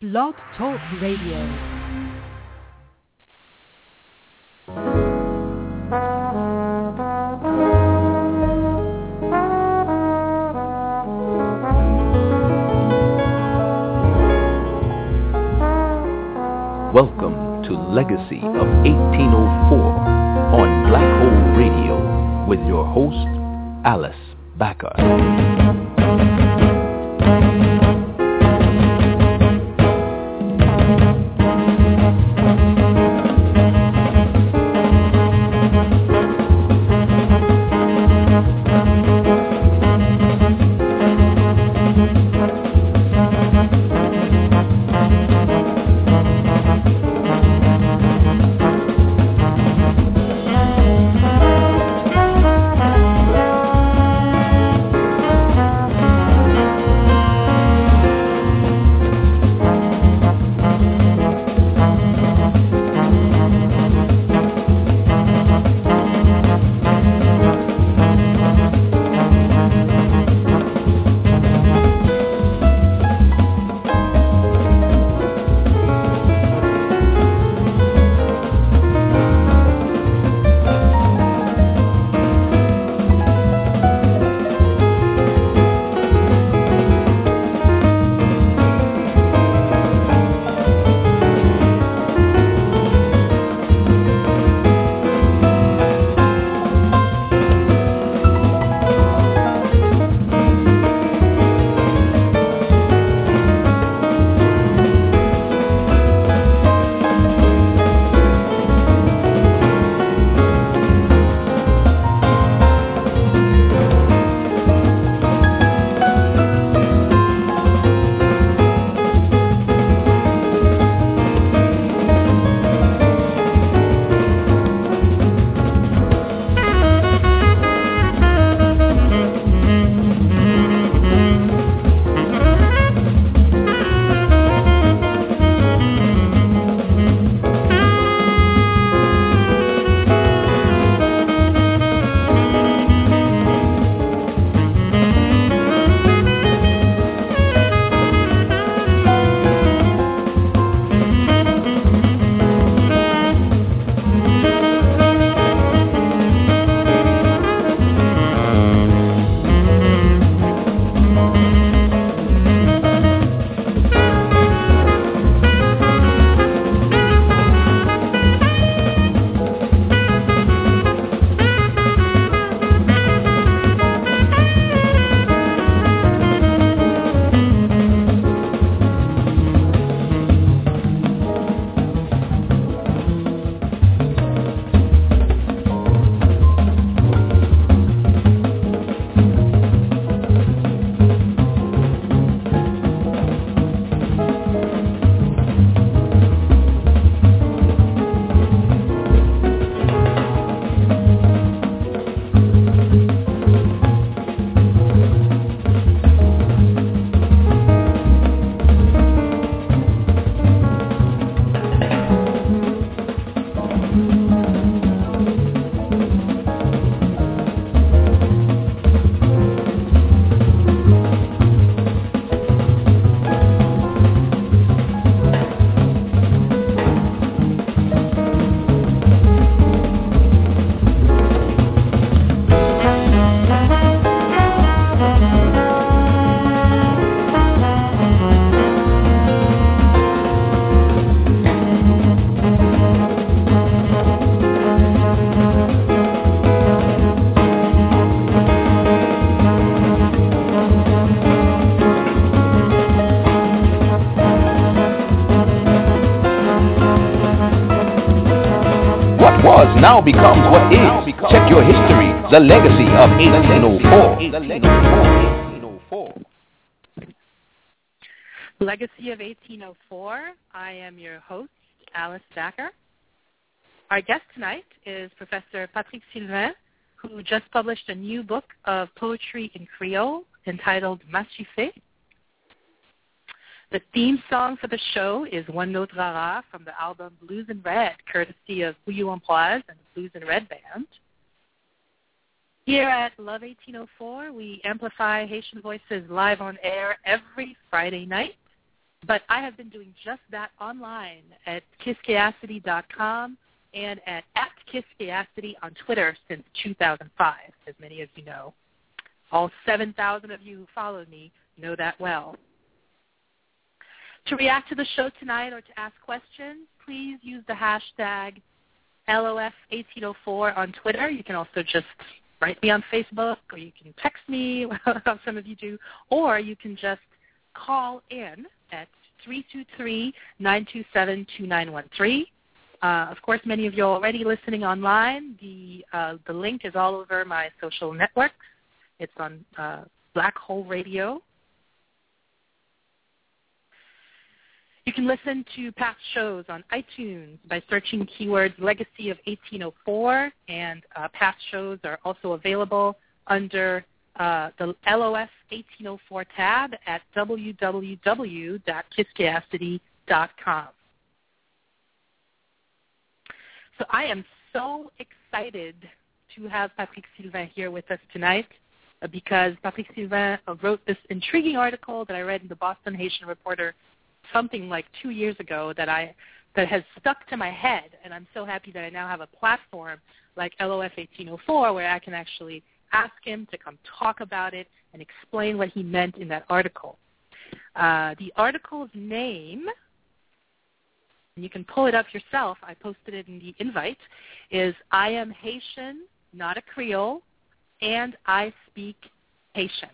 Blog Talk Radio. Welcome to Legacy of 1804 on Black Hole Radio with your host, Alice Backer. Now becomes what is. Check your history. The legacy of 1804. Legacy of 1804. I am your host, Alice Backer. Our guest tonight is Professor Patrick Sylvain, who just published a new book of poetry in Creole entitled Massifé. The theme song for the show is One Note Rara from the album Blues in Red, courtesy of Bouillon Ambroise and the Blues in Red Band. Here at Love 1804, we amplify Haitian voices live on air every Friday night But I have been doing just that online at KissKayacity.com and at KissKayacity on Twitter since 2005, as many of you know. All 7,000 of you who follow me know that well. To react to the show tonight or to ask questions, please use the hashtag LOF1804 on Twitter. You can also just write me on Facebook, or you can text me, some of you do, or you can just call in at 323-927-2913. Of course, many of you are already listening online. The link is all over my social networks. It's on Black Hole Radio. You can listen to past shows on iTunes by searching keywords Legacy of 1804, and past shows are also available under the LOF 1804 tab at www.kisskayacity.com. So I am so excited to have Patrick Sylvain here with us tonight because Patrick Sylvain wrote this intriguing article that I read in the Boston Haitian Reporter something like 2 years ago that has stuck to my head, and I'm so happy that I now have a platform like LOF 1804 where I can actually ask him to come talk about it and explain what he meant in that article. The article's name, and you can pull it up yourself, I posted it in the invite, is I Am Haitian, Not a Creole, and I Speak Haitian.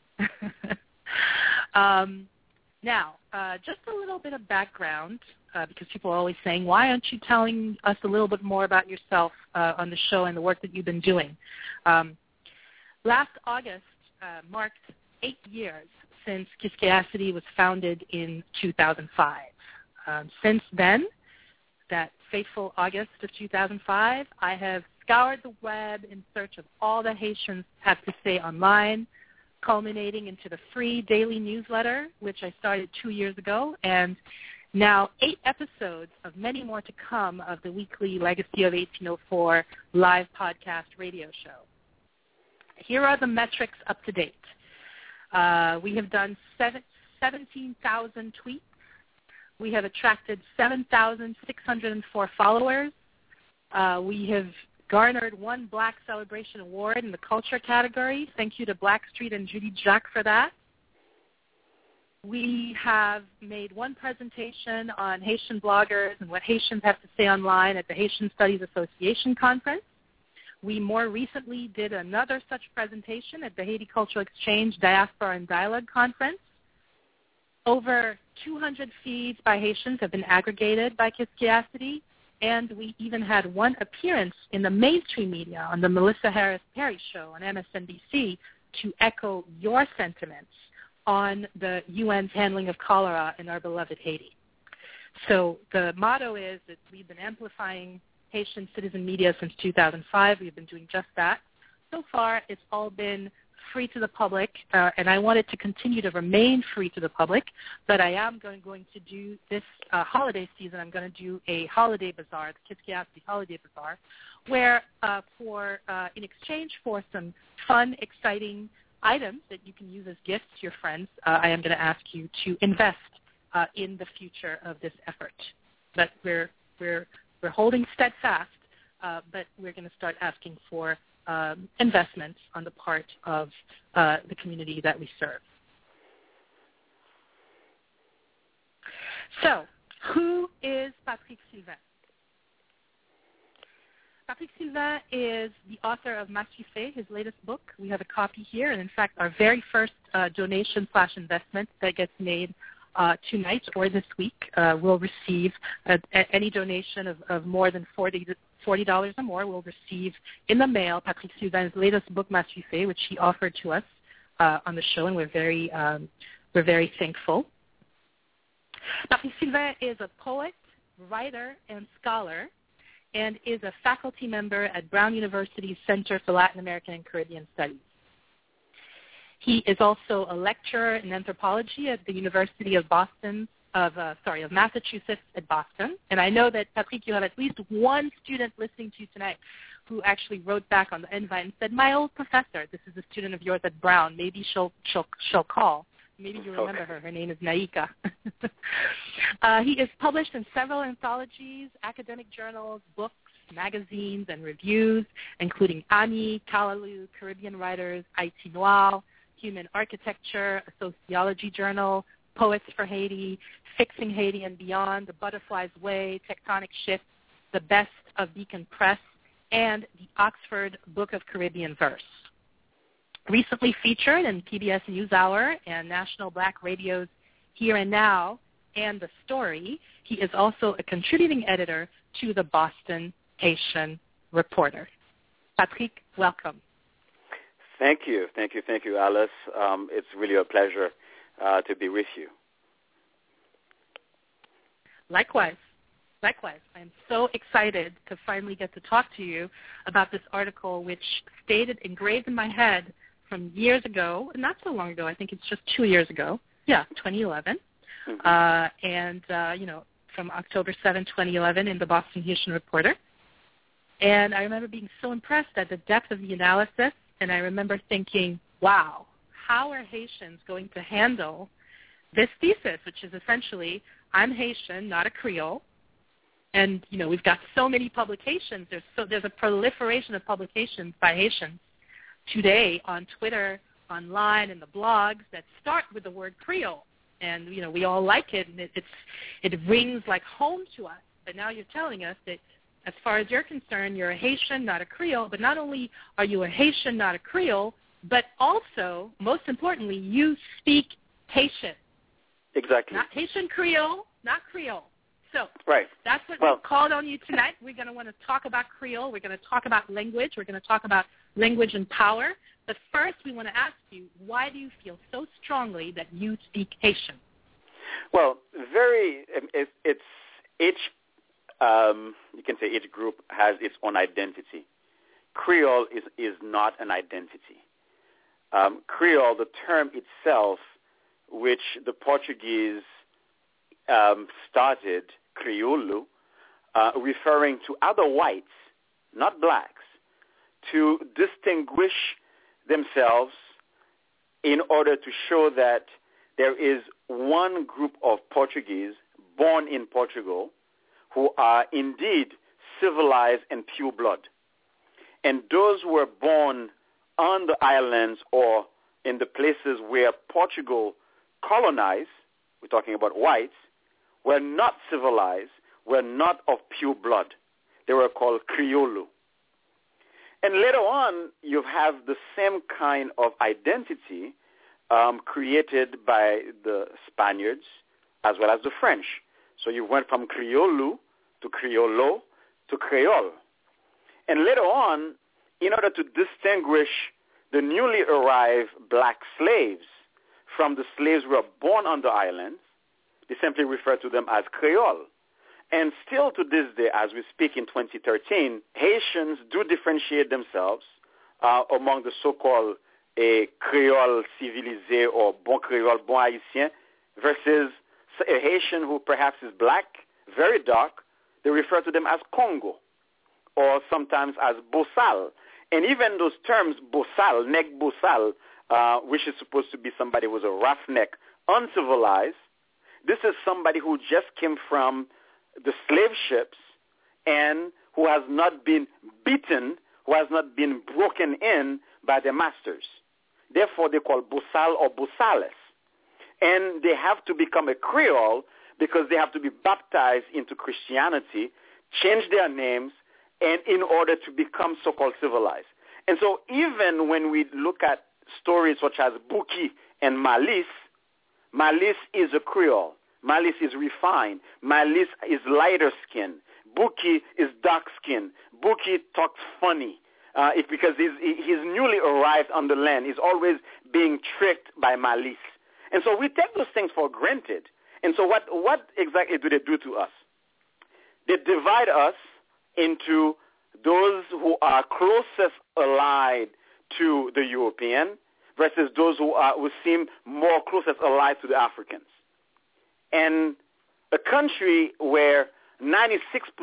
Now, just a little bit of background, because people are always saying, why aren't you telling us a little bit more about yourself on the show and the work that you've been doing? Last August marked 8 years since Kisskayacity was founded in 2005. Since then, that fateful August of 2005, I have scoured the web in search of all that Haitians have to say online, culminating into the free daily newsletter, which I started 2 years ago, and now 8 episodes of many more to come of the weekly Legacy of 1804 live podcast radio show. Here are the metrics up to date. We have done 17,000 tweets. We have attracted 7,604 followers. We have garnered 1 Black Celebration Award in the culture category. Thank you to Blackstreet and Judy Jacques for that. We have made 1 presentation on Haitian bloggers and what Haitians have to say online at the Haitian Studies Association Conference. We more recently did another such presentation at the Haiti Cultural Exchange Diaspora and Dialogue Conference. Over 200 feeds by Haitians have been aggregated by Kisskayacity, and we even had 1 appearance in the mainstream media on the Melissa Harris Perry Show on MSNBC to echo your sentiments on the UN's handling of cholera in our beloved Haiti. So the motto is that we've been amplifying Haitian citizen media since 2005. We've been doing just that. So far, it's all been free to the public, and I want it to continue to remain free to the public, but I am going to do this holiday season, I'm going to do a holiday bazaar, the Kisskayacity Holiday Bazaar, where in exchange for some fun, exciting items that you can use as gifts to your friends, I am going to ask you to invest in the future of this effort. But we're holding steadfast, but we're going to start asking for investments on the part of the community that we serve. So, who is Patrick Sylvain? Patrick Sylvain is the author of Massifé, his latest book. We have a copy here, and in fact, our very first donation/investment that gets made tonight or this week will receive any donation of more than $40 or more will receive in the mail Patrick Sylvain's latest book, Massifé, which he offered to us on the show, and we're very thankful. Patrick Sylvain is a poet, writer, and scholar, and is a faculty member at Brown University's Center for Latin American and Caribbean Studies. He is also a lecturer in anthropology at the University of Massachusetts at Boston. And I know that, Patrick, you have at least 1 student listening to you tonight who actually wrote back on the invite and said, my old professor, this is a student of yours at Brown, maybe she'll call Maybe you remember her. Her name is Naika. He is published in several anthologies, academic journals, books, magazines, and reviews, including Ani, Kalaloo, Caribbean Writers, IT Noir, Human Architecture, a sociology journal, Poets for Haiti, Fixing Haiti and Beyond, The Butterfly's Way, Tectonic Shifts, The Best of Beacon Press, and the Oxford Book of Caribbean Verse. Recently featured in PBS NewsHour and National Black Radio's Here and Now and The Story, he is also a contributing editor to the Boston Haitian Reporter. Patrick, welcome. Thank you, Alice. It's really a pleasure to be with you. Likewise. I'm so excited to finally get to talk to you about this article, which stayed engraved in my head from years ago, not so long ago. I think it's just 2 years ago. Yeah, 2011. Mm-hmm. From October 7, 2011 in the Boston Haitian Reporter. And I remember being so impressed at the depth of the analysis, and I remember thinking, wow, how are Haitians going to handle this thesis, which is essentially, I'm Haitian, not a Creole. And, we've got so many publications. There's a proliferation of publications by Haitians today on Twitter, online, and the blogs that start with the word Creole. And, we all like it, and it rings like home to us. But now you're telling us that as far as you're concerned, you're a Haitian, not a Creole. But not only are you a Haitian, not a Creole, but also, most importantly, you speak Haitian. Exactly. Not Haitian Creole, not Creole. So right. That's what we called on you tonight. We're going to want to talk about Creole. We're going to talk about language. We're going to talk about language and power. But first, we want to ask you, why do you feel so strongly that you speak Haitian? Well, it's each, you can say each group has its own identity. Creole is not an identity. Creole, the term itself, which the Portuguese started, crioulo, referring to other whites, not blacks, to distinguish themselves in order to show that there is one group of Portuguese born in Portugal who are indeed civilized and pure blood. And those who were born on the islands or in the places where Portugal colonized, we're talking about whites, were not civilized, were not of pure blood. They were called crioulo. And later on, you have the same kind of identity created by the Spaniards as well as the French. So you went from crioulo to criollo to creole. And later on, in order to distinguish the newly arrived black slaves from the slaves who were born on the islands, they simply refer to them as Creole. And still to this day, as we speak in 2013, Haitians do differentiate themselves among the so-called Creole civilisé or bon Creole, bon Haïtien, versus a Haitian who perhaps is black, very dark. They refer to them as Congo or sometimes as Bossal. And even those terms, Bossal, neg Bossal, which is supposed to be somebody who was a roughneck, uncivilized, this is somebody who just came from the slave ships and who has not been beaten, who has not been broken in by their masters. Therefore, they call Bossal or Bossales. And they have to become a Creole because they have to be baptized into Christianity, change their names, and in order to become so-called civilized. And so even when we look at stories such as Buki and Malice, Malice is a Creole. Malice is refined. Malice is lighter skin. Buki is dark skin. Buki talks funny. It's because he's newly arrived on the land. He's always being tricked by Malice. And so we take those things for granted. And so what exactly do they do to us? They divide us into those who are closest allied to the European versus those who seem more closest allied to the Africans. And a country where 96%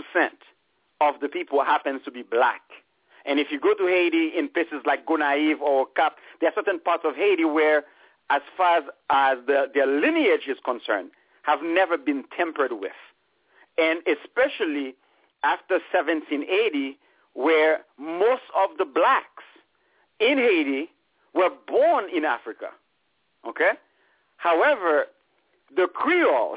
of the people happens to be black. And if you go to Haiti in places like Gonaïves or Cap, there are certain parts of Haiti where as far as their lineage is concerned, have never been tempered with. And especially after 1780, where most of the blacks in Haiti were born in Africa. Okay? However, the Creoles,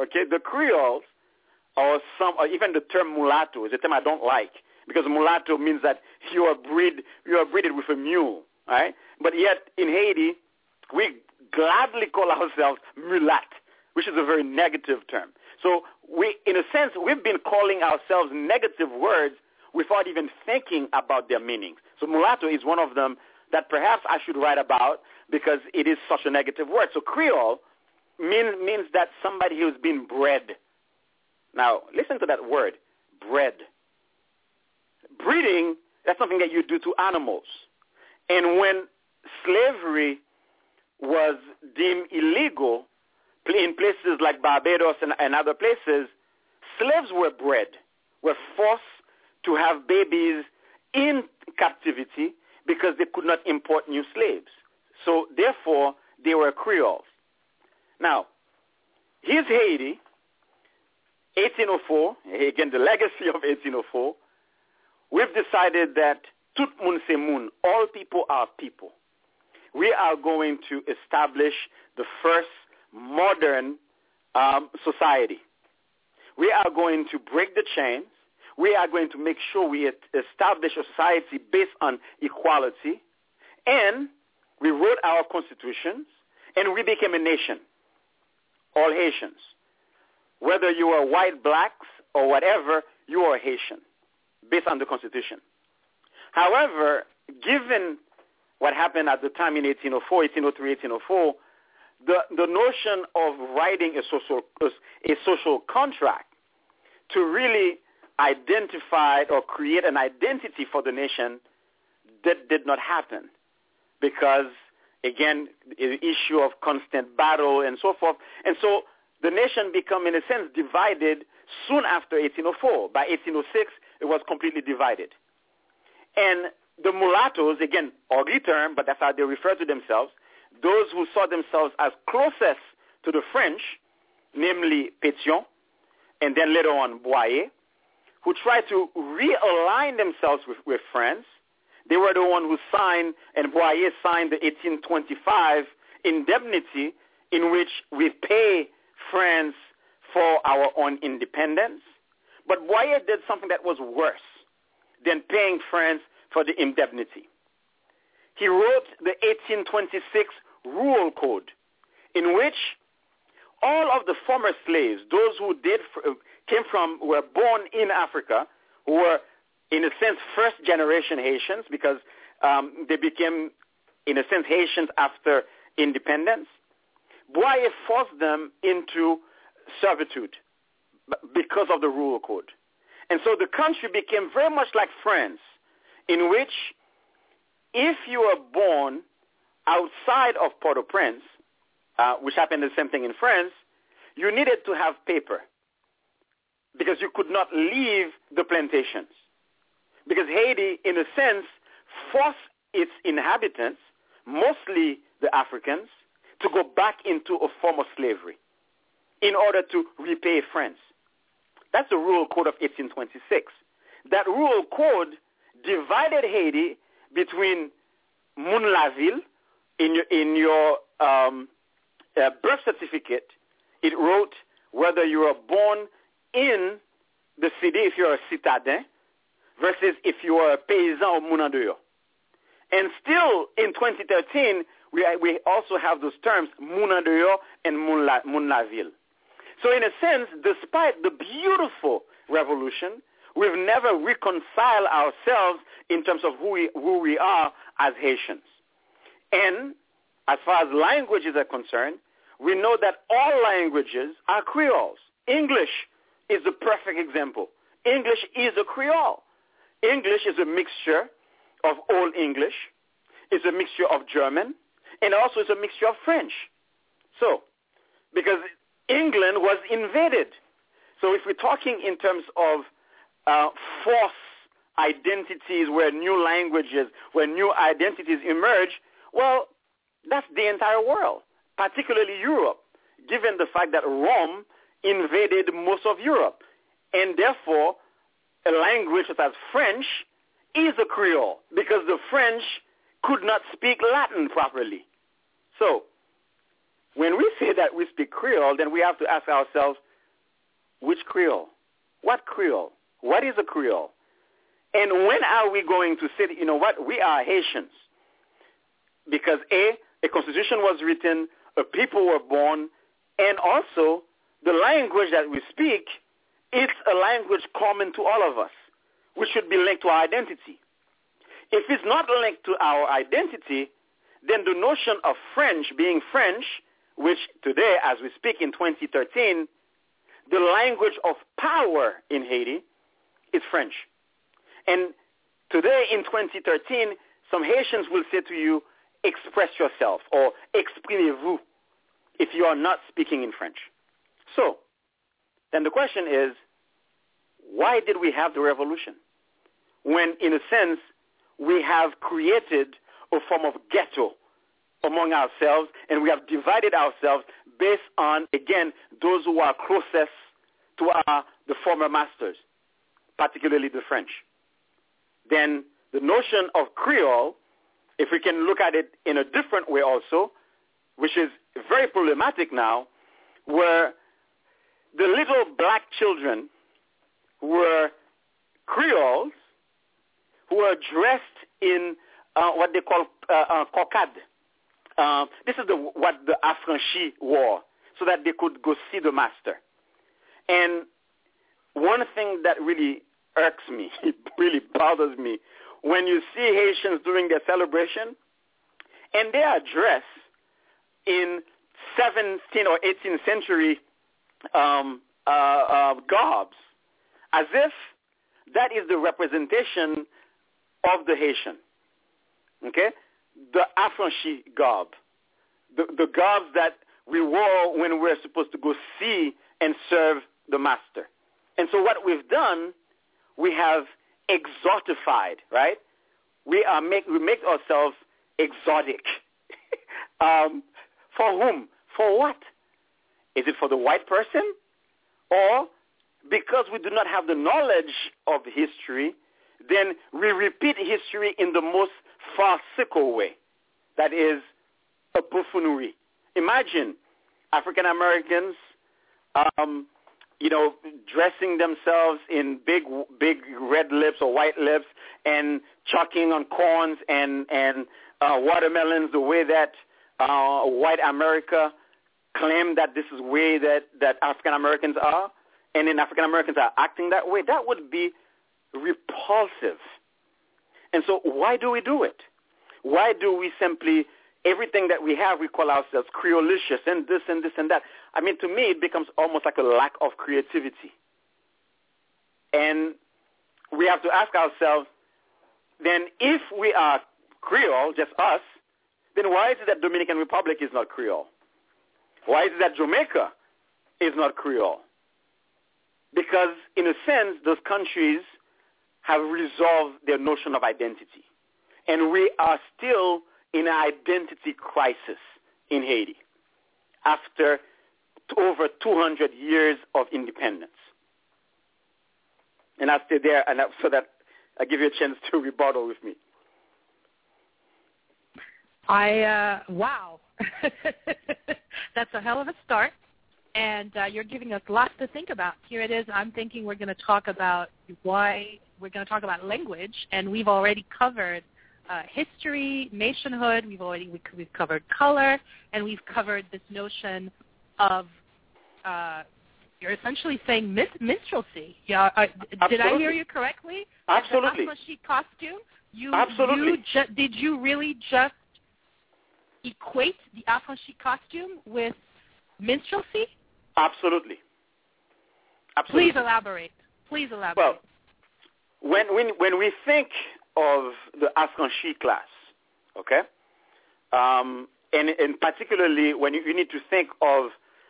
or even the term mulatto is a term I don't like, because mulatto means that you are breeded with a mule, right? But yet in Haiti, we gladly call ourselves mulat, which is a very negative term. So we, in a sense, we've been calling ourselves negative words without even thinking about their meanings. So mulatto is one of them that perhaps I should write about because it is such a negative word. So Creole means that somebody who's been bred. Now, listen to that word, bred. Breeding, that's something that you do to animals. And when slavery was deemed illegal in places like Barbados and other places, slaves were bred, were forced to have babies in captivity because they could not import new slaves. So therefore, they were Creoles. Now, here's Haiti, 1804, again, the legacy of 1804. We've decided that tout moun c'est moun, all people are people. We are going to establish the first modern society. We are going to break the chains. We are going to make sure we establish a society based on equality. And we wrote our constitutions, and we became a nation, all Haitians. Whether you are white, blacks, or whatever, you are Haitian, based on the Constitution. However, given what happened at the time in 1804, 1803, 1804, the notion of writing a social contract to really identify or create an identity for the nation, that did not happen because, again, the issue of constant battle and so forth. And so the nation became, in a sense, divided soon after 1804. By 1806, it was completely divided. And the mulattoes, again, ugly term, but that's how they refer to themselves, those who saw themselves as closest to the French, namely Pétion, and then later on Boyer, who tried to realign themselves with France. They were the one who signed, and Boyer signed the 1825 indemnity in which we pay France for our own independence. But Boyer did something that was worse than paying France for the indemnity. He wrote the 1826 Rule Code, in which all of the former slaves, those who were born in Africa, who were, in a sense, first-generation Haitians, because they became, in a sense, Haitians after independence, Boyer forced them into servitude because of the Rule Code. And so the country became very much like France, in which if you were born outside of Port-au-Prince, which happened the same thing in France, you needed to have paper because you could not leave the plantations. Because Haiti, in a sense, forced its inhabitants, mostly the Africans, to go back into a form of slavery in order to repay France. That's the Rule Code of 1826. That Rule Code divided Haiti between Moun la Ville. In your birth certificate, it wrote whether you were born in the city, if you're a citadin, versus if you are a paysan or moun en dehors. And still, in 2013, we also have those terms, moun en dehors and moun la Ville. So in a sense, despite the beautiful revolution, we've never reconciled ourselves in terms of who we are as Haitians. And as far as languages are concerned, we know that all languages are Creoles. English is the perfect example. English is a Creole. English is a mixture of Old English, it's a mixture of German, and also it's a mixture of French. So, because England was invaded. So if we're talking in terms of false identities where new languages, where new identities emerge, well, That's the entire world, particularly Europe, given the fact that Rome invaded most of Europe. And therefore, a language such as French is a Creole because the French could not speak Latin properly. So, when we say that we speak Creole, then we have to ask ourselves, which Creole? What Creole? What is a Creole? And when are we going to say, you know what, we are Haitians? Because a constitution was written, a people were born, and also the language that we speak, it's a language common to all of us, which should be linked to our identity. If it's not linked to our identity, then the notion of French being French, which today, as we speak in 2013, the language of power in Haiti is French. And today in 2013, some Haitians will say to you, express yourself or exprimez-vous if you are not speaking in French. So, then the question is, why did we have the revolution? When, in a sense, we have created a form of ghetto among ourselves, and we have divided ourselves based on, again, those who are closest to the former masters, particularly the French. Then the notion of Creole, if we can look at it in a different way also, which is very problematic now, where the little black children were Creoles who were dressed in what they call cocarde. This is what the affranchis wore, so that they could go see the master. And one thing that really irks me, it really bothers me, when you see Haitians during their celebration, and they are dressed in 17th or 18th century garbs, as if that is the representation of the Haitian, okay? The affranchi garb, the garbs that we wore when we were supposed to go see and serve the master. And so what we've done, we have exotified, right? We make ourselves exotic. For whom? For what? Is it for the white person? Or because we do not have the knowledge of history, then we repeat history in the most farcical way. That is a buffoonery. Imagine African Americans, dressing themselves in big red lips or white lips and chucking on corns and watermelons the way that white America claim that this is the way that African Americans are, and then African Americans are acting that way. That would be repulsive. And so why do we do it? Why do we simply, everything that we have, we call ourselves Creolicious and this and this and that? I mean, to me, it becomes almost like a lack of creativity. And we have to ask ourselves, then if we are Creole, just us, then why is it that Dominican Republic is not Creole? Why is it that Jamaica is not Creole? Because, in a sense, those countries have resolved their notion of identity. And we are still in an identity crisis in Haiti after over 200 years of independence. And I'll stay there so that I give you a chance to rebuttal with me. Wow. That's a hell of a start. And you're giving us lots to think about. Here it is. I'm thinking we're going to talk about language, and we've already covered history, nationhood. We've covered color, and we've covered this notion of you're essentially saying minstrelsy. Yeah, did I hear you correctly? Absolutely. The affranchi costume. Absolutely. Did you really just equate the affranchi costume with minstrelsy? Absolutely. Please elaborate. Well, when we think of the affranchi class, okay, and particularly when you need to think of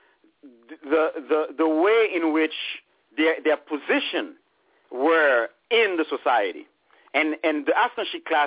the way in which their position were in the society, and the affranchi class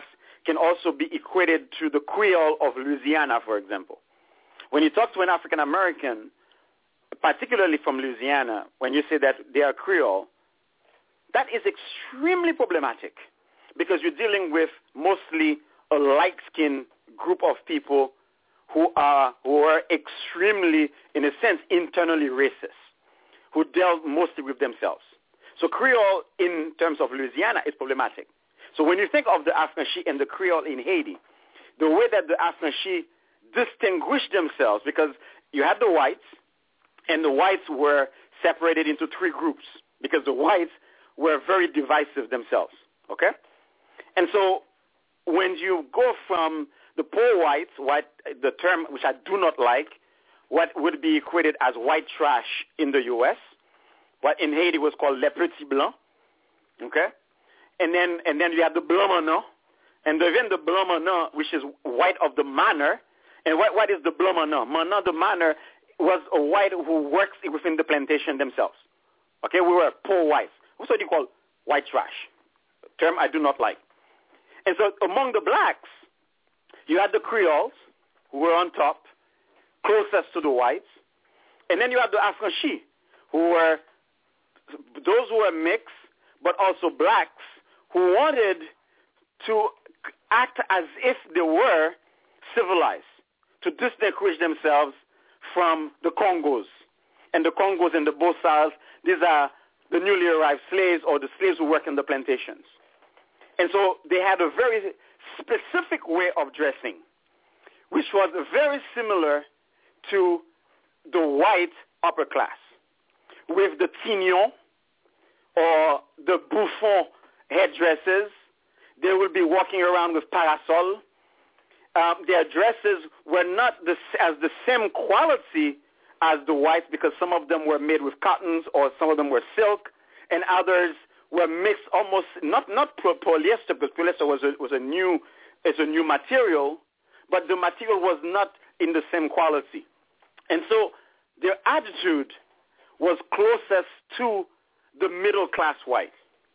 can also be equated to the Creole of Louisiana, for example. When you talk to an African American, particularly from Louisiana, when you say that they are Creole, that is extremely problematic because you're dealing with mostly a light-skinned group of people who are extremely, in a sense, internally racist, who dealt mostly with themselves. So Creole, in terms of Louisiana, is problematic. So when you think of the Affranchi and the Creole in Haiti, the way that the Affranchi distinguished themselves, because you had the whites, and the whites were separated into three groups, because the whites were very divisive themselves, okay? And so when you go from the poor whites, the term which I do not like, what would be equated as white trash in the U.S., what in Haiti was called les petits blancs, okay? And then you have the blanc maintenant, and then the blanc maintenant, which is white of the manor. And what is the blanc maintenant? Maintenant, the manor was a white who works within the plantation themselves. Okay, we were poor whites. What's what you call white trash? A term I do not like. And so among the blacks, you had the Creoles, who were on top, closest to the whites. And then you have the Affranchi, who were those who were mixed, but also blacks, who wanted to act as if they were civilized, to distinguish themselves from the Congos. And the Congos and the Bosals, these are the newly arrived slaves or the slaves who work in the plantations. And so they had a very specific way of dressing, which was very similar to the white upper class, with the tignon or the bouffon headdresses. They will be walking around with parasol. Their dresses were not as the same quality as the whites, because some of them were made with cottons or some of them were silk, and others were mixed almost not polyester, because polyester was a new material, but the material was not in the same quality. And so their attitude was closest to the middle class white.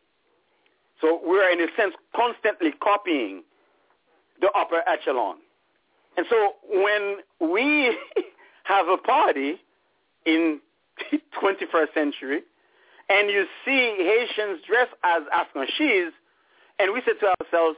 So we are, in a sense, constantly copying the upper echelon. And so when we have a party in 21st century and you see Haitians dressed as Affranchis, and we say to ourselves,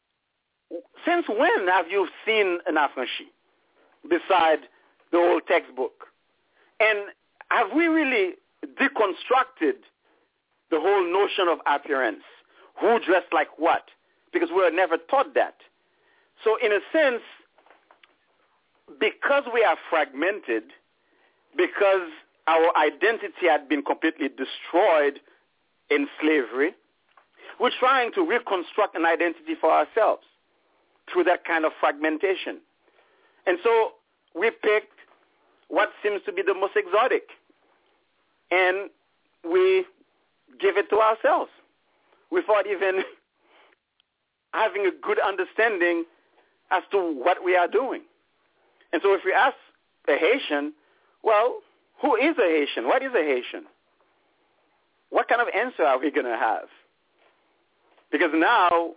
since when have you seen an Affranchi beside the old textbook? And have we really deconstructed the whole notion of appearance? Who dressed like what? Because we were never taught that. So in a sense, because we are fragmented, because our identity had been completely destroyed in slavery, we're trying to reconstruct an identity for ourselves through that kind of fragmentation. And so we picked what seems to be the most exotic, and we give it to ourselves without even having a good understanding as to what we are doing. And so if we ask a Haitian, well, who is a Haitian? What is a Haitian? What kind of answer are we going to have? Because now,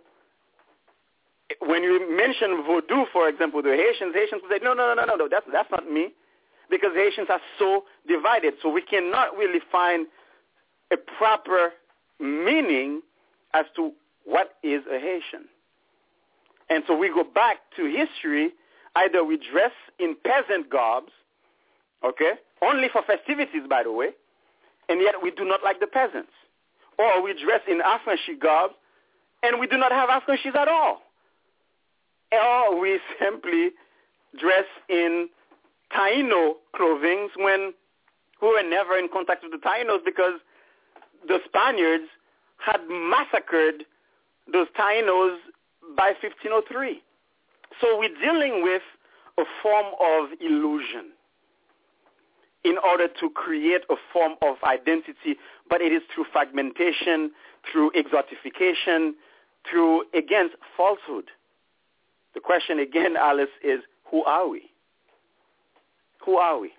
when you mention Vodou, for example, the Haitians will say, no, that's not me, because Haitians are so divided. So we cannot really find a proper meaning as to what is a Haitian. And so we go back to history. Either we dress in peasant garbs, okay, only for festivities, by the way, and yet we do not like the peasants. Or we dress in Affranchi garbs, and we do not have Affranchis at all. Or we simply dress in Taino clothing when we were never in contact with the Tainos, because the Spaniards had massacred those Tainos by 1503. So we're dealing with a form of illusion in order to create a form of identity, but it is through fragmentation, through exotification, through, again, falsehood. The question again, Alice, is who are we? Who are we?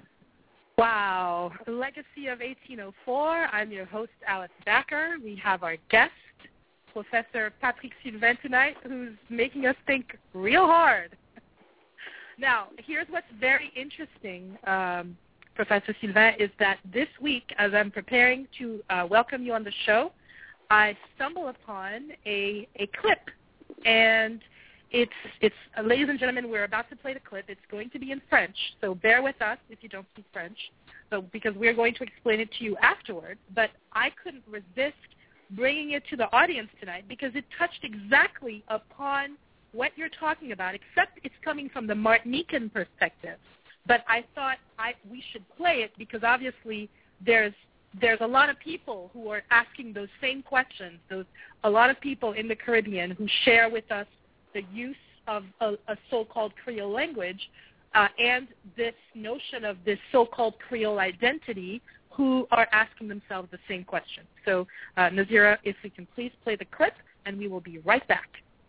Wow. The Legacy of 1804. I'm your host, Alice Backer. We have our guest, Professor Patrick Sylvain tonight, who's making us think real hard. Now, here's what's very interesting, Professor Sylvain, is that this week, as I'm preparing to welcome you on the show, I stumble upon a clip, and it's ladies and gentlemen, we're about to play the clip. It's going to be in French, so bear with us if you don't speak French, because we're going to explain it to you afterwards. But I couldn't resist bringing it to the audience tonight because it touched exactly upon what you're talking about, except it's coming from the Martinican perspective. But I thought we should play it because obviously there's a lot of people who are asking those same questions. A lot of people in the Caribbean who share with us the use of a so-called Creole language and this notion of this so-called Creole identity, who are asking themselves the same question. So, Nazira, if we can please play the clip, and we will be right back.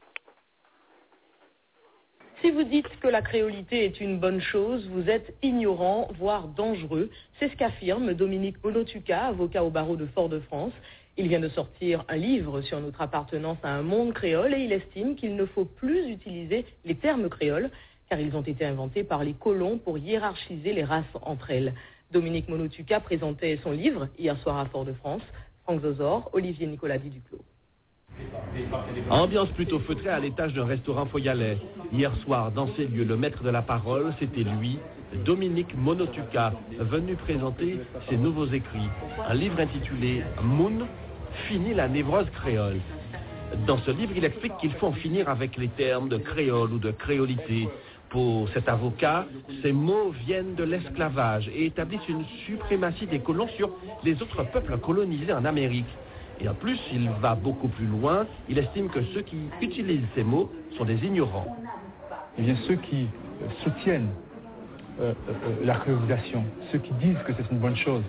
Si vous dites que la créolité est une bonne chose, vous êtes ignorant, voire dangereux. C'est ce qu'affirme Dominique Monotuka, avocat au barreau de Fort-de-France. Il vient de sortir un livre sur notre appartenance à un monde créole et il estime qu'il ne faut plus utiliser les termes créoles car ils ont été inventés par les colons pour hiérarchiser les races entre elles. Dominique Monotuka présentait son livre hier soir à Fort-de-France. Franck Zozor, Olivier Nicoladi Duclos. Ambiance plutôt feutrée à l'étage d'un restaurant foyalais. Hier soir, dans ces lieux, le maître de la parole, c'était lui, Dominique Monotuka, venu présenter ses nouveaux écrits. Un livre intitulé « Moon, fini la névrose créole ». Dans ce livre, il explique qu'il faut en finir avec les termes de créole ou de créolité. Pour cet avocat, ces mots viennent de l'esclavage et établissent une suprématie des colons sur les autres peuples colonisés en Amérique. Et en plus, il va beaucoup plus loin. Il estime que ceux qui utilisent ces mots sont des ignorants. Eh bien, ceux qui soutiennent la créolisation, ceux qui disent que c'est une bonne chose,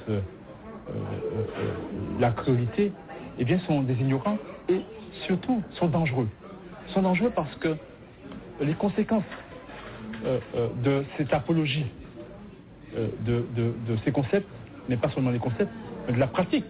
la créolité, eh bien, sont des ignorants et surtout sont dangereux. Ils sont dangereux parce que les conséquences de cette apologie de ces concepts, mais pas seulement les concepts, mais de la pratique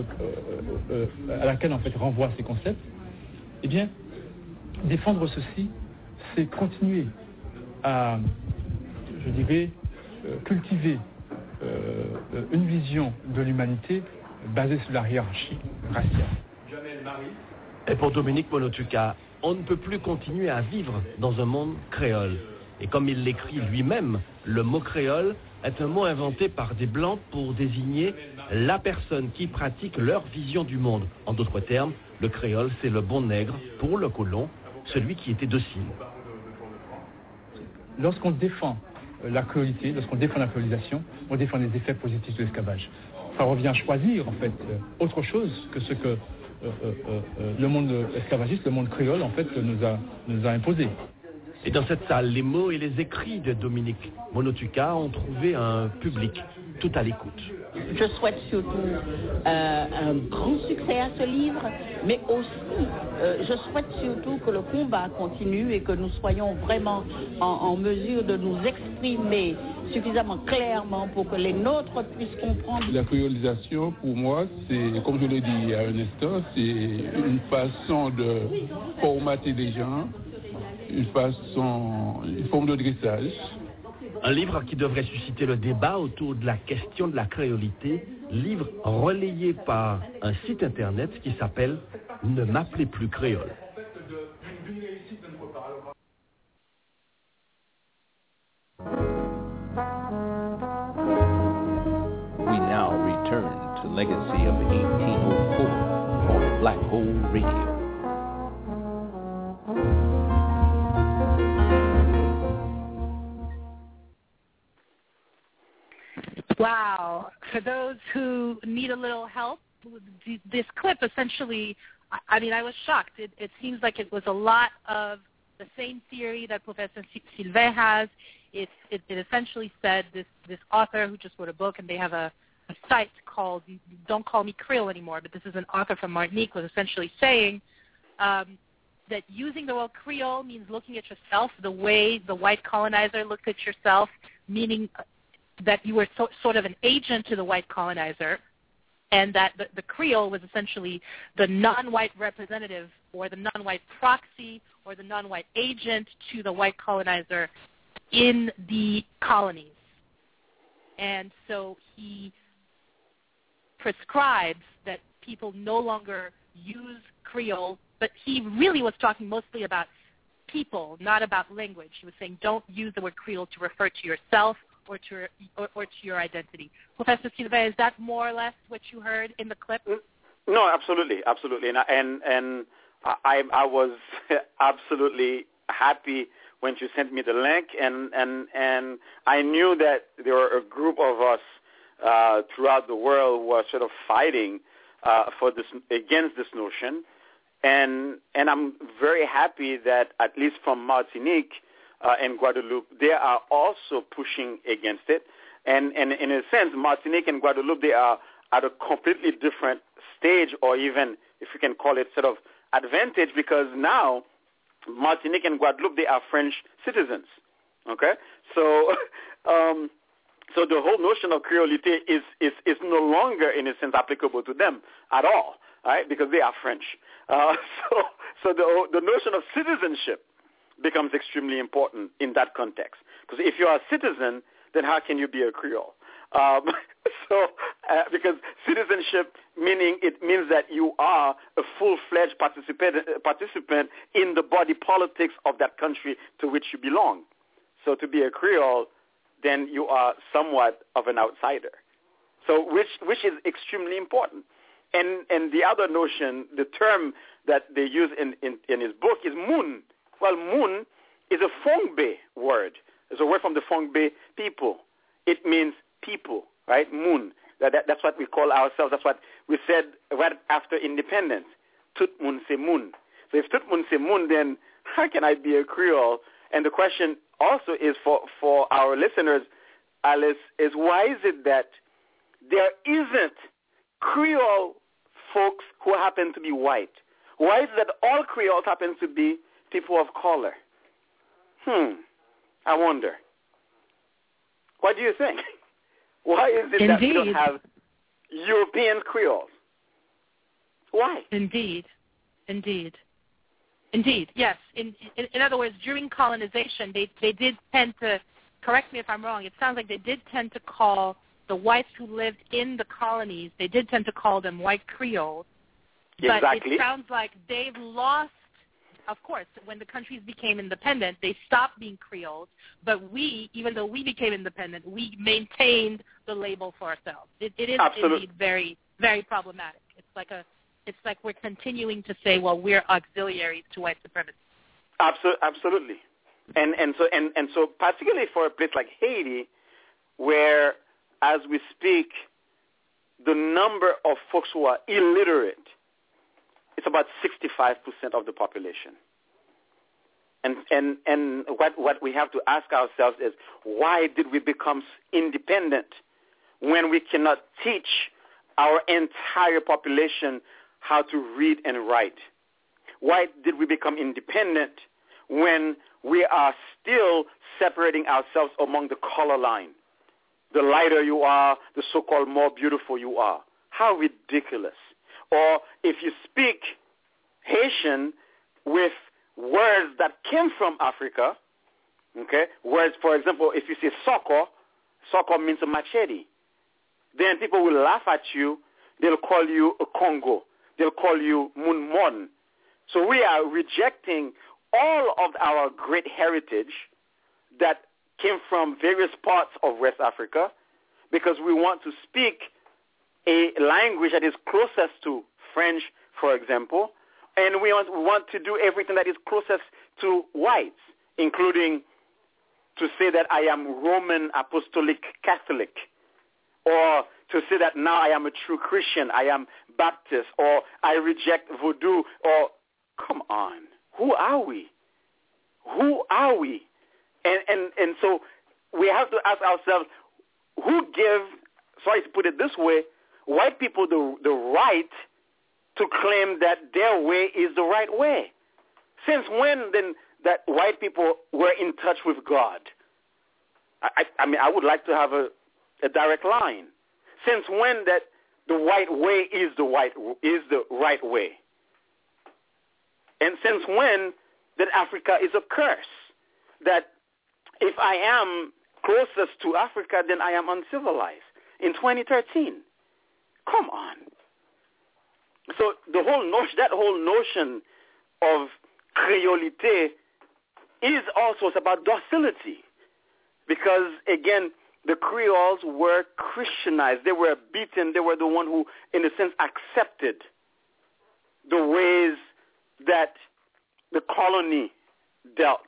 à laquelle en fait renvoient ces concepts, eh bien, défendre ceci, c'est continuer à, je dirais, cultiver une vision de l'humanité basée sur la hiérarchie raciale. Et pour Dominique Monotuka, on ne peut plus continuer à vivre dans un monde créole. Et comme il l'écrit lui-même, le mot créole est un mot inventé par des Blancs pour désigner la personne qui pratique leur vision du monde. En d'autres termes, le créole, c'est le bon nègre pour le colon, celui qui était docile. Lorsqu'on défend la créolité, lorsqu'on défend la créolisation, on défend les effets positifs de l'esclavage. Ça revient à choisir, en fait, autre chose que ce que le monde esclavagiste, le monde créole, en fait, nous a imposé. Et dans cette salle, les mots et les écrits de Dominique Monotuka ont trouvé un public tout à l'écoute. Je souhaite surtout un grand succès à ce livre, mais aussi je souhaite surtout que le combat continue et que nous soyons vraiment en mesure de nous exprimer suffisamment clairement pour que les nôtres puissent comprendre. La créolisation, pour moi, c'est, comme je l'ai dit il y a un instant, c'est une façon de formater les gens, une forme de dressage. Un livre qui devrait susciter le débat autour de la question de la créolité, livre relayé par un site internet qui s'appelle « Ne m'appelez plus créole ». We now return to Legacy of 1804 on Black Hole Radio. Wow. For those who need a little help, this clip essentially, I mean, I was shocked. It seems like it was a lot of the same theory that Professor Sylvain has. It essentially said this author who just wrote a book, and they have a site called Don't Call Me Creole Anymore, but this is an author from Martinique, was essentially saying that using the word Creole means looking at yourself the way the white colonizer looked at yourself, meaning that you were sort of an agent to the white colonizer, and that the Creole was essentially the non-white representative or the non-white proxy or the non-white agent to the white colonizer in the colonies. And so he prescribes that people no longer use Creole, but he really was talking mostly about people, not about language. He was saying don't use the word Creole to refer to yourself or to your identity. Professor Sylvain, is that more or less what you heard in the clip? No, absolutely, and I was absolutely happy when you sent me the link, and I knew that there were a group of us throughout the world who were sort of fighting against this notion, and I'm very happy that at least from Martinique and Guadeloupe, they are also pushing against it, and in a sense, Martinique and Guadeloupe, they are at a completely different stage, or even, if you can call it, sort of advantage, because now Martinique and Guadeloupe, they are French citizens. Okay, so so the whole notion of creolité is no longer, in a sense, applicable to them at all, right? Because they are French. So the notion of citizenship becomes extremely important in that context. Because if you are a citizen, then how can you be a Creole? Because citizenship means that you are a full-fledged participant in the body politics of that country to which you belong. So to be a Creole, then you are somewhat of an outsider. So which is extremely important. And the other notion, the term that they use in his book is moun. Well, moun is a Fongbe word. It's a word from the Fongbe people. It means people, right? Moun. That's what we call ourselves. That's what we said right after independence. Tout moun se moun. So if tout moun se moun, then how can I be a Creole? And the question also is for our listeners, Alice, is why is it that there isn't Creole folks who happen to be white? Why is it that all Creoles happen to be people of color? I wonder. What do you think? Why is it that we don't have European Creoles? Why? Indeed, yes. In other words, during colonization, they did tend to, correct me if I'm wrong, it sounds like they did tend to call the whites who lived in the colonies, they did tend to call them white Creoles. But exactly. It sounds like they've lost, of course, when the countries became independent, they stopped being Creoles, but we, even though we became independent, we maintained the label for ourselves. It is indeed very, very problematic. It's like we're continuing to say, well, we're auxiliaries to white supremacy. Absolutely. And so particularly for a place like Haiti, where, as we speak, the number of folks who are illiterate, it's about 65% of the population. And what we have to ask ourselves is, why did we become independent when we cannot teach our entire population how to read and write? Why did we become independent when we are still separating ourselves among the color line? The lighter you are, the so-called more beautiful you are. How ridiculous. Or if you speak Haitian with words that came from Africa, okay, words, for example, if you say soko means a machete, then people will laugh at you. They'll call you a Congo. They'll call you Munmon. So we are rejecting all of our great heritage that came from various parts of West Africa because we want to speak a language that is closest to French, for example, and we want to do everything that is closest to whites, including to say that I am Roman Apostolic Catholic, or to say that now I am a true Christian, I am Baptist, or I reject voodoo, or come on, who are we? Who are we? And so we have to ask ourselves, who gave, sorry to put it this way, white people the right to claim that their way is the right way? Since when then that white people were in touch with God? I mean, I would like to have a direct line. Since when that the white way is the right way. And since when that Africa is a curse? That if I am closest to Africa, then I am uncivilized. In 2013. Come on. So that whole notion of créolité is also about docility. Because, again, the Creoles were Christianized. They were beaten. They were the one who, in a sense, accepted the ways that the colony dealt,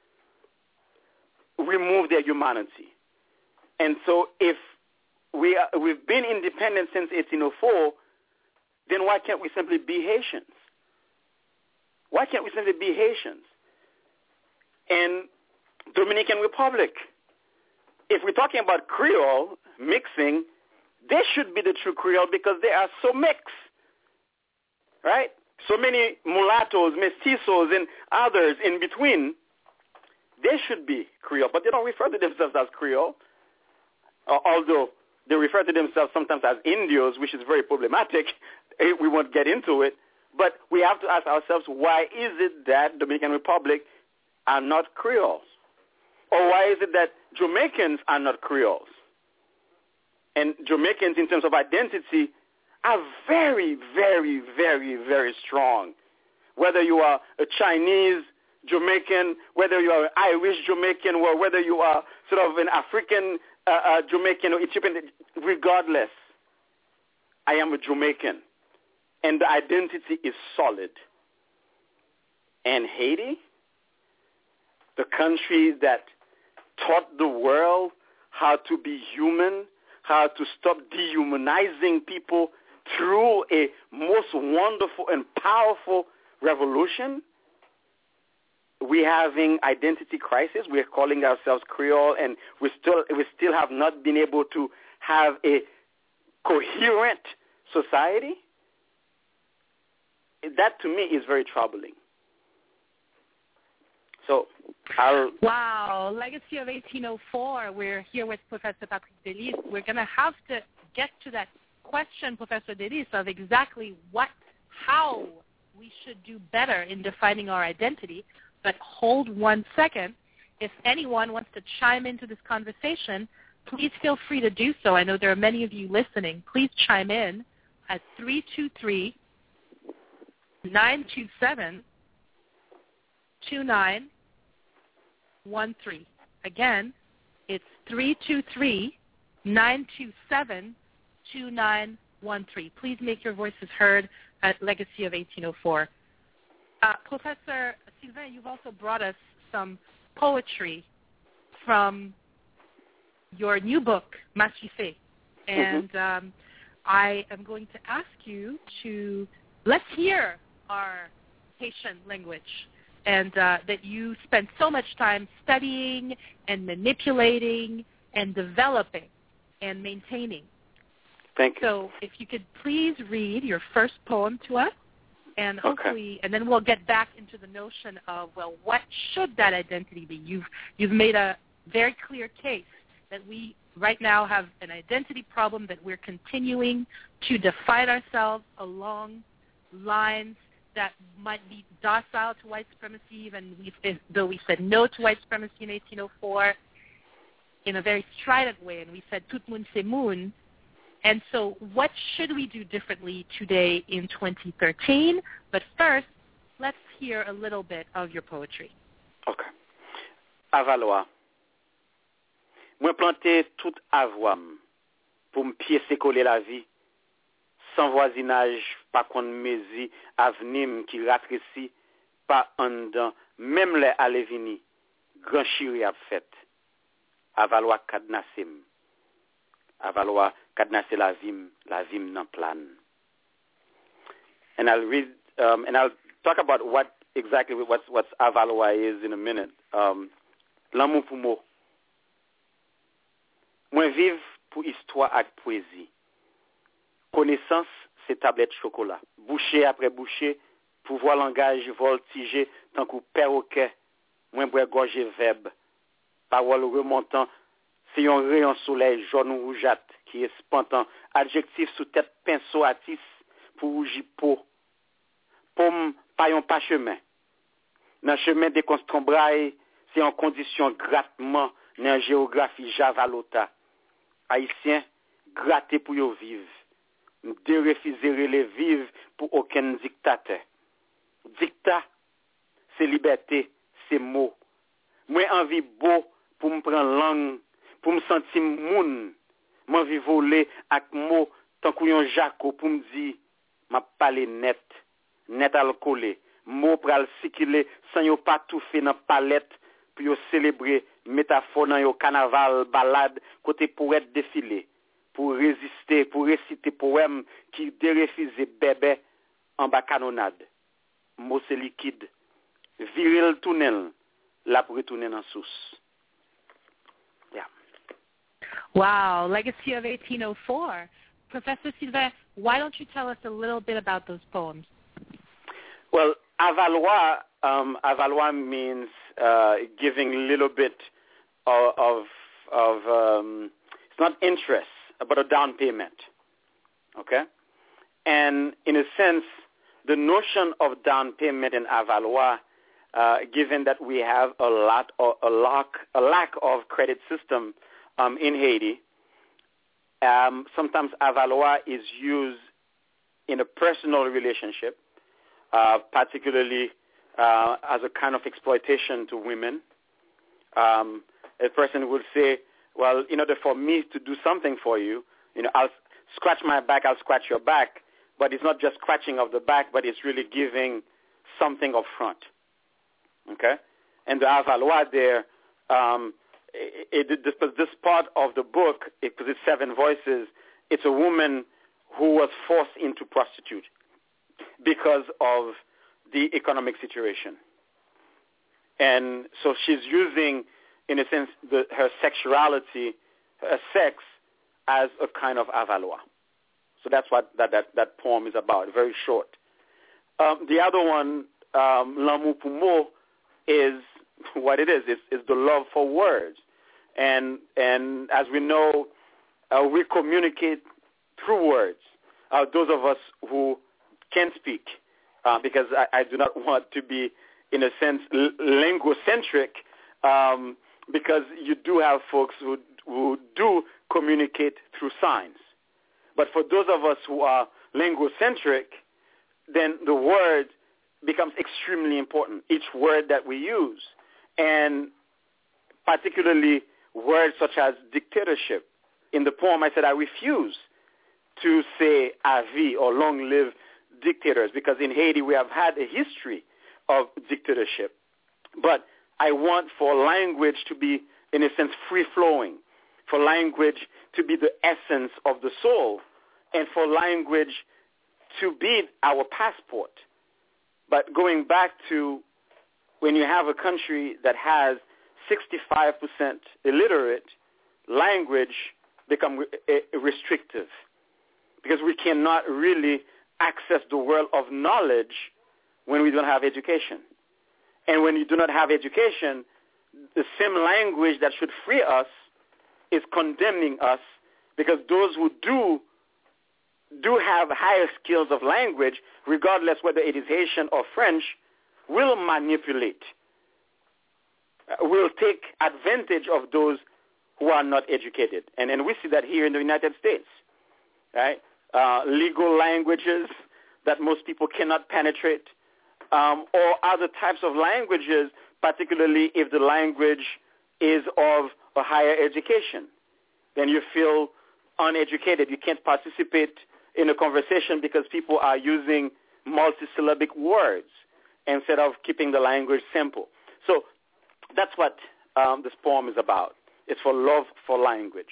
removed their humanity. And so if we've been independent since 1804, then why can't we simply be Haitians? Why can't we simply be Haitians? And Dominican Republic, if we're talking about Creole mixing, they should be the true Creole because they are so mixed, right? So many mulattoes, mestizos, and others in between, they should be Creole, but they don't refer to themselves as Creole, although they refer to themselves sometimes as Indios, which is very problematic. We won't get into it, but we have to ask ourselves, why is it that Dominican Republic are not Creoles? Or why is it that Jamaicans are not Creoles? And Jamaicans, in terms of identity, are very, very, very, very strong. Whether you are a Chinese Jamaican, whether you are an Irish Jamaican, or whether you are sort of an African Jamaican or Ethiopian, regardless, I am a Jamaican. And the identity is solid. And Haiti, the country that taught the world how to be human, how to stop dehumanizing people through a most wonderful and powerful revolution, we're having identity crisis. We're calling ourselves Creole, and we still have not been able to have a coherent society. That, to me, is very troubling. So, Wow, Legacy of 1804. We're here with Professor Patrick Delis. We're going to have to get to that question, Professor Delis, of exactly how we should do better in defining our identity. But hold one second. If anyone wants to chime into this conversation, please feel free to do so. I know there are many of you listening. Please chime in at 323-927-2913. Again, it's 323-927-2913. Please make your voices heard at Legacy of 1804. Professor Sylvain, you've also brought us some poetry from your new book, Machife. And I am going to ask you to let's hear our Haitian language, and that you spend so much time studying and manipulating and developing and maintaining. Thank you. So if you could please read your first poem to us, and hopefully, and then we'll get back into the notion of, well, what should that identity be? You've made a very clear case that we right now have an identity problem, that we're continuing to define ourselves along lines that might be docile to white supremacy, even though we said no to white supremacy in 1804 in a very strident way, and we said tout moun c'est moun. And so what should we do differently today in 2013? But first, let's hear a little bit of your poetry. Okay. Avaloa. Moi planté tout avoam pour m'piécer coller la vie, sans voisinage, pas qu'on mezi, avenim qui ratréci, pas en dedans, même les alevini, grand chiri a fait. Avaloa kadnasim. Avaloa kadnase la vim nan plan. And I'll read, and I'll talk about what exactly what's Avaloa is in a minute. L'amour pour moi. Moi vive pour histoire ak poésie. Connaissance, c'est tablette chocolat. Boucher après boucher, pouvoir langage voltiger, tant qu'au perroquet, moins bois gorgé verbe. Parole remontant, c'est un rayon soleil jaune ou rougeâtre qui est spontan. Adjectif sous tête pinceau atis pour rougir peau. Pomme paillon pas chemin. Dans chemin des constrombrailles, c'est en condition grattement dans géographie javalota. Haïtien, gratter pour yo vivre. De refuser les vivre pour aucun dictateur. Dictat, c'est liberté, c'est mot. Moi envie beau pour me prendre langue, pour me sentir moun. Moi envie voler avec mot tant qu'on Jaco pour me dire m'a parler net al coller. Mot pral circuler sans yo pas tout fait dans palette pour yo célébrer métaphore dans yo carnaval balade côté poète défilé pour résister pour réciter poème qui dérefuser bébé en bas canonnade. Mot c'est liquide. Viril tunnel la pour retourner dans source. Yeah. Wow, Legacy of 1804. Professor Sylvain, why don't you tell us a little bit about those poems? Well, avaloir means giving a little bit of it's not interest, but a down payment. Okay? And in a sense, the notion of down payment in avaloir, given that we have a lack of credit system in Haiti, sometimes avaloir is used in a personal relationship, particularly as a kind of exploitation to women. A person would say, well, in order for me to do something for you, I'll scratch my back, I'll scratch your back, but it's not just scratching of the back, but it's really giving something up front. Okay? And the avaloir there, this part of the book, because it's 7 voices, it's a woman who was forced into prostitute because of the economic situation. And so she's using, in a sense, her sexuality, her sex, as a kind of avaloir. So that's what that poem is about, very short. The other one, L'amour pour mots, is what it is. It's the love for words. And as we know, we communicate through words. Those of us who can speak, because I do not want to be, in a sense, linguocentric, because you do have folks who do communicate through signs. But for those of us who are linguocentric, then the word becomes extremely important, each word that we use. And particularly words such as dictatorship. In the poem, I said I refuse to say "avis" or "long live dictators," because in Haiti we have had a history of dictatorship. But I want for language to be, in a sense, free-flowing, for language to be the essence of the soul, and for language to be our passport. But going back to when you have a country that has 65% illiterate, language becomes restrictive, because we cannot really access the world of knowledge when we don't have education. And when you do not have education, the same language that should free us is condemning us, because those who do have higher skills of language, regardless whether it is Haitian or French, will manipulate, will take advantage of those who are not educated. And we see that here in the United States, right? Legal languages that most people cannot penetrate, or other types of languages, particularly if the language is of a higher education. Then you feel uneducated. You can't participate in a conversation because people are using multisyllabic words instead of keeping the language simple. So that's what this poem is about. It's for love for language.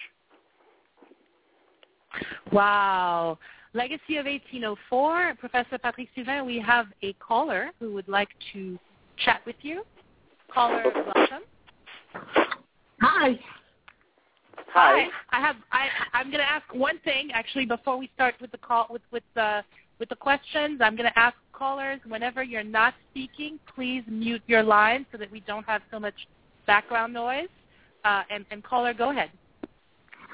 Wow. Legacy of 1804. Professor Patrick Sylvain, we have a caller who would like to chat with you. Caller, welcome. Hi. Hi. I'm going to ask one thing actually before we start with the call with the questions. I'm going to ask callers, whenever you're not speaking, please mute your line so that we don't have so much background noise. And caller, go ahead.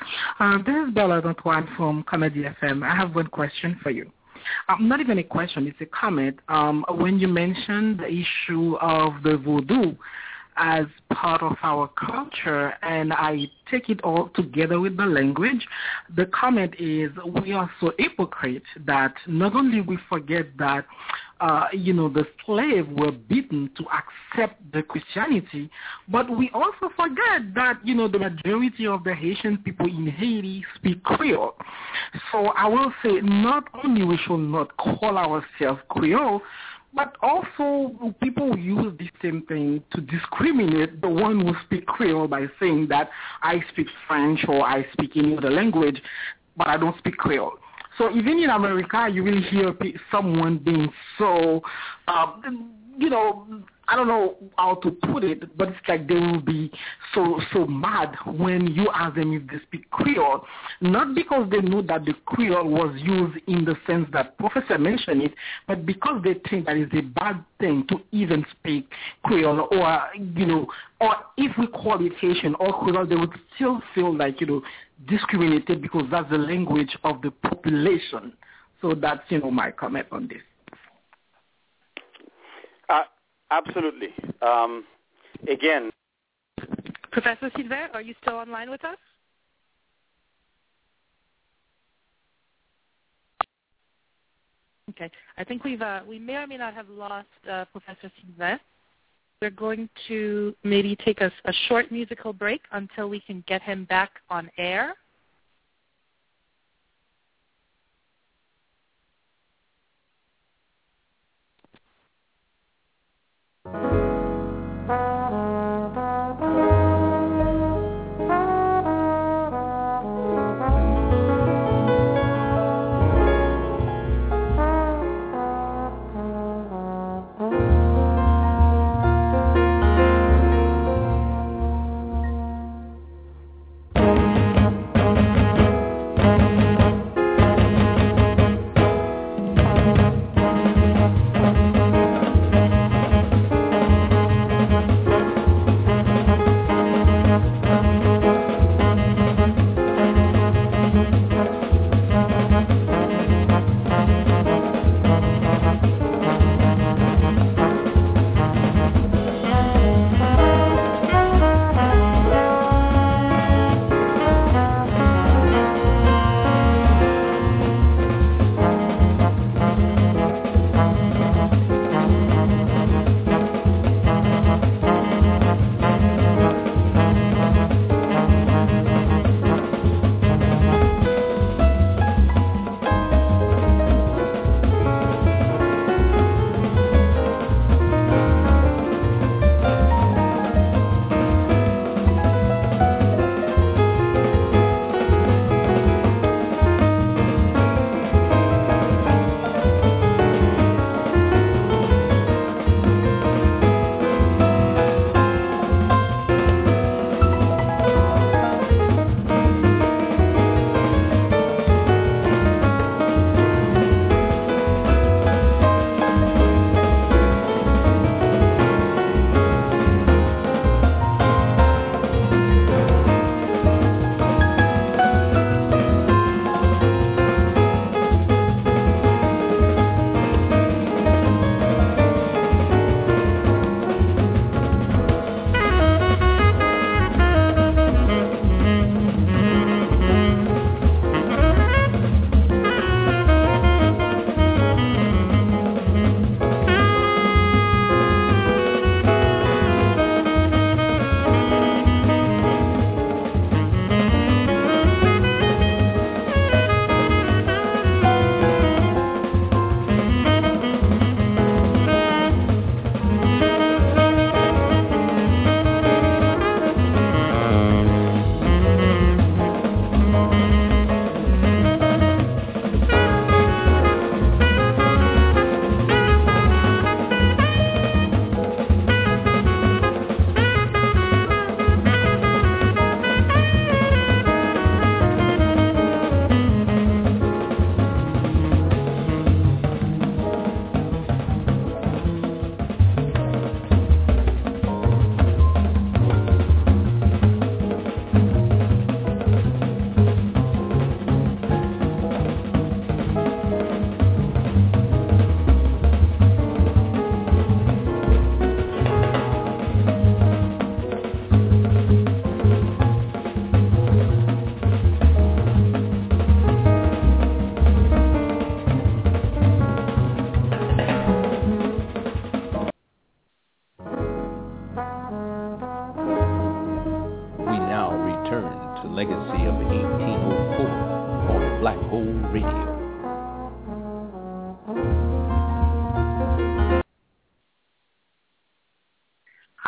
This is Bella Antoine from Comedy FM. I have one question for you. Not even a question, it's a comment. When you mentioned the issue of the voodoo as part of our culture, and I take it all together with the language, the comment is we are so hypocrite that not only we forget that, the slaves were beaten to accept the Christianity, but we also forget that, the majority of the Haitian people in Haiti speak Creole. So I will say not only we should not call ourselves Creole, but also people use the same thing to discriminate the one who speak Creole by saying that I speak French or I speak any other language, but I don't speak Creole. So even in America, you will hear someone being so, I don't know how to put it, but it's like they will be so mad when you ask them if they speak Creole, not because they know that the Creole was used in the sense that Professor mentioned it, but because they think that it's a bad thing to even speak Creole, or if we call it Haitian or Creole, they would still feel like, discriminated because that's the language of the population. So that's, my comment on this. Absolutely. Again, Professor Sylvain, are you still online with us? Okay. I think we may or may not have lost Professor Sylvain. We're going to maybe take a short musical break until we can get him back on air.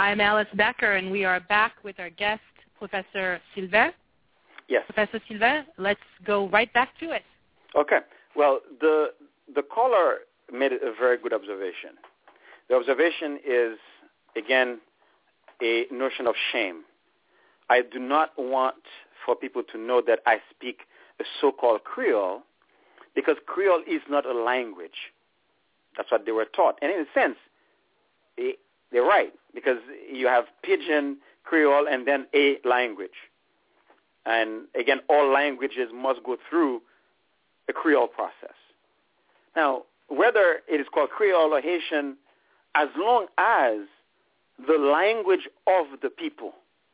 I'm Alice Becker, and we are back with our guest, Professor Sylvain. Yes. Professor Sylvain, let's go right back to it. Okay. Well, the caller made a very good observation. The observation is, again, a notion of shame. I do not want for people to know that I speak a so-called Creole, because Creole is not a language. That's what they were taught. And in a sense, they're right, because you have Pidgin, Creole, and then a language. And again, all languages must go through a Creole process. Now, whether it is called Creole or Haitian, as long as the language of the people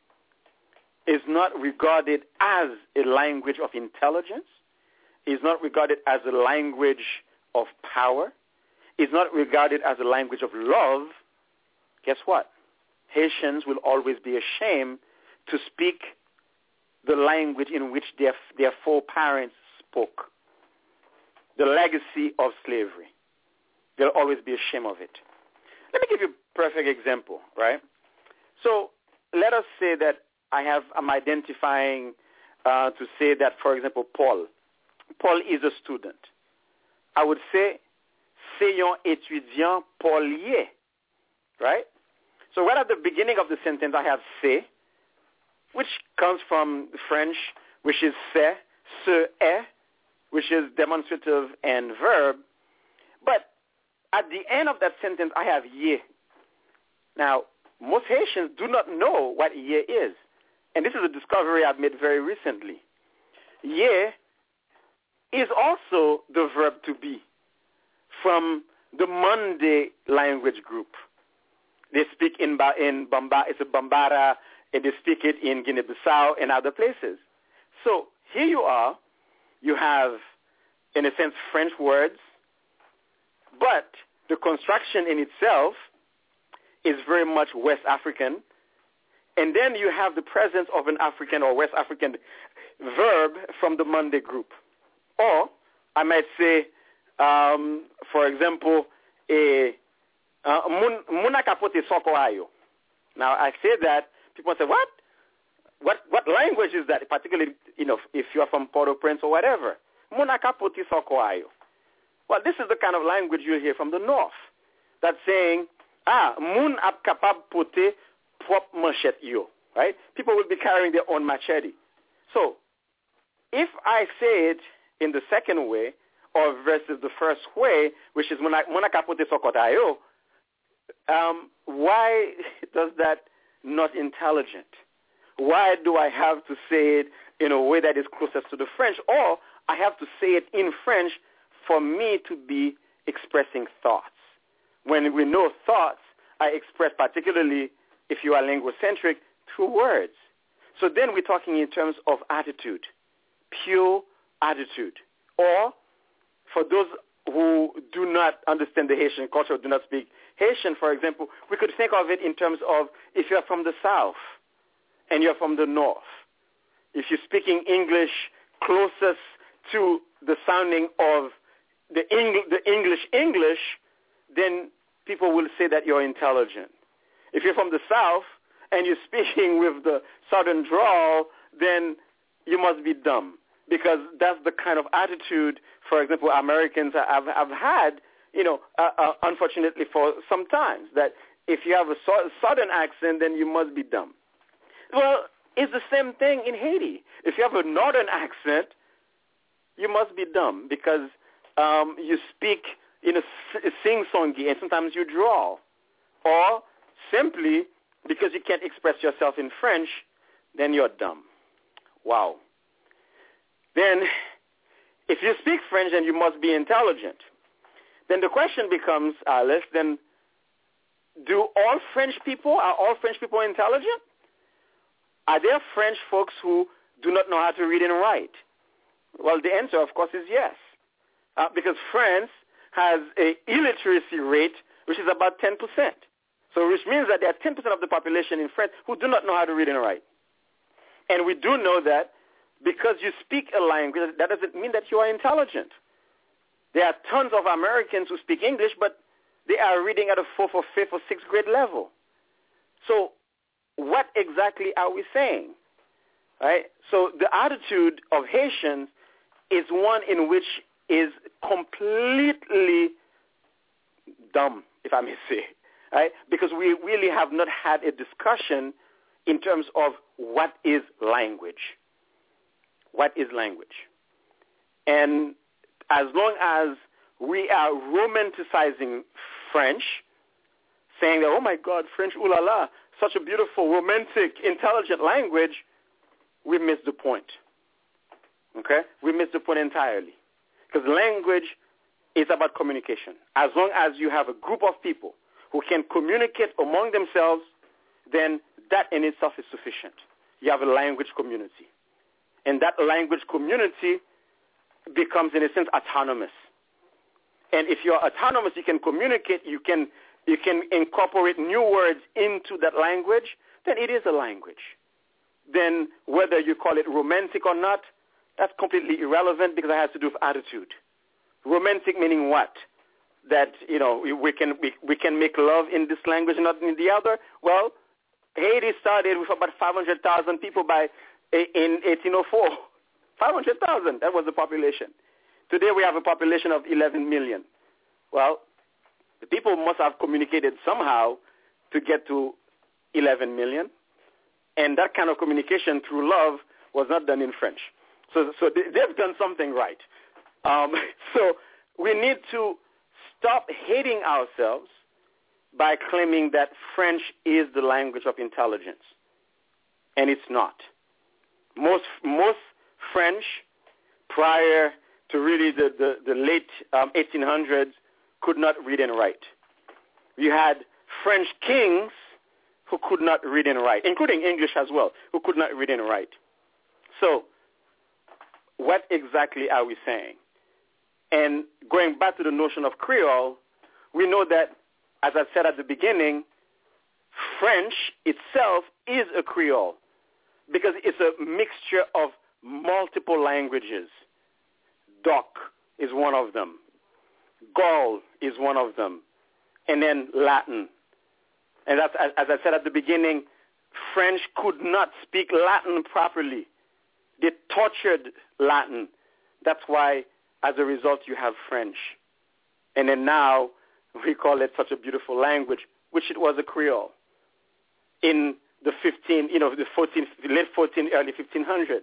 is not regarded as a language of intelligence, is not regarded as a language of power, is not regarded as a language of love, guess what? Haitians will always be ashamed to speak the language in which their foreparents spoke, the legacy of slavery. They'll always be ashamed of it. Let me give you a perfect example, right? So let us say that I'm identifying to say that, for example, Paul is a student. I would say, c'est un étudiant Paulier, right? So right at the beginning of the sentence, I have c'est, which comes from French, which is c'est, ce est, which is demonstrative and verb. But at the end of that sentence, I have ye. Now, most Haitians do not know what ye is. And this is a discovery I've made very recently. Ye is also the verb to be from the Mande language group. They speak in it's a Bambara, and they speak it in Guinea-Bissau and other places. So here you are, you have, in a sense, French words, but the construction in itself is very much West African. And then you have the presence of an African or West African verb from the Mande group. Or I might say, for example, muna kapote soko ayo. Now I say that, people say, what? What language is that? Particularly, if you are from Port-au-Prince or whatever. Muna kapote soko ayo. Well, this is the kind of language you hear from the north. That's saying, mun ap kapab pote prop machete yo. Right? People will be carrying their own machete. So, if I say it in the second way, or versus the first way, which is muna kapote soko ayo, why does that not intelligent? Why do I have to say it in a way that is closest to the French, or I have to say it in French for me to be expressing thoughts? When we know thoughts are expressed, particularly if you are linguocentric, through words. So then we're talking in terms of attitude, pure attitude. Or for those who do not understand the Haitian culture, do not speak Haitian, for example, we could think of it in terms of if you're from the South and you're from the North. If you're speaking English closest to the sounding of the English, then people will say that you're intelligent. If you're from the South and you're speaking with the Southern drawl, then you must be dumb, because that's the kind of attitude, for example, Americans have had, unfortunately for some times, that if you have a Southern accent, then you must be dumb. Well, it's the same thing in Haiti. If you have a Northern accent, you must be dumb, because you speak in a sing-songy, and sometimes you drawl. Or simply because you can't express yourself in French, then you're dumb. Wow. Then, if you speak French, then you must be intelligent. Then the question becomes, Alice, then are all French people intelligent? Are there French folks who do not know how to read and write? Well, the answer, of course, is yes. Because France has an illiteracy rate which is about 10%. So which means that there are 10% of the population in France who do not know how to read and write. And we do know that because you speak a language, that doesn't mean that you are intelligent. There are tons of Americans who speak English, but they are reading at a 4th or 5th or 6th grade level. So what exactly are we saying? Right? So the attitude of Haitians is one in which is completely dumb, if I may say, right? Because we really have not had a discussion in terms of what is language. What is language? And as long as we are romanticizing French, saying that, oh my God, French, ooh la la, such a beautiful, romantic, intelligent language, we miss the point. Okay? We miss the point entirely. Because language is about communication. As long as you have a group of people who can communicate among themselves, then that in itself is sufficient. You have a language community. And that language community becomes, in a sense, autonomous. And if you're autonomous, you can communicate, you can incorporate new words into that language, then it is a language. Then whether you call it romantic or not, that's completely irrelevant because it has to do with attitude. Romantic meaning what? That, we can make love in this language and not in the other? Well, Haiti started with about 500,000 people in 1804. 500,000, that was the population. Today we have a population of 11 million. Well, the people must have communicated somehow to get to 11 million. And that kind of communication through love was not done in French. So they've done something right. So we need to stop hating ourselves by claiming that French is the language of intelligence. And it's not. Most French, prior to really the late 1800s, could not read and write. You had French kings who could not read and write, including English as well, who could not read and write. So what exactly are we saying? And going back to the notion of Creole, we know that, as I said at the beginning, French itself is a Creole because it's a mixture of multiple languages. Doc is one of them. Gaul is one of them. And then Latin. And that's, as I said at the beginning, French could not speak Latin properly. They tortured Latin. That's why, as a result, you have French. And then now we call it such a beautiful language, which it was a Creole in the late 14, early 1500s.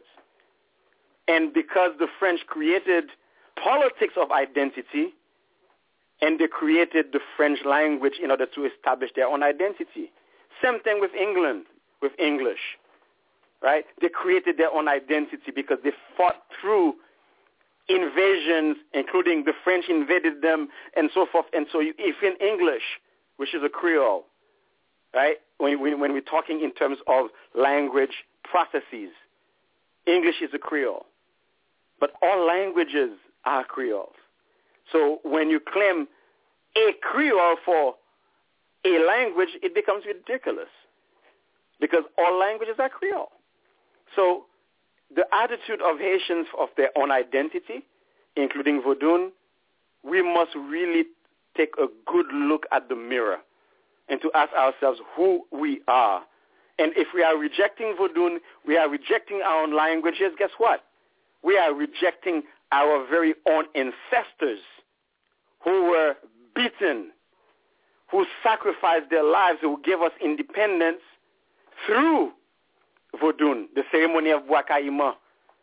And because the French created politics of identity, and they created the French language in order to establish their own identity. Same thing with England, with English, right? They created their own identity because they fought through invasions, including the French invaded them and so forth. And so if in English, which is a Creole, right, when we're talking in terms of language processes, English is a Creole. But all languages are Creoles. So when you claim a Creole for a language, it becomes ridiculous because all languages are Creole. So the attitude of Haitians of their own identity, including Vodun, we must really take a good look at the mirror and to ask ourselves who we are. And if we are rejecting Vodun, we are rejecting our own languages, guess what? We are rejecting our very own ancestors who were beaten, who sacrificed their lives, who gave us independence through Vodun, the ceremony of Wakaima,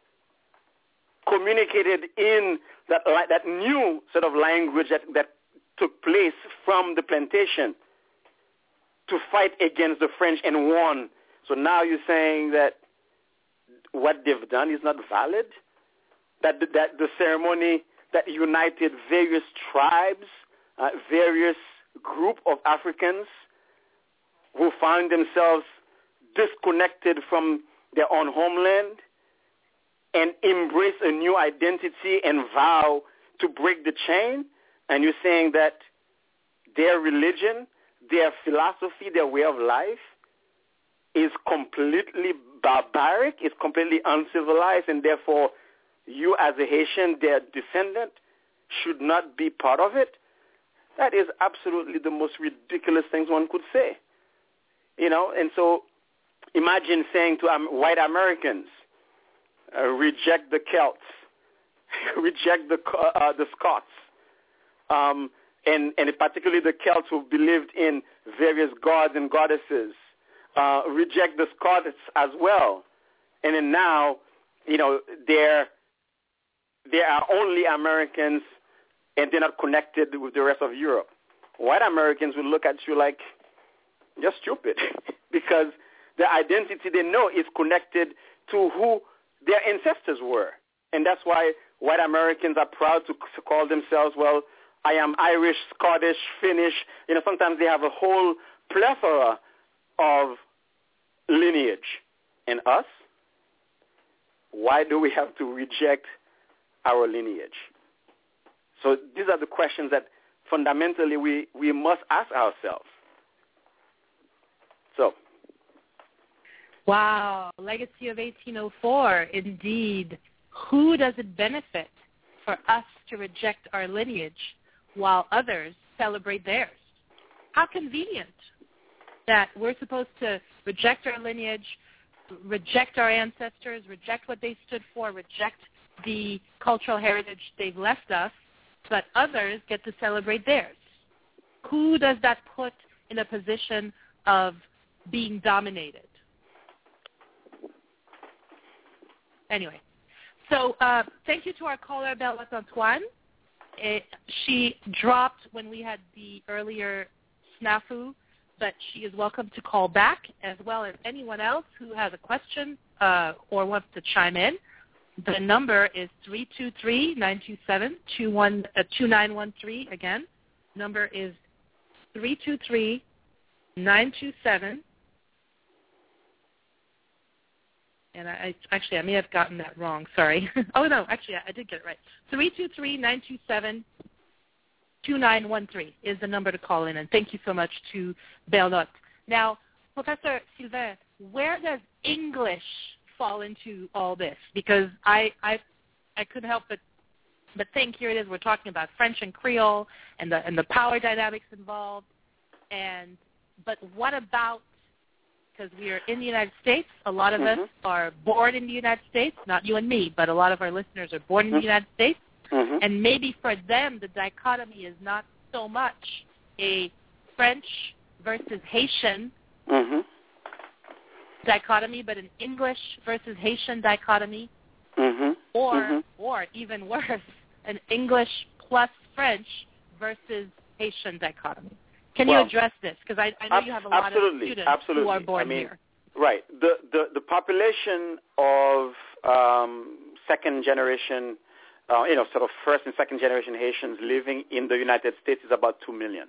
communicated in that new sort of language that took place from the plantation to fight against the French and won. So now you're saying that what they've done is not valid? That the ceremony that united various tribes, various group of Africans who found themselves disconnected from their own homeland and embrace a new identity and vow to break the chain, and you're saying that their religion, their philosophy, their way of life is completely barbaric, is completely uncivilized, and therefore you as a Haitian, their descendant, should not be part of it? That is absolutely the most ridiculous things one could say. And so imagine saying to white Americans, reject the Celts, reject the Scots, and particularly the Celts who believed in various gods and goddesses, reject the Scots as well. And then now, they are only Americans and they're not connected with the rest of Europe. White Americans will look at you like you're stupid because the identity they know is connected to who their ancestors were. And that's why white Americans are proud to call themselves, well, I am Irish, Scottish, Finnish. Sometimes they have a whole plethora of lineage. And us, why do we have to reject our lineage? So these are the questions that fundamentally we must ask ourselves. So. Wow, Legacy of 1804, indeed. Who does it benefit for us to reject our lineage while others celebrate theirs? How convenient that we're supposed to reject our lineage, reject our ancestors, reject what they stood for, reject the cultural heritage they've left us, but others get to celebrate theirs. Who does that put in a position of being dominated? Anyway, so thank you to our caller, Belle Antoine. She dropped when we had the earlier snafu, but she is welcome to call back, as well as anyone else who has a question or wants to chime in. The number is 323-927-2913. Again, number is 323-927. And I may have gotten that wrong. Sorry. Oh, no, actually, I did get it right. 323-927-2913 is the number to call in. And thank you so much to Berlotte. Now, Professor Sylvain, where does English fall into all this? Because I couldn't help but think, here it is, we're talking about French and Creole and the power dynamics involved. But what about, because we are in the United States, a lot of us are born in the United States, not you and me, but a lot of our listeners are born in the United States, and maybe for them the dichotomy is not so much a French versus Haitian dichotomy, but an English versus Haitian dichotomy, or even worse, an English plus French versus Haitian dichotomy. Can you address this? Because I know you have a lot of students who are born here. Right. The population of second generation, sort of first and second generation Haitians living in the United States is about 2 million.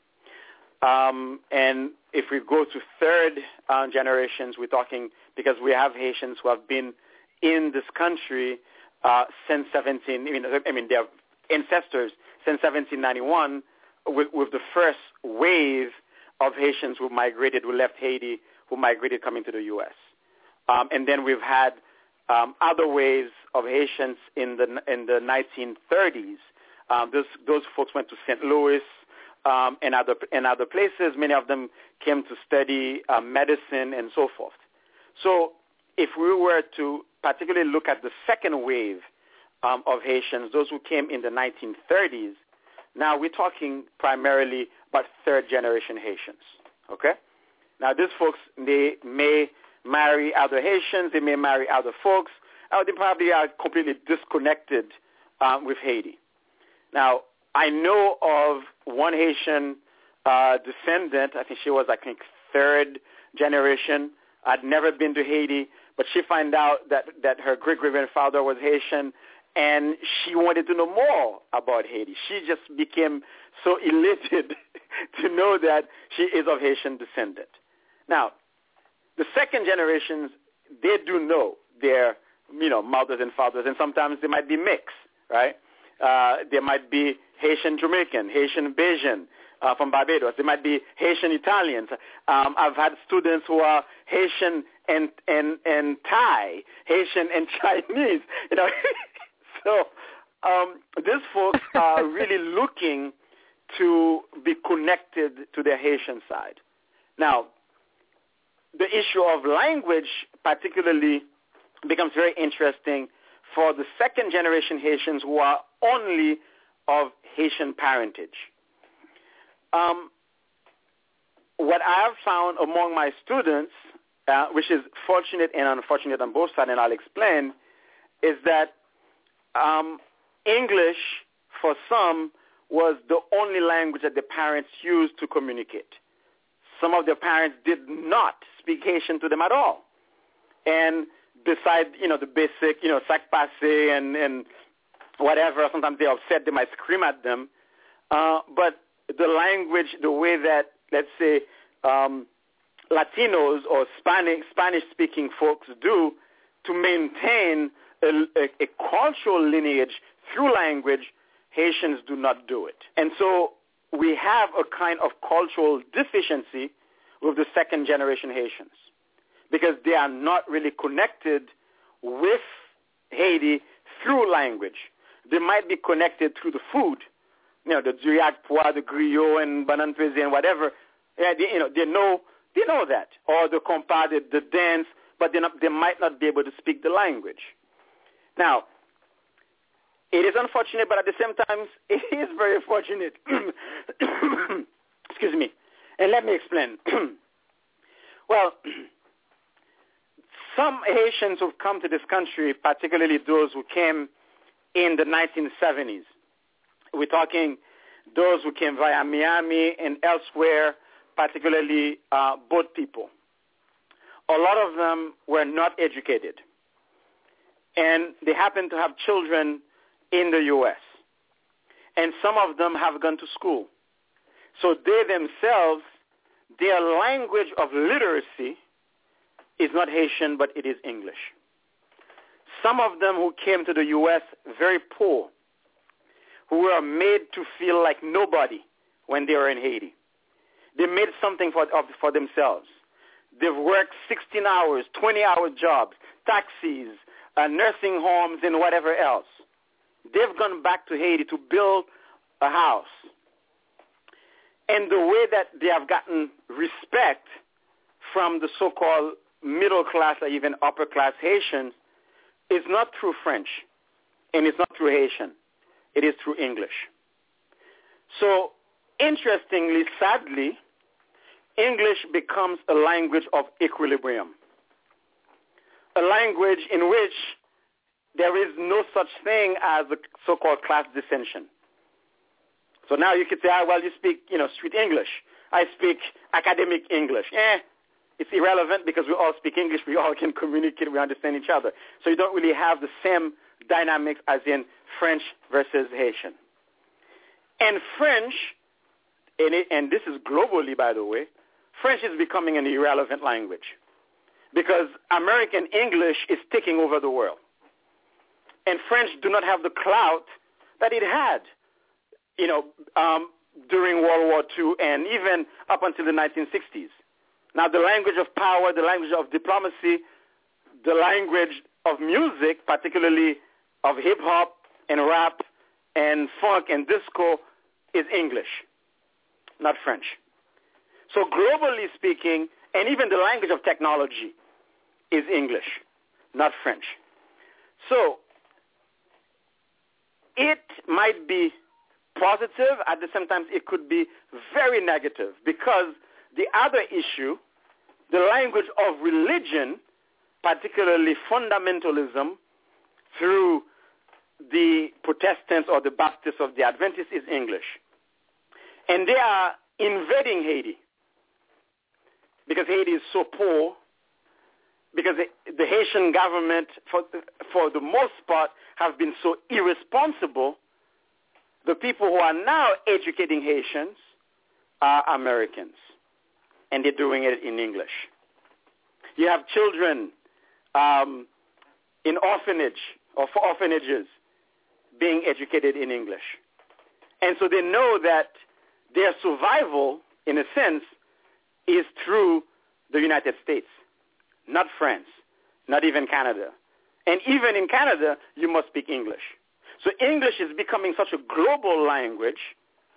And if we go to third generations, we're talking, because we have Haitians who have been in this country since their ancestors since 1791, with the first wave of Haitians who migrated, who left Haiti, who migrated coming to the U.S. And then we've had other waves of Haitians in the 1930s. Those folks went to St. Louis and other places. Many of them came to study medicine and so forth. So if we were to particularly look at the second wave of Haitians, those who came in the 1930s, now we're talking primarily about third-generation Haitians, okay? Now these folks, they may marry other Haitians, they may marry other folks, or they probably are completely disconnected with Haiti. Now, I know of one Haitian descendant, I think she was, third generation. I'd never been to Haiti, but she found out that her great-grandfather was Haitian, and she wanted to know more about Haiti. She just became so elated to know that she is of Haitian descent. Now, the second generations, they do know their, mothers and fathers, and sometimes they might be mixed, right? There might be Haitian Jamaican, Haitian Bajan from Barbados. There might be Haitian Italians. I've had students who are Haitian and Thai, Haitian and Chinese. So these folks are really looking to be connected to their Haitian side. Now, the issue of language particularly becomes very interesting for the second-generation Haitians who are only of Haitian parentage. What I have found among my students, which is fortunate and unfortunate on both sides, and I'll explain, is that English, for some, was the only language that the parents used to communicate. Some of their parents did not speak Haitian to them at all. And besides, the basic, sac passe and whatever, sometimes they're upset, they might scream at them. But the language, the way that, let's say, Latinos or Spanish-speaking folks do to maintain a cultural lineage through language, Haitians do not do it. And so we have a kind of cultural deficiency with the second-generation Haitians because they are not really connected with Haiti through language. They might be connected through the food, the duriac pois, the griot, and banan pesé, and whatever. Yeah, they know that, or the compas, the dance, but they might not be able to speak the language. Now, it is unfortunate, but at the same time, it is very fortunate. Excuse me. And let me explain. Well, some Haitians who've come to this country, particularly those who came in the 1970s, we're talking those who came via Miami and elsewhere, particularly boat people. A lot of them were not educated. And they happen to have children in the U.S. And some of them have gone to school. So they themselves, their language of literacy is not Haitian, but it is English. Some of them who came to the U.S. very poor, who were made to feel like nobody when they were in Haiti. They made something for themselves. They've worked 16 hours, 20-hour jobs, taxis, nursing homes, and whatever else. They've gone back to Haiti to build a house. And the way that they have gotten respect from the so-called middle class or even upper class Haitians is not through French, and it's not through Haitian. It is through English. So, interestingly, sadly, English becomes a language of equilibrium, a language in which there is no such thing as a so-called class dissension. So now you could say, well, you speak, street English. I speak academic English. It's irrelevant because we all speak English. We all can communicate. We understand each other. So you don't really have the same dynamics as in French versus Haitian. And French, and this is globally, by the way, French is becoming an irrelevant language because American English is taking over the world. And French do not have the clout that it had, during World War II and even up until the 1960s. Now, the language of power, the language of diplomacy, the language of music, particularly of hip-hop and rap and funk and disco, is English, not French. So globally speaking, and even the language of technology is English, not French. So it might be positive. At the same time, it could be very negative because the other issue, the language of religion, particularly fundamentalism through the Protestants or the Baptists or the Adventists, is English. And they are invading Haiti because Haiti is so poor, because the Haitian government, for the most part, have been so irresponsible. The people who are now educating Haitians are Americans, and they're doing it in English. You have children in orphanages being educated in English. And so they know that their survival, in a sense, is through the United States, not France, not even Canada. And even in Canada, you must speak English. So English is becoming such a global language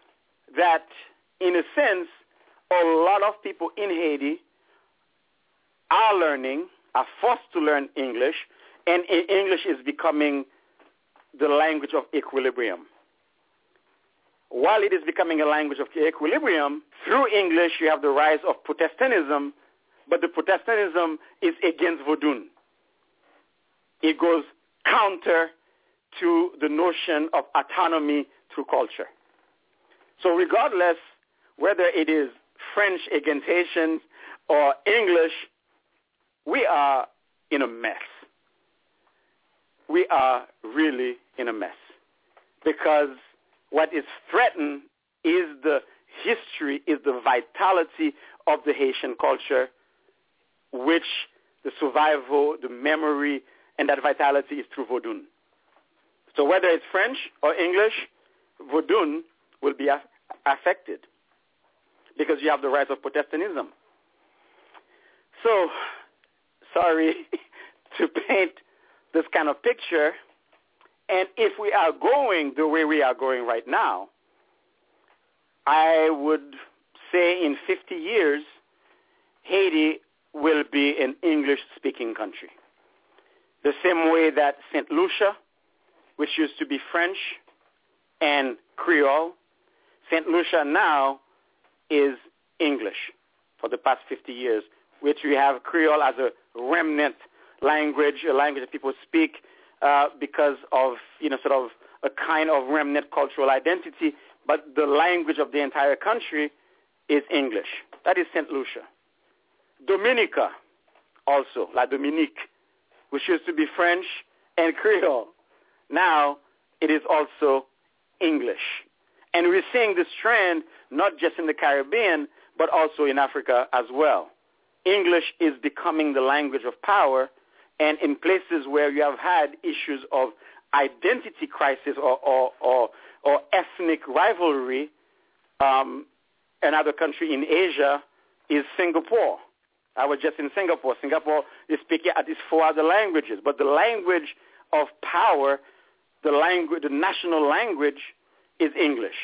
that, in a sense, a lot of people in Haiti are learning, are forced to learn English, and English is becoming the language of equilibrium. While it is becoming a language of equilibrium, through English you have the rise of Protestantism, but the Protestantism is against Vodun. It goes counter to the notion of autonomy through culture. So regardless whether it is French against Haitians or English, we are in a mess. We are really in a mess because what is threatened is the history, is the vitality of the Haitian culture, which the survival, the memory, and that vitality is through Vodun. So whether it's French or English, Vodun will be affected because you have the rise of Protestantism. So, sorry to paint this kind of picture. And if we are going the way we are going right now, I would say in 50 years, Haiti will be an English-speaking country. The same way that St. Lucia, which used to be French and Creole, St. Lucia now is English for the past 50 years, which we have Creole as a remnant language, a language that people speak because of, sort of a kind of remnant cultural identity, but the language of the entire country is English. That is St. Lucia. Dominica also, La Dominique, which used to be French and Creole. Now it is also English. And we're seeing this trend not just in the Caribbean, but also in Africa as well. English is becoming the language of power, and in places where you have had issues of identity crisis or ethnic rivalry, another country in Asia is Singapore. I was just in Singapore. Singapore is speaking at least 4 other languages, but the language of power, the national language, is English.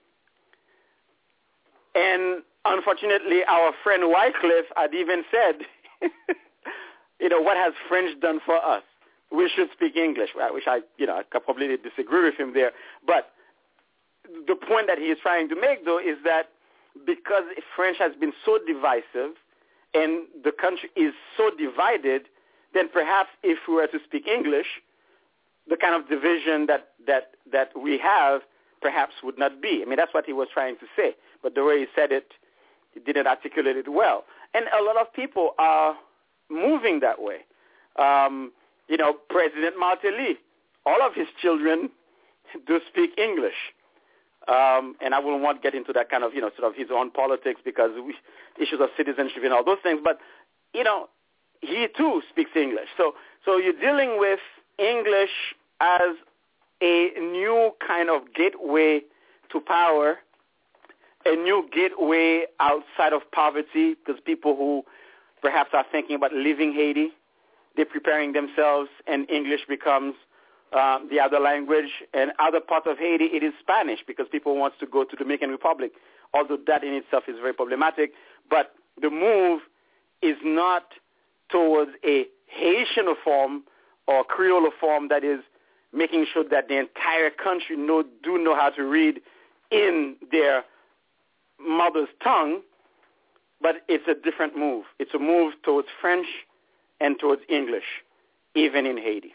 And unfortunately, our friend Wycliffe had even said, what has French done for us? We should speak English, which I probably disagree with him there. But the point that he is trying to make, though, is that because French has been so divisive and the country is so divided, then perhaps if we were to speak English, the kind of division that we have perhaps would not be. I mean, that's what he was trying to say. But the way he said it, he didn't articulate it well. And a lot of people are moving that way. President Martelly, all of his children do speak English. And I wouldn't want to get into that kind of, sort of his own politics because issues of citizenship and all those things. But, he too speaks English. So you're dealing with English as a new kind of gateway to power, a new gateway outside of poverty, because people who perhaps are thinking about leaving Haiti, they're preparing themselves, and English becomes the other language. And other parts of Haiti, it is Spanish, because people want to go to the Dominican Republic, although that in itself is very problematic. But the move is not towards a Haitian form or Creole form that is making sure that the entire country do know how to read in their mother's tongue, but it's a different move. It's a move towards French and towards English, even in Haiti.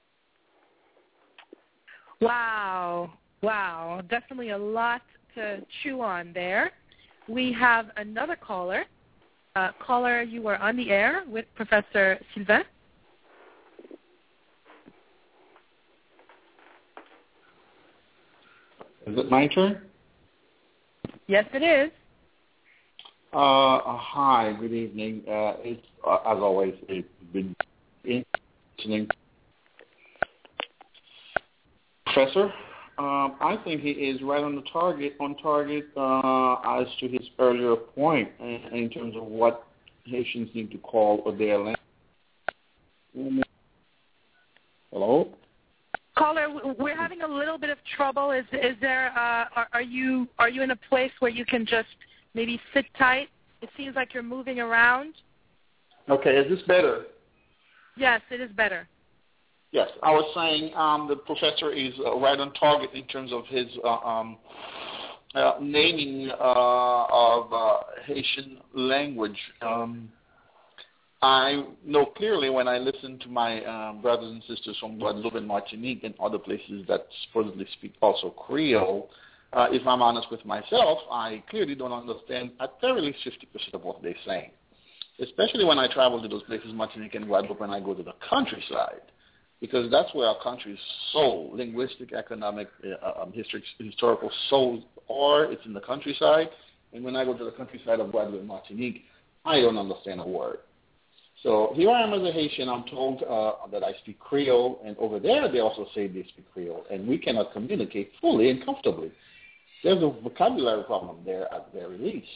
Wow. Definitely a lot to chew on there. We have another caller. Caller, you are on the air with Professor Sylvain. Is it my turn? Yes, it is. Hi, good evening. It's, as always, it's been interesting. Professor, I think he is right on target as to his earlier point in terms of what Haitians need to call their language. Hello? Caller, we're having a little bit of trouble. Is there? Are you in a place where you can just maybe sit tight? It seems like you're moving around. Okay, is this better? Yes, it is better. Yes, I was saying the professor is right on target in terms of his naming of Haitian language. I know clearly when I listen to my brothers and sisters from Guadeloupe and Martinique and other places that supposedly speak also Creole, if I'm honest with myself, I clearly don't understand at very least 50% of what they're saying, especially when I travel to those places, Martinique and Guadeloupe, and I go to the countryside, because that's where our country's soul, linguistic, economic, historical soul are. It's in the countryside. And when I go to the countryside of Guadeloupe and Martinique, I don't understand a word. So here I am as a Haitian. I'm told that I speak Creole, and over there they also say they speak Creole, and we cannot communicate fully and comfortably. There's a vocabulary problem there at the very least.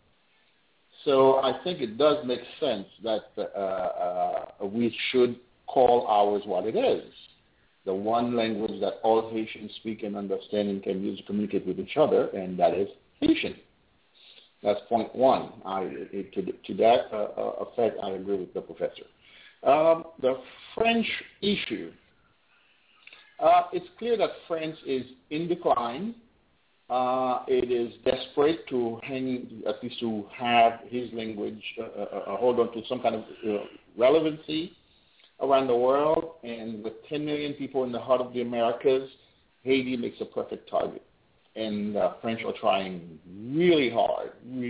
So I think it does make sense that we should call ours what it is, the one language that all Haitians speak and understand and can use to communicate with each other, and that is Haitian. That's point one. To that effect, I agree with the professor. The French issue. It's clear that France is in decline. It is desperate to at least to have his language hold on to some kind of relevancy around the world. And with 10 million people in the heart of the Americas, Haiti makes a perfect target. And French are trying really hard,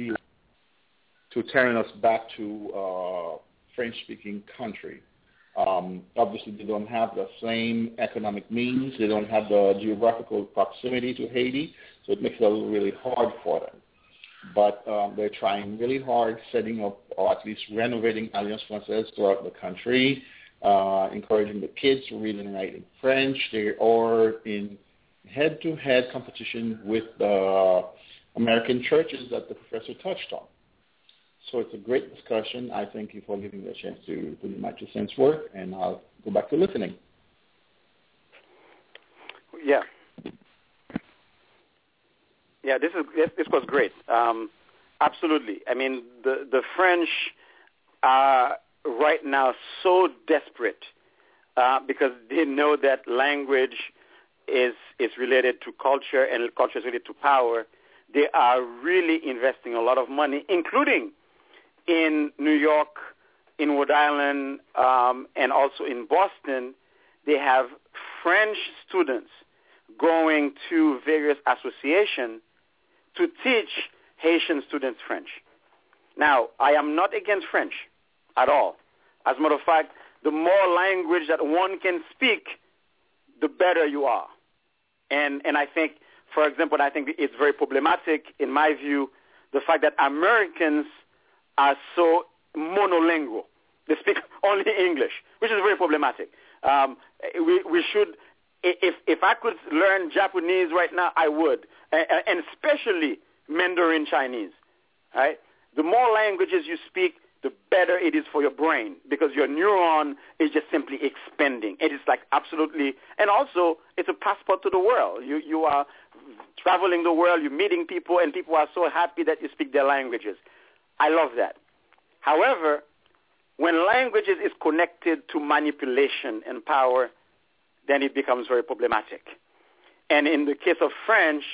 to turn us back to French-speaking country. Obviously, they don't have the same economic means. They don't have the geographical proximity to Haiti, so it makes it really hard for them. But they're trying really hard, setting up or at least renovating Alliance Française throughout the country, encouraging the kids to read and write in French. They are in head-to-head competition with the American churches that the professor touched on. So it's a great discussion. I thank you for giving me a chance to put my 2 cents worth, and I'll go back to listening. Yeah. Yeah, this was great. Absolutely. I mean, the French are right now so desperate because they know that language is related to culture, and culture is related to power. They are really investing a lot of money, including in New York, in Rhode Island, and also in Boston. They have French students going to various associations to teach Haitian students French. Now, I am not against French at all. As a matter of fact, the more language that one can speak, the better you are. And I think, for example, I think it's very problematic, in my view, the fact that Americans are so monolingual. They speak only English, which is very problematic. We should, if I could learn Japanese right now, I would, and especially Mandarin Chinese. Right? The more languages you speak, the better it is for your brain, because your neuron is just simply expanding. It is like absolutely, and also it's a passport to the world. You are traveling the world, you're meeting people, and people are so happy that you speak their languages. I love that. However, when languages is connected to manipulation and power, then it becomes very problematic. And in the case of French,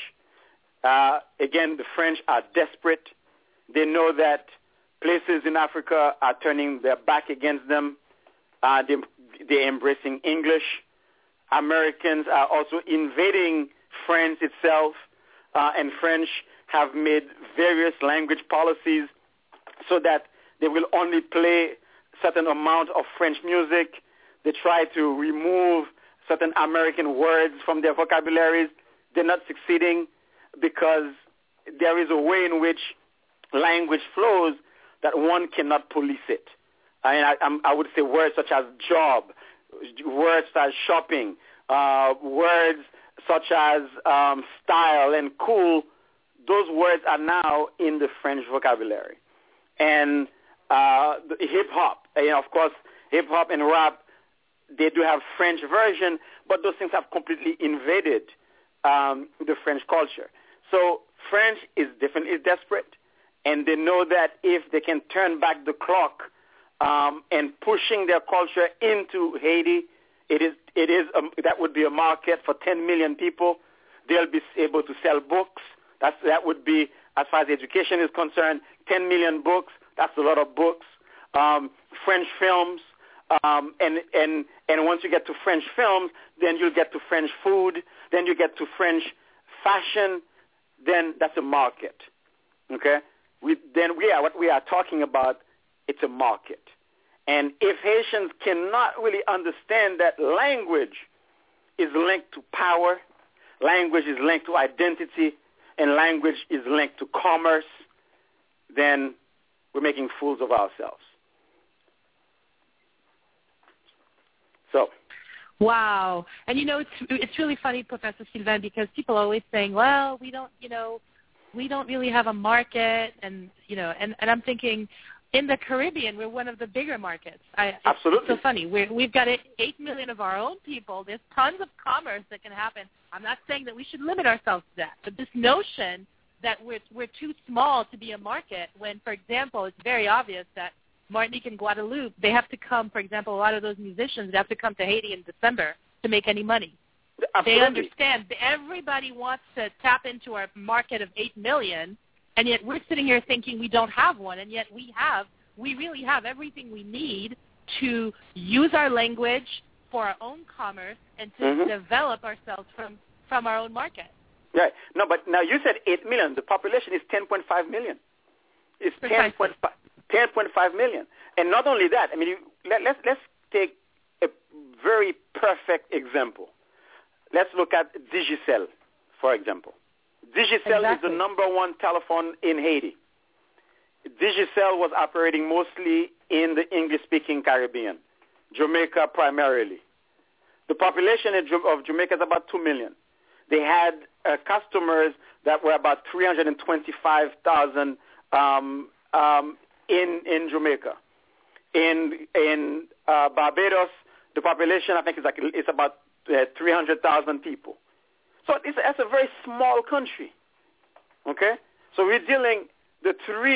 again, the French are desperate. They know that places in Africa are turning their back against them. They're embracing English. Americans are also invading France itself, and French have made various language policies so that they will only play certain amount of French music. They try to remove certain American words from their vocabularies. They're not succeeding because there is a way in which language flows that one cannot police it. I would say words such as job, words such as shopping, words such as style and cool. Those words are now in the French vocabulary. And the hip-hop, of course, hip-hop and rap, they do have French version, but those things have completely invaded the French culture. So French is definitely desperate, and they know that if they can turn back the clock and pushing their culture into Haiti. That would be a market for 10 million people. They'll be able to sell books. That would be, as far as education is concerned, 10 million books. That's a lot of books. French films, and once you get to French films, then you'll get to French food. Then you get to French fashion. Then that's a market. Okay. What we are talking about, it's a market. And if Haitians cannot really understand that language is linked to power, language is linked to identity, and language is linked to commerce, then we're making fools of ourselves. So. Wow. And, it's really funny, Professor Sylvain, because people are always saying, well, we don't really have a market. And I'm thinking, in the Caribbean, we're one of the bigger markets. Absolutely. It's so funny. We've got 8 million of our own people. There's tons of commerce that can happen. I'm not saying that we should limit ourselves to that, but this notion that we're too small to be a market when, for example, it's very obvious that Martinique and Guadeloupe, they have to come, for example, a lot of those musicians, they have to come to Haiti in December to make any money. Absolutely. They understand. Everybody wants to tap into our market of 8 million, and yet we're sitting here thinking we don't have one, and yet we really have everything we need to use our language for our own commerce and to develop ourselves from our own market. Right. No, but now you said 8 million. The population is 10.5 million. It's 10.5 million. And not only that, I mean, let's take a very perfect example. Let's look at Digicel, for example. Digicel is the number one telephone in Haiti. Digicel was operating mostly in the English-speaking Caribbean, Jamaica primarily. The population of Jamaica is about 2 million. They had customers that were about 325,000 in Jamaica. In Barbados, the population, I think, is about 300,000 people. So that's a very small country, okay? So we're dealing the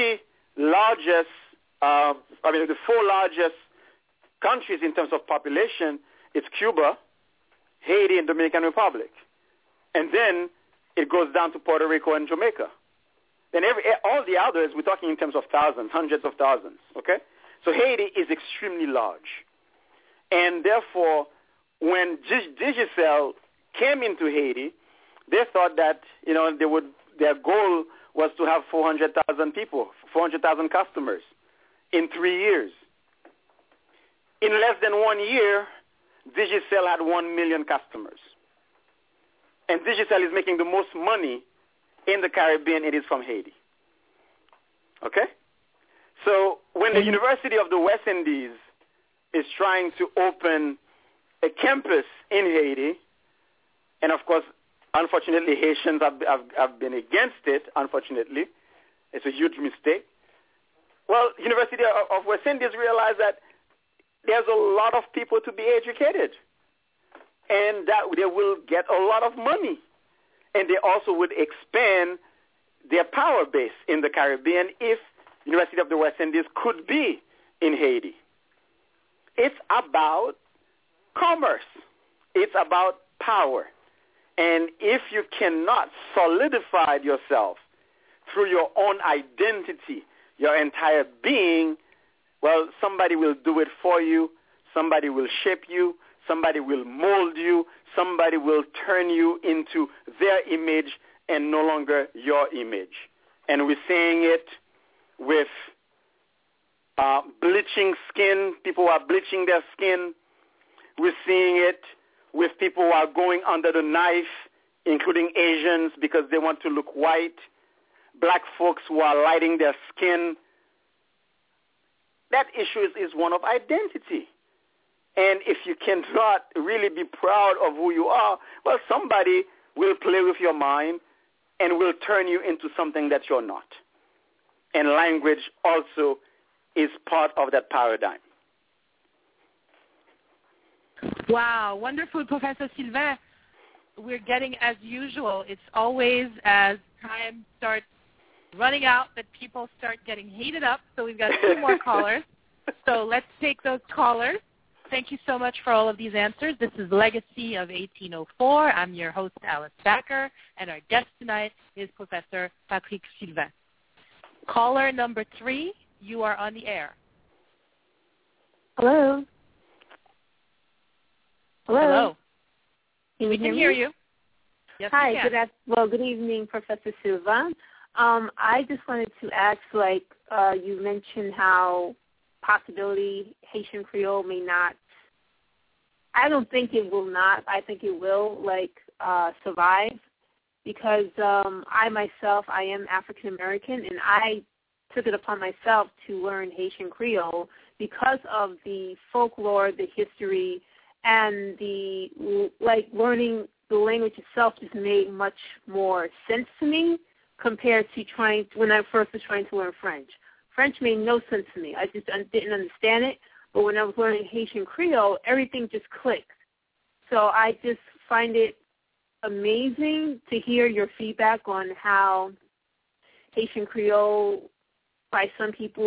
four largest countries in terms of population. It's Cuba, Haiti, and Dominican Republic. And then it goes down to Puerto Rico and Jamaica. Then all the others, we're talking in terms of thousands, hundreds of thousands, okay? So Haiti is extremely large. And therefore, when Digicel came into Haiti, they thought that, their goal was to have 400,000 people, 400,000 customers in 3 years. In less than 1 year, Digicel had 1 million customers. And Digicel is making the most money in the Caribbean. It is from Haiti. Okay? So when the University of the West Indies is trying to open a campus in Haiti, and of course, unfortunately, Haitians have been against it, unfortunately. It's a huge mistake. Well, University of West Indies realized that there's a lot of people to be educated, and that they will get a lot of money. And they also would expand their power base in the Caribbean if University of the West Indies could be in Haiti. It's about commerce. It's about power. And if you cannot solidify yourself through your own identity, your entire being, well, somebody will do it for you. Somebody will shape you. Somebody will mold you. Somebody will turn you into their image and no longer your image. And we're seeing it with bleaching skin. People are bleaching their skin. We're seeing it with people who are going under the knife, including Asians, because they want to look white. Black folks who are lighting their skin. That issue is one of identity. And if you cannot really be proud of who you are, well, somebody will play with your mind and will turn you into something that you're not. And language also is part of that paradigm. Wow, wonderful, Professor Sylvain. We're getting, as usual, it's always as time starts running out that people start getting heated up. So we've got 2 more callers. So let's take those callers. Thank you so much for all of these answers. This is Legacy of 1804. I'm your host, Alice Backer, and our guest tonight is Professor Patrick Sylvain. Caller number 3, you are on the air. Hello. Hello. We can hear you. Yes, Hi. Good evening, Professor Sylvain. I just wanted to ask, you mentioned how possibility Haitian Creole may not. I don't think it will not. I think it will survive because I myself, I am African American, and I took it upon myself to learn Haitian Creole because of the folklore, the history, and the learning the language itself just made much more sense to me compared to when I first was trying to learn French. French made no sense to me. I just didn't understand it. But when I was learning Haitian Creole, everything just clicked. So I just find it amazing to hear your feedback on how Haitian Creole, by some people,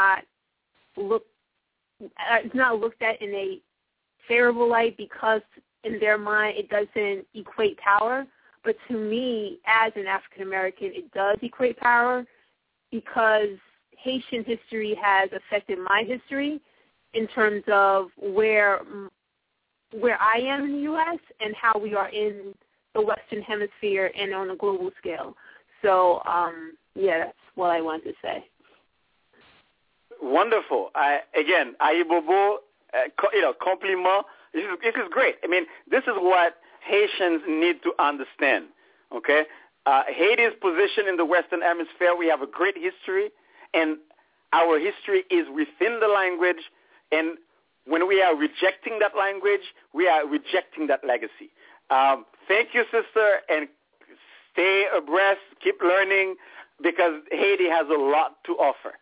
it's not looked at in a favorable light because in their mind it doesn't equate power. But to me, as an African American, it does equate power because Haitian history has affected my history in terms of where I am in the U.S. and how we are in the Western Hemisphere and on a global scale. So, that's what I wanted to say. Wonderful. Ayibobo, compliment. This is great. I mean, this is what Haitians need to understand, okay? Haiti's position in the Western Hemisphere, we have a great history, and our history is within the language, and when we are rejecting that language, we are rejecting that legacy. Thank you, sister, and stay abreast, keep learning, because Haiti has a lot to offer.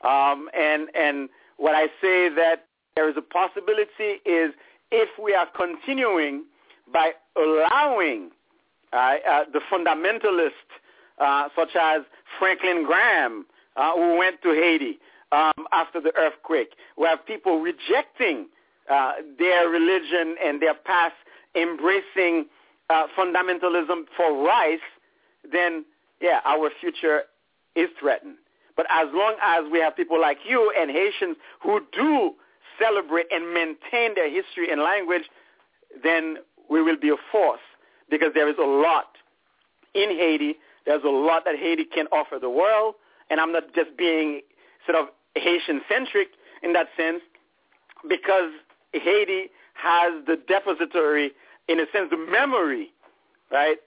And what I say that there is a possibility is if we are continuing by allowing the fundamentalists such as Franklin Graham, who went to Haiti after the earthquake, we have people rejecting their religion and their past, embracing fundamentalism for rice, then, our future is threatened. But as long as we have people like you and Haitians who do celebrate and maintain their history and language, then we will be a force because there is a lot in Haiti. There's a lot that Haiti can offer the world, and I'm not just being sort of Haitian-centric in that sense because Haiti has the depository, in a sense, the memory, right,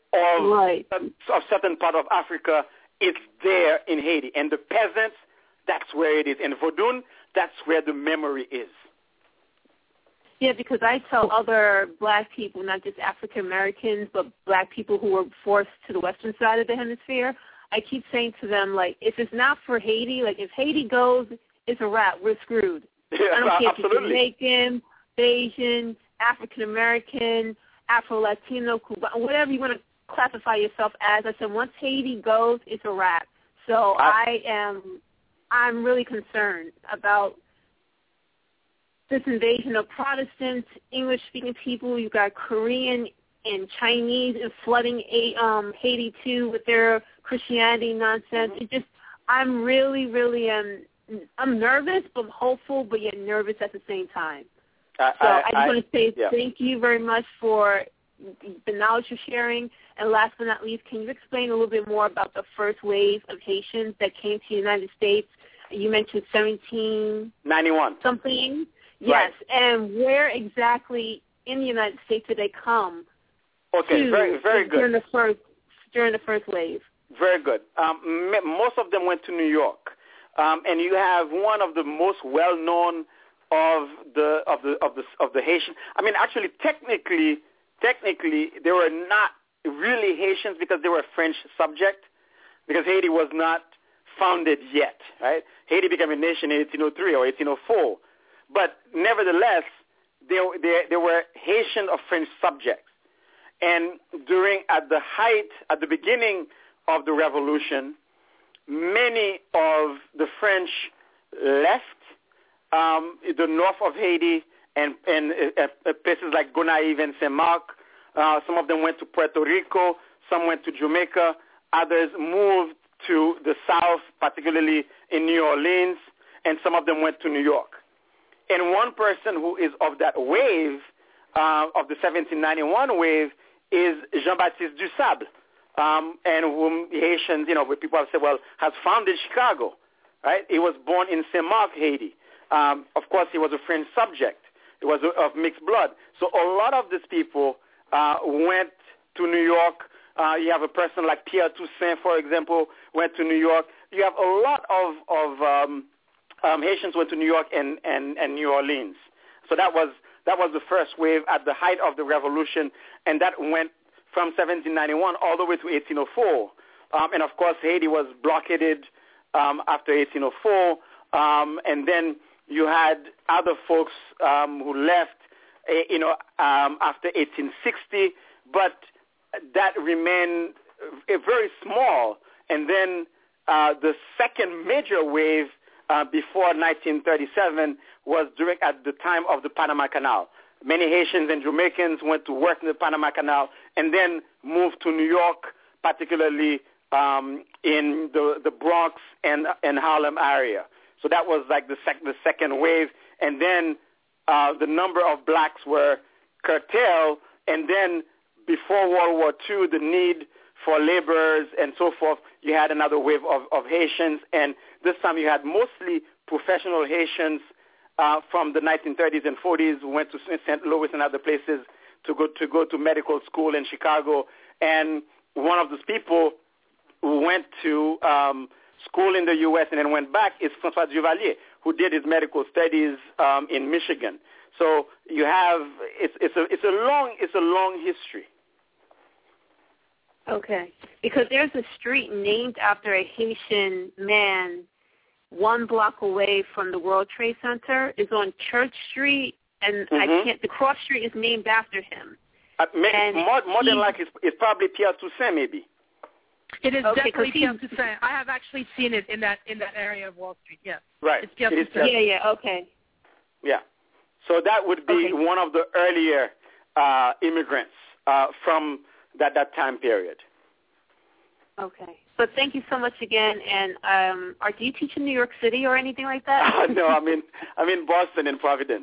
of certain part of Africa. It's there in Haiti. And the peasants, that's where it is. And Vodun, that's where the memory is. Yeah, because I tell other black people, not just African Americans, but black people who were forced to the western side of the hemisphere, I keep saying to them, if it's not for Haiti, if Haiti goes, it's a wrap. We're screwed. Yeah, I don't care absolutely. if you're Jamaican, Asian, African American, Afro-Latino, Cuban, whatever you want to classify yourself as. I said, once Haiti goes, it's a wrap. So I'm really concerned about this invasion of Protestants, English-speaking people. You've got Korean and Chinese and flooding Haiti too with their Christianity nonsense. I'm really, really, I'm nervous, but I'm hopeful, but yet nervous at the same time. I just want to say thank you very much for the knowledge you're sharing. And last but not least, can you explain a little bit more about the first wave of Haitians that came to the United States? You mentioned 1791 something. Yes, right. And where exactly in the United States did they come? Okay, very good. During the first wave. Very good. Most of them went to New York, and you have one of the most well-known of the Haitian. I mean, actually, technically, they were not really Haitians because they were a French subject, because Haiti was not founded yet, right? Haiti became a nation in 1803 or 1804. But nevertheless, they were Haitian or French subjects. And at the beginning of the revolution, many of the French left the north of Haiti and places like Gonaïves and Saint-Marc. Some of them went to Puerto Rico. Some went to Jamaica. Others moved to the south, particularly in New Orleans, and some of them went to New York. And one person who is of that wave, of the 1791 wave, is Jean-Baptiste Dusable, and whom Haitians, where people have said, well, has founded Chicago, right? He was born in Saint-Marc, Haiti. Of course, he was a French subject. He was of mixed blood. So a lot of these people went to New York. You have a person like Pierre Toussaint, for example, went to New York. You have a lot of Haitians went to New York and New Orleans. So that was the first wave at the height of the revolution, and that went from 1791 all the way to 1804. And of course, Haiti was blockaded after 1804, and then you had other folks who left, after 1860, but that remained very small. And then the second major wave before 1937 was at the time of the Panama Canal. Many Haitians and Jamaicans went to work in the Panama Canal and then moved to New York, particularly in the Bronx and Harlem area. So that was like the second wave. And then the number of blacks were curtailed. And then before World War II, the need for laborers and so forth, you had another wave of Haitians. And this time you had mostly professional Haitians from the 1930s and 40s who went to St. Louis and other places to go to medical school in Chicago. And one of those people who went to school in the U.S. and then went back is François Duvalier, who did his medical studies in Michigan. So you have it's a long history. Okay, because there's a street named after a Haitian man 1 block away from the World Trade Center. It's on Church Street, and the cross street is named after him. More than likely, it's probably Pierre Toussaint, maybe. It is definitely Pierre Toussaint. I have actually seen it in that area of Wall Street. Yes. Right. It's Pierre Toussaint. Yeah. Okay. Yeah. So that would be one of the earlier immigrants from that time period. Okay. But thank you so much again. And do you teach in New York City or anything like that? No, I'm in Boston, in Providence.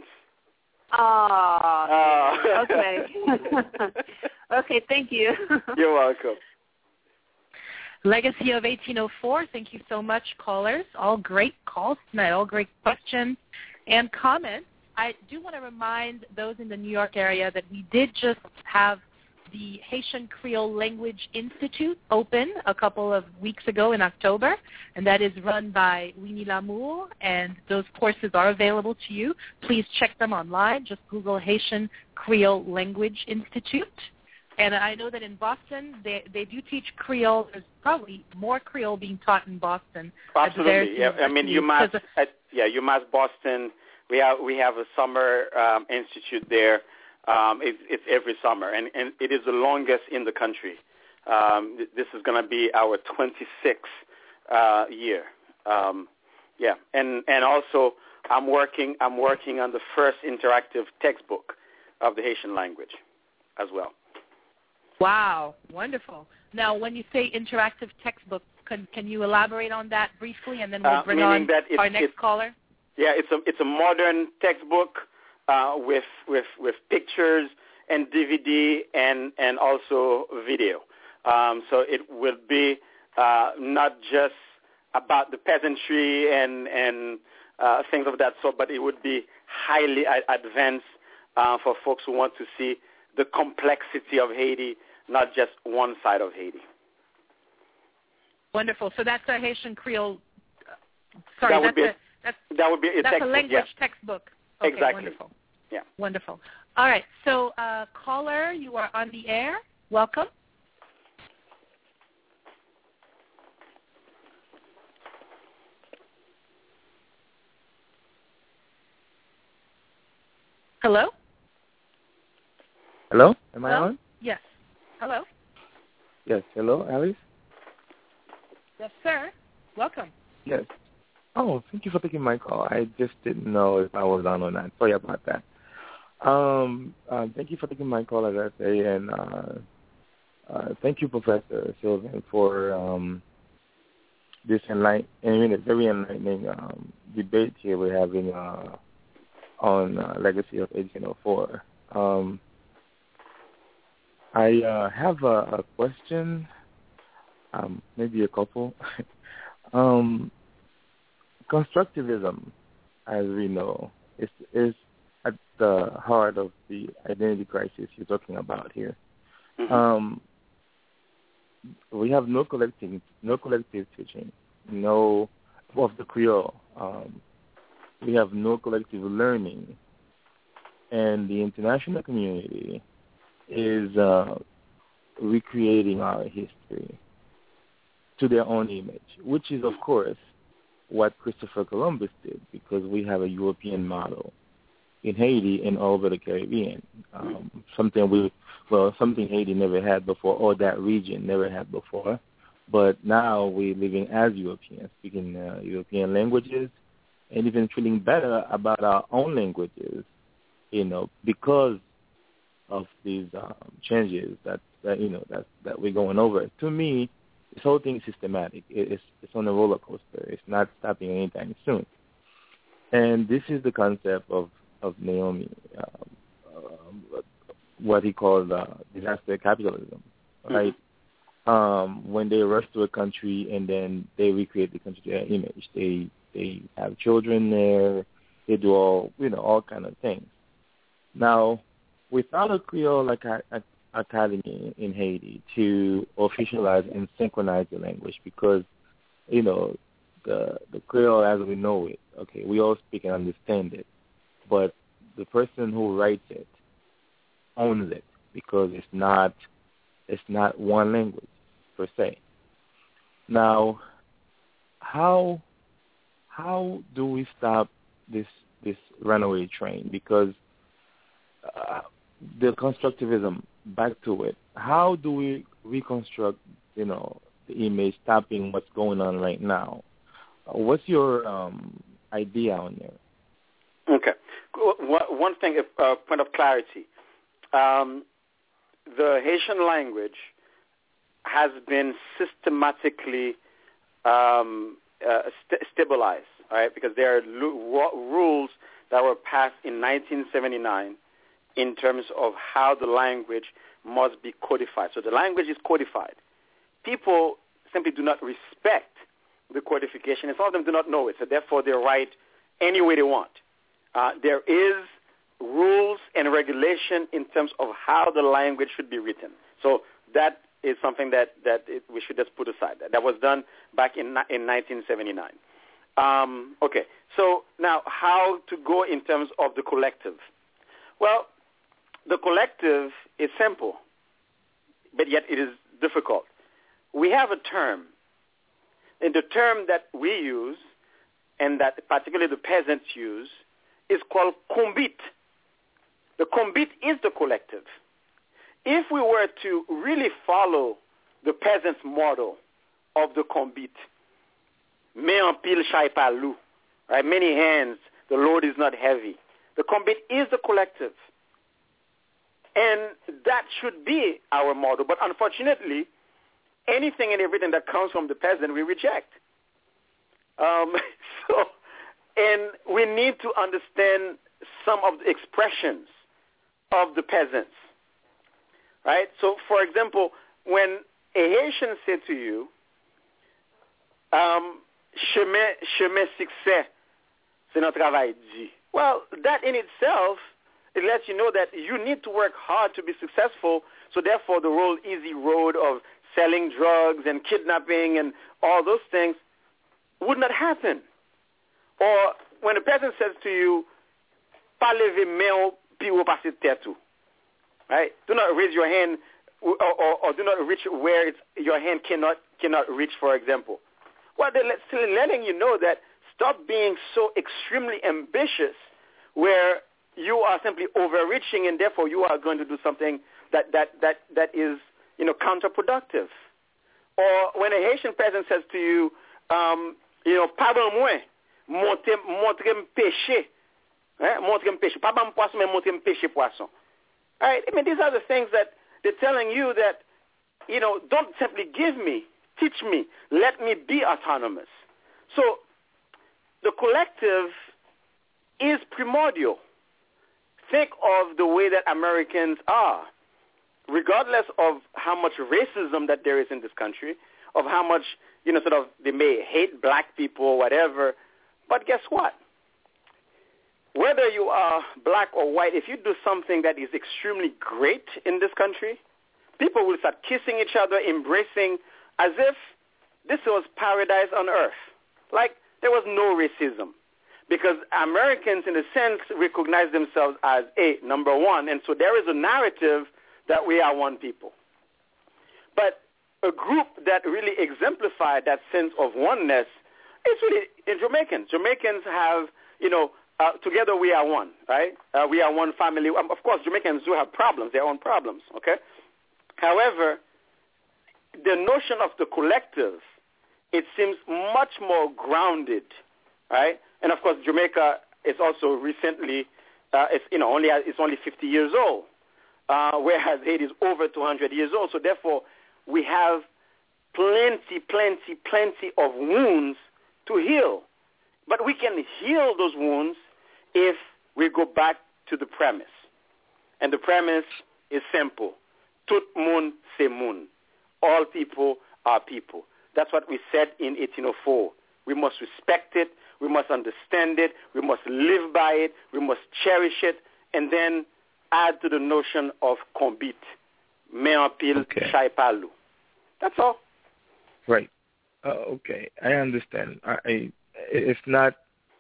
Okay. Okay, thank you. You're welcome. Legacy of 1804, thank you so much, callers. All great calls tonight, all great questions and comments. I do want to remind those in the New York area that we did just have the Haitian Creole Language Institute open a couple of weeks ago in October, and that is run by Winnie Lamour, and those courses are available to you. Please check them online. Just Google Haitian Creole Language Institute. And I know that in Boston, they do teach Creole. There's probably more Creole being taught in Boston. Absolutely. Yeah. I mean, UMass Boston, we have a summer institute there. It's every summer, and it is the longest in the country. This is going to be our 26th year. And also I'm working on the first interactive textbook of the Haitian language as well. Wow, wonderful. Now, when you say interactive textbook, can you elaborate on that briefly, and then we'll bring on our next caller? Yeah, it's a modern textbook with pictures and DVD and also video. So it will be not just about the peasantry and things of that sort, but it would be highly advanced for folks who want to see the complexity of Haiti, not just one side of Haiti. Wonderful. So that's a Haitian Creole. That would be a textbook, a language textbook. Okay, exactly. Wonderful. Yeah. Wonderful. All right. So, caller, you are on the air. Welcome. Hello? Hello? Am I on? Yes. Hello? Yes. Hello, Alice? Yes, sir. Welcome. Yes. Oh, thank you for taking my call. I just didn't know if I was on or not. Sorry about that. Thank you for taking my call, as I say, and thank you, Professor Sylvain, for this very enlightening debate here we're having on Legacy of 1804. I have a question, maybe a couple. Constructivism, as we know, is at the heart of the identity crisis you're talking about here. Mm-hmm. We have no collective teaching, no of the Creole. We have no collective learning, and the international community is recreating our history to their own image, which is, of course, what Christopher Columbus did, because we have a European model in Haiti and all over the Caribbean, something Haiti never had before, or that region never had before. But now we're living as Europeans, speaking European languages, and even feeling better about our own languages, because of these changes that we're going over. To me, this whole thing is systematic. It's on a roller coaster. It's not stopping anytime soon. And this is the concept of Naomi, what he called disaster capitalism, right? When they rush to a country and then they recreate the country to their image. They have children there. They do all kind of things. Now, without a Creole Academy in Haiti to officialize and synchronize the language, because the Creole as we know it, okay, we all speak and understand it, but the person who writes it owns it, because it's not one language per se. Now, how do we stop this runaway train? Because the constructivism, back to it, how do we reconstruct, the image, stopping what's going on right now? What's your idea on there? Okay. One thing, a point of clarity. The Haitian language has been systematically stabilized, all right, because there are rules that were passed in 1979 in terms of how the language must be codified. So the language is codified. People simply do not respect the codification, and some of them do not know it, so therefore they write any way they want. There is rules and regulation in terms of how the language should be written. So that is something that we should just put aside. That was done back in 1979. Okay, so now how to go in terms of the collective? Well, the collective is simple, but yet it is difficult. We have a term, and the term that we use, and that particularly the peasants use, is called kombit. The kombit is the collective. If we were to really follow the peasants' model of the kombit, me en pile chay pa lou, right? Many hands, the load is not heavy. The kombit is the collective. And that should be our model. But unfortunately, anything and everything that comes from the peasant, we reject. And we need to understand some of the expressions of the peasants, right? So, for example, when a Haitian said to you, chemin succès, c'est notre travail dit. Well, that in itself, it lets you know that you need to work hard to be successful, so therefore the easy road of selling drugs and kidnapping and all those things would not happen. Or when a peasant says to you, pas lever main puis ou passer tête tout, right? Do not raise your hand or do not reach where your hand cannot reach, for example. Well, they're letting you know that stop being so extremely ambitious where you are simply overreaching and therefore you are going to do something that is, counterproductive. Or when a Haitian peasant says to you, pardon moi, montrer péché. Montrer péché. Pas bon poisson, mais montrer péché poisson. All right? I mean, these are the things that they're telling you that, don't simply give me, teach me, let me be autonomous. So the collective is primordial. Think of the way that Americans are, regardless of how much racism that there is in this country, of how much, they may hate black people or whatever. But guess what? Whether you are black or white, if you do something that is extremely great in this country, people will start kissing each other, embracing, as if this was paradise on earth. Like there was no racism. Because Americans, in a sense, recognize themselves as number one. And so there is a narrative that we are one people. But a group that really exemplified that sense of oneness is really the Jamaicans. Jamaicans have, together we are one, right? We are one family. Of course, Jamaicans do have problems, their own problems, okay? However, the notion of the collective, it seems much more grounded, right? And of course, Jamaica is also recently, it's only 50 years old, whereas Haiti is over 200 years old. So therefore, we have plenty of wounds to heal. But we can heal those wounds if we go back to the premise. And the premise is simple. Tout moun c'est moun. All people are people. That's what we said in 1804. We must respect it. We must understand it. We must live by it. We must cherish it. And then add to the notion of kombit. Me en pile, chay palou. That's all. Right. Okay. I understand. It's not,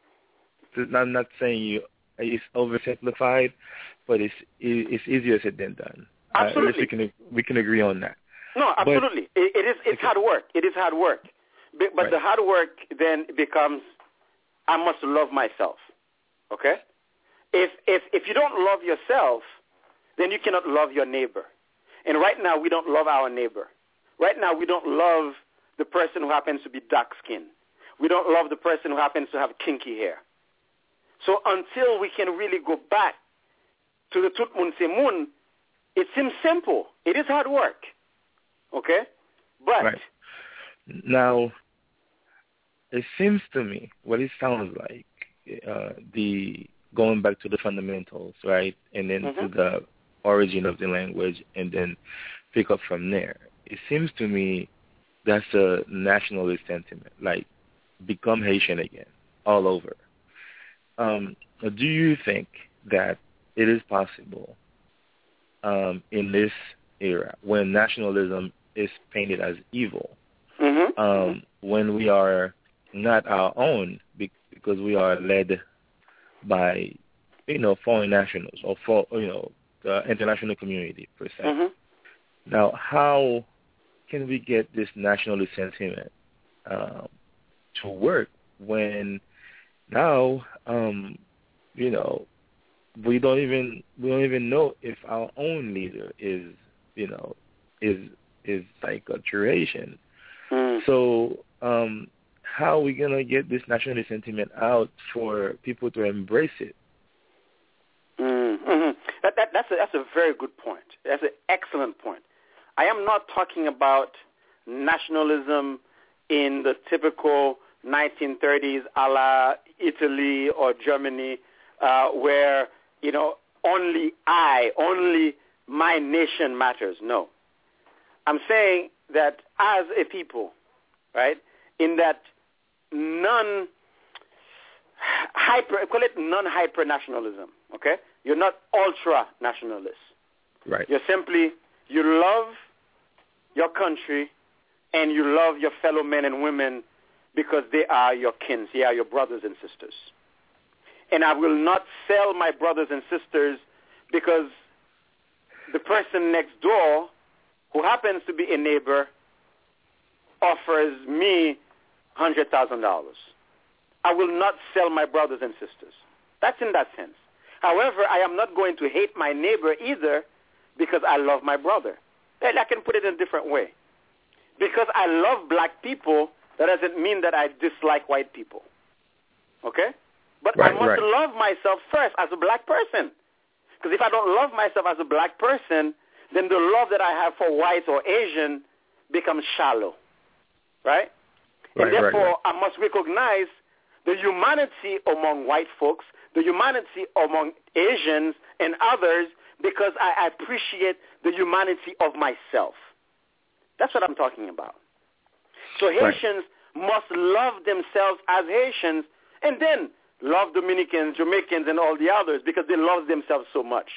I'm not saying it's oversimplified, but it's easier said than done. Absolutely. We can agree on that. No, absolutely. It's hard work. It is hard work. But right. The hard work then becomes, I must love myself. Okay? If you don't love yourself, then you cannot love your neighbor. And right now, we don't love our neighbor. Right now, we don't love the person who happens to be dark-skinned. We don't love the person who happens to have kinky hair. So until we can really go back to the Tout Moun Se Moun, it seems simple. It is hard work. Okay? But right. Now, it seems to me, what it sounds like, going back to the fundamentals, right, and then to the origin of the language, and then pick up from there. It seems to me that's a nationalist sentiment, like become Haitian again, all over. Do you think that it is possible in this era when nationalism is painted as evil, when we are not our own because we are led by, foreign nationals or the international community per se. Now, how can we get this nationalist sentiment to work when now, we don't even know if our own leader is like a curation. So how are we gonna get this nationalist sentiment out for people to embrace it? That's a very good point. That's an excellent point. I am not talking about nationalism in the typical 1930s a la Italy or Germany, where, only my nation matters. No. I'm saying that as a people, right, in that call it non-hyper nationalism, okay? You're not ultra-nationalist. Right. You're simply, you love your country and you love your fellow men and women because they are your kin, they are your brothers and sisters. And I will not sell my brothers and sisters because the person next door who happens to be a neighbor offers me $100,000. I will not sell my brothers and sisters. That's in that sense. However, I am not going to hate my neighbor either because I love my brother. I can put it in a different way. Because I love black people, that doesn't mean that I dislike white people. okay? But I must love myself first as a black person. Because if I don't love myself as a black person, then the love that I have for whites or Asian becomes shallow, right? And therefore, I must recognize the humanity among white folks, the humanity among Asians and others, because I appreciate the humanity of myself. That's what I'm talking about. So Haitians must love themselves as Haitians and then love Dominicans, Jamaicans, and all the others because they love themselves so much.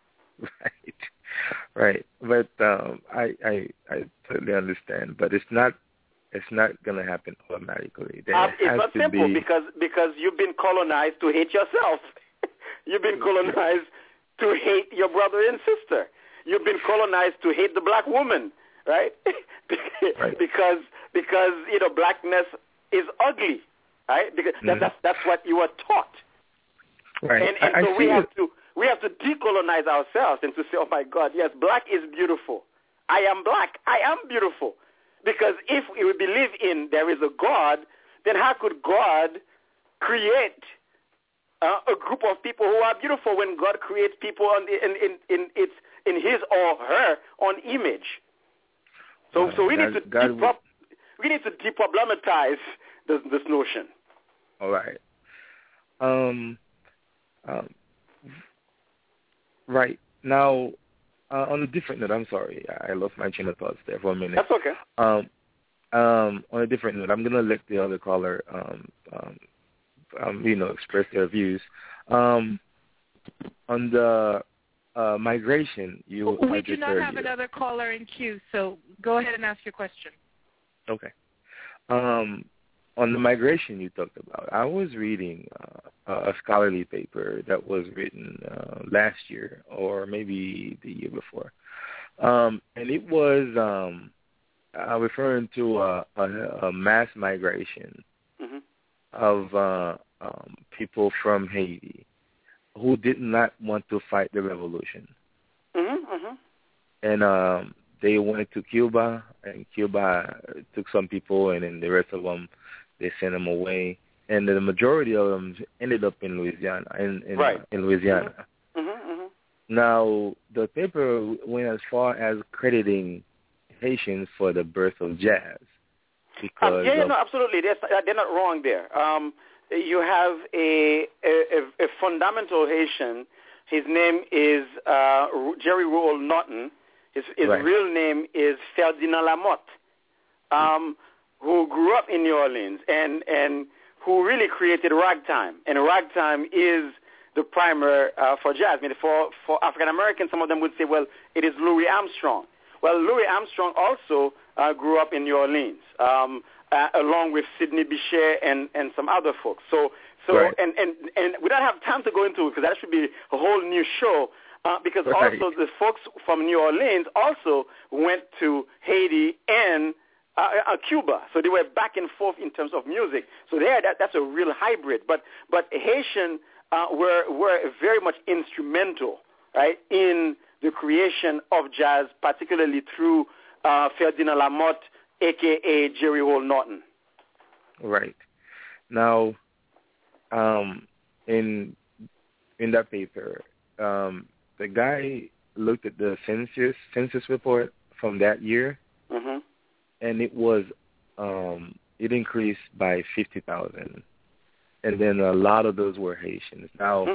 Right. But I totally understand. But it's not going to happen automatically. It's not simple because you've been colonized to hate yourself. You've been colonized to hate your brother and sister. You've been colonized to hate the black woman, right? because blackness is ugly, right? Because that's what you were taught. Right. And so we have to decolonize ourselves and to say, oh my God, yes, black is beautiful. I am black. I am beautiful. Because if we believe in there is a God, then how could God create a group of people who are beautiful when God creates people in his or her own image? So we need to deproblematize this notion. All right. Right now. On a different note, I'm sorry, I lost my train of thoughts there for a minute. That's okay. On a different note, I'm gonna let the other caller, express their views. On the migration, we do not have another caller in queue, so go ahead and ask your question. Okay. On the migration you talked about, I was reading a scholarly paper that was written last year or maybe the year before, and it was referring to a mass migration of people from Haiti who did not want to fight the revolution, and they went to Cuba, and Cuba took some people, and then the rest of them, they sent them away, and the majority of them ended up in Louisiana. In Louisiana. Now, the paper went as far as crediting Haitians for the birth of jazz. Because absolutely. They're not wrong there. You have a fundamental Haitian. His name is Jerry Roel Norton. His real name is Ferdinand Lamotte, who grew up in New Orleans and who really created ragtime. And ragtime is the primer for jazz. I mean, for African Americans, some of them would say, well, it is Louis Armstrong. Well, Louis Armstrong also grew up in New Orleans, along with Sidney Bechet and some other folks. So and we don't have time to go into it because that should be a whole new show. Because also the folks from New Orleans also went to Haiti and Cuba, so they were back and forth in terms of music. So that's a real hybrid. But Haitian were very much instrumental, right, in the creation of jazz, particularly through Ferdinand Lamotte, a.k.a. Jerry Roel Norton. Right. Now, in that paper, the guy looked at the census report from that year, and it was it increased by 50,000, and then a lot of those were Haitians. Now,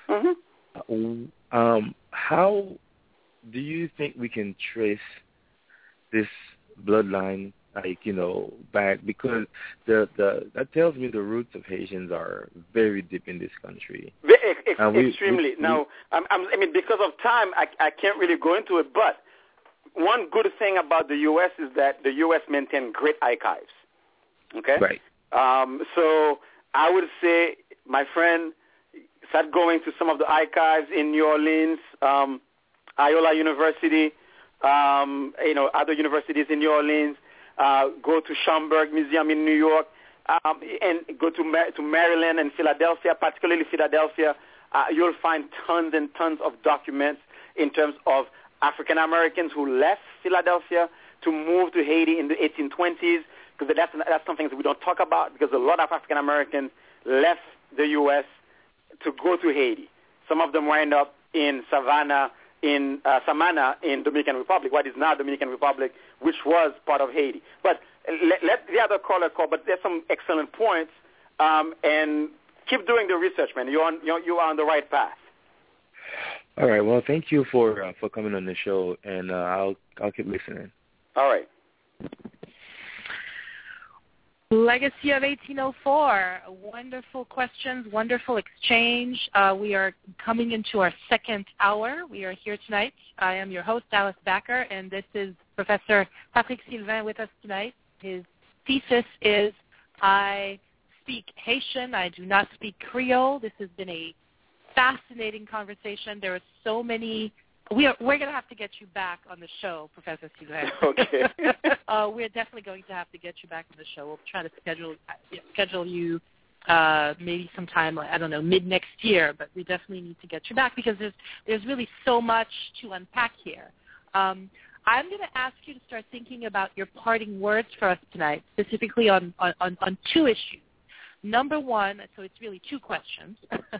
how do you think we can trace this bloodline, back? Because that tells me the roots of Haitians are very deep in this country. Extremely. Now, I mean, because of time, I can't really go into it, but one good thing about the U.S. is that the U.S. maintains great archives, okay? Right. So I would say, my friend, start going to some of the archives in New Orleans, Iola University, other universities in New Orleans, go to Schomburg Museum in New York, and go to Maryland and Philadelphia, particularly Philadelphia. You'll find tons and tons of documents in terms of African Americans who left Philadelphia to move to Haiti in the 1820s, because that's something that we don't talk about, because a lot of African Americans left the U.S. to go to Haiti. Some of them wind up in Samana in Dominican Republic, what is now Dominican Republic, which was part of Haiti. But let the other caller call. But there's some excellent points, and keep doing the research, man. You are on the right path. All right. Well, thank you for coming on the show, and I'll keep listening. All right. Legacy of 1804. Wonderful questions, wonderful exchange. We are coming into our second hour. We are here tonight. I am your host, Alice Backer, and this is Professor Patrick Sylvain with us tonight. His thesis is, I speak Haitian. I do not speak Creole. This has been a fascinating conversation. There are so many. We're going to have to get you back on the show, Professor Sylvain. Okay. We're definitely going to have to get you back on the show. We'll try to schedule you maybe sometime, I don't know, mid-next year, but we definitely need to get you back because there's really so much to unpack here. I'm going to ask you to start thinking about your parting words for us tonight, specifically on two issues. Number one, so it's really two questions.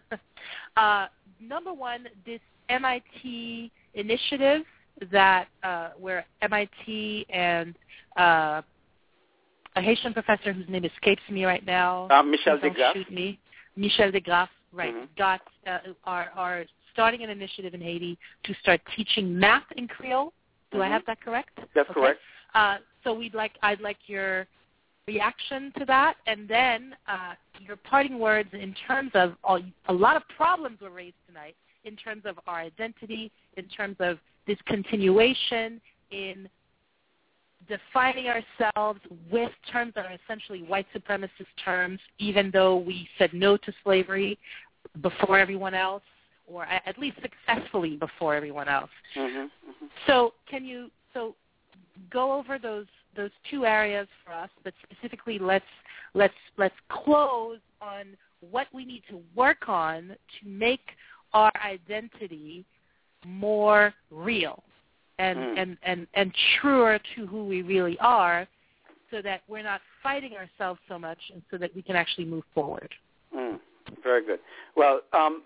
Number one, this MIT initiative that where MIT and a Haitian professor whose name escapes me right now. Michel Degraff. Shoot me. Michel Degraff, right, mm-hmm. are starting an initiative in Haiti to start teaching math in Creole. Do I have that correct? That's correct. So I'd like your reaction to that, and then your parting words in terms of a lot of problems were raised tonight in terms of our identity, in terms of this continuation in defining ourselves with terms that are essentially white supremacist terms, even though we said no to slavery before everyone else, or at least successfully before everyone else. Mm-hmm. Mm-hmm. So can you go over those two areas for us, but specifically let's close on what we need to work on to make our identity more real and truer to who we really are, so that we're not fighting ourselves so much, and so that we can actually move forward. Very good. Well,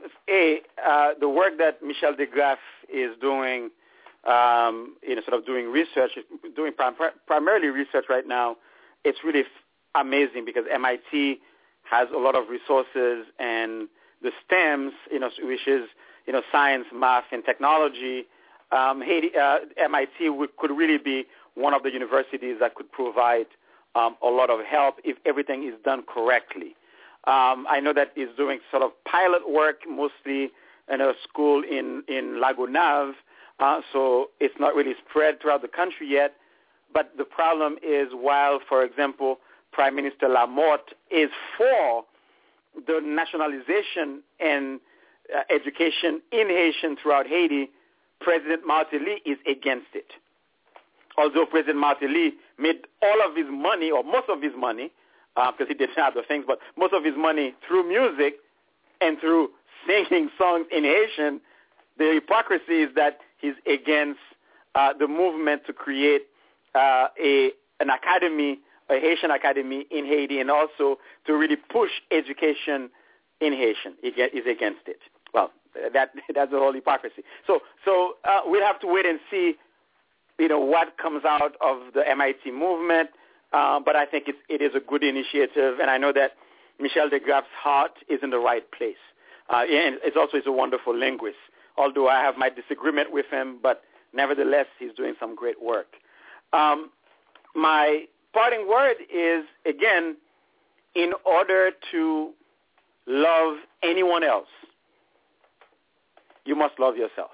the work that Michel Degraff is doing, sort of doing research, doing primarily research right now, it's really amazing because MIT has a lot of resources, and the STEMs, which is, science, math, and technology, MIT could really be one of the universities that could provide a lot of help if everything is done correctly. I know that he's doing sort of pilot work, mostly in a school in Lagunave, so it's not really spread throughout the country yet. But the problem is, while, for example, Prime Minister Lamotte is for the nationalization and education in Haitian throughout Haiti, President Martelly is against it. Although President Martelly made all of his money, or most of his money, because he did other things, but most of his money through music and through singing songs in Haitian, the hypocrisy is that he's against the movement to create an academy, a Haitian academy in Haiti, and also to really push education in Haitian. He's against it. Well, that's the whole hypocrisy. So we'll have to wait and see, what comes out of the MIT movement. But I think it is a good initiative, and I know that Michel Degraff's heart is in the right place. And he's a wonderful linguist, although I have my disagreement with him, but nevertheless, he's doing some great work. My parting word is, again, in order to love anyone else, you must love yourself.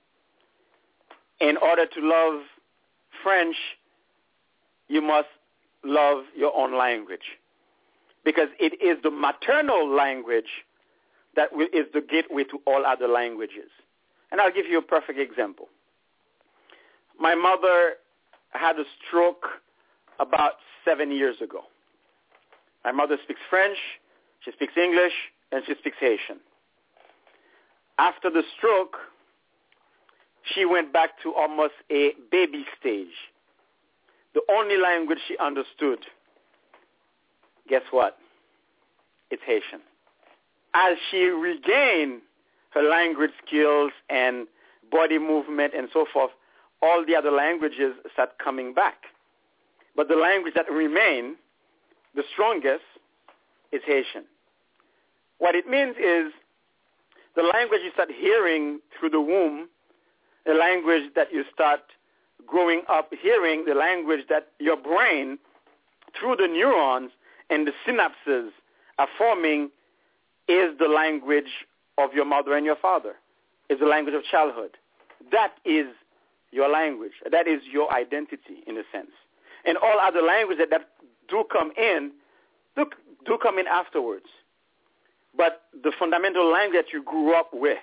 In order to love French, you must love your own language, because it is the maternal language that is the gateway to all other languages. And I'll give you a perfect example. My mother had a stroke about 7 years ago. My mother speaks French, she speaks English, and she speaks Haitian. After the stroke, she went back to almost a baby stage. The only language she understood, guess what? It's Haitian. as she regained her language skills and body movement and so forth, all the other languages start coming back. But the language that remained the strongest is Haitian. What it means is the language you start hearing through the womb, the language that you start growing up hearing, the language that your brain, through the neurons and the synapses, are forming, is the language of your mother and your father. It's the language of childhood. That is your language. That is your identity, in a sense. And all other languages that do come in afterwards. But the fundamental language that you grew up with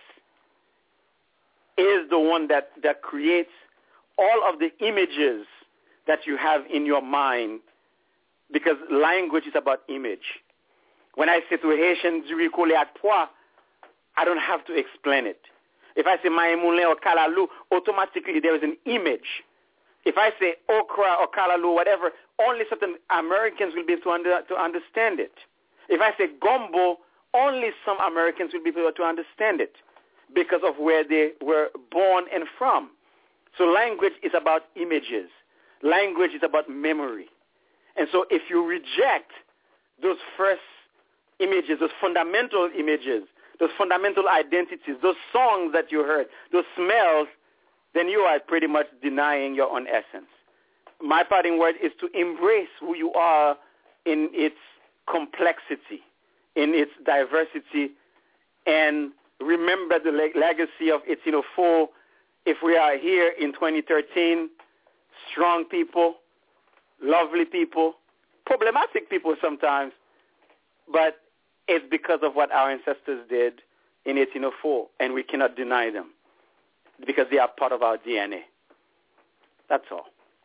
is the one that creates all of the images that you have in your mind, because language is about image. When I say to a Haitian, du riz collé à pois, I don't have to explain it. If I say maïmoulin or kalalou, automatically there is an image. If I say okra or kalalou, whatever, only certain Americans will be able to understand it. If I say gombo, only some Americans will be able to understand it because of where they were born and from. So language is about images. Language is about memory. And so if you reject those first images, those fundamental images, those fundamental identities, those songs that you heard, those smells, then you are pretty much denying your own essence. My parting word is to embrace who you are in its complexity, in its diversity, and remember the legacy of 1804. If we are here in 2013, strong people, lovely people, problematic people sometimes, but it's because of what our ancestors did in 1804, and we cannot deny them because they are part of our DNA. That's all.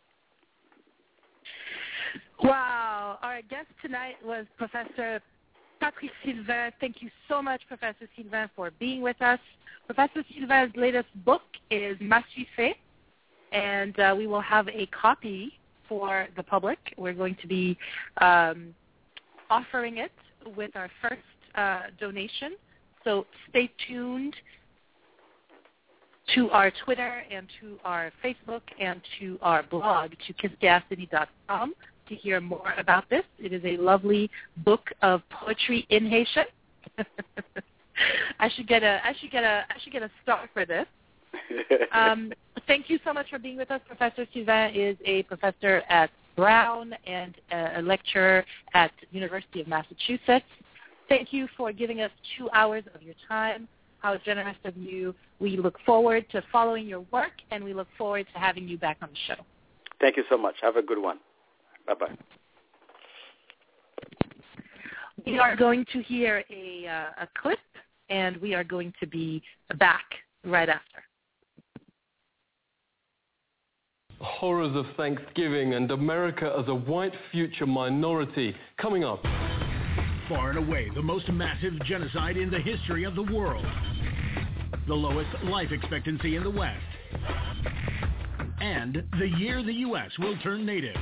Wow. Our guest tonight was Professor Patrick Sylvain. Thank you so much, Professor Sylvain, for being with us. Professor Sylvain's latest book is Massifé, and we will have a copy for the public. We're going to be offering it with our first donation. So stay tuned to our Twitter and to our Facebook and to our blog, to kiskeacity.com, to hear more about this. It is a lovely book of poetry in Haitian. I should get a star for this. Thank you so much for being with us. Professor Sylvain is a professor at Brown and a lecturer at University of Massachusetts. Thank you for giving us 2 hours of your time. How generous of you. We look forward to following your work, and we look forward to having you back on the show. Thank you so much. Have a good one. Bye-bye. We are going to hear a clip, and we are going to be back right after. Horrors of Thanksgiving and America as a white future minority. Coming up. Far and away the most massive genocide in the history of the world. The lowest life expectancy in the West. And the year the U.S. will turn native.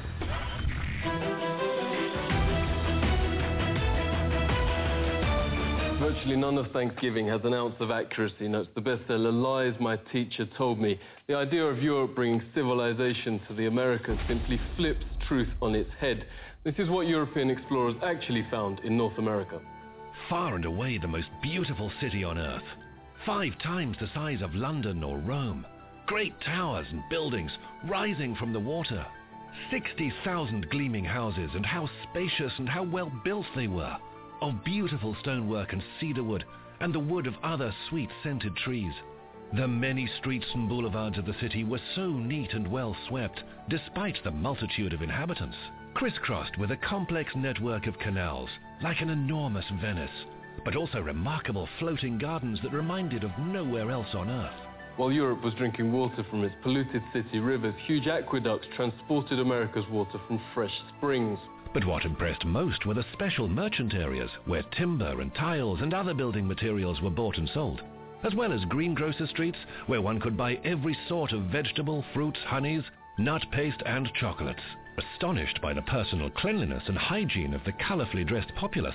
Virtually none of Thanksgiving has an ounce of accuracy, notes the bestseller Lies My Teacher Told Me. The idea of Europe bringing civilization to the Americas simply flips truth on its head. This is what European explorers actually found in North America. Far and away the most beautiful city on Earth. 5 times the size of London or Rome. Great towers and buildings rising from the water. 60,000 gleaming houses, and how spacious and how well built they were. Of beautiful stonework and cedar wood, and the wood of other sweet-scented trees. The many streets and boulevards of the city were so neat and well swept, despite the multitude of inhabitants, crisscrossed with a complex network of canals, like an enormous Venice, but also remarkable floating gardens that reminded of nowhere else on Earth. While Europe was drinking water from its polluted city rivers, huge aqueducts transported America's water from fresh springs. But what impressed most were the special merchant areas where timber and tiles and other building materials were bought and sold, as well as greengrocer streets where one could buy every sort of vegetable, fruits, honeys, nut paste and chocolates. Astonished by the personal cleanliness and hygiene of the colorfully dressed populace,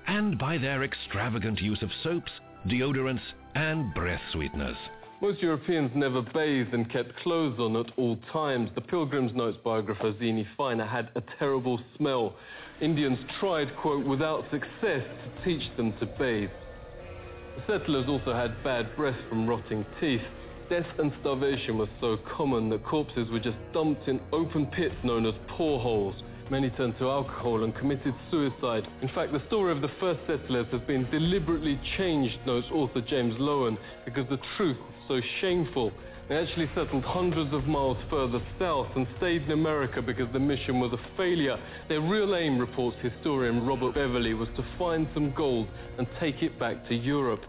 and by their extravagant use of soaps, deodorants, and breath sweeteners. Most Europeans never bathed and kept clothes on at all times. The Pilgrim's Notes biographer Zini Feiner had a terrible smell. Indians tried, quote, without success to teach them to bathe. The settlers also had bad breath from rotting teeth. Death and starvation was so common that corpses were just dumped in open pits known as poreholes. Many turned to alcohol and committed suicide. In fact, the story of the first settlers has been deliberately changed, notes author James Lowen, because the truth is so shameful. They actually settled hundreds of miles further south and stayed in America because the mission was a failure. Their real aim, reports historian Robert Beverly, was to find some gold and take it back to Europe.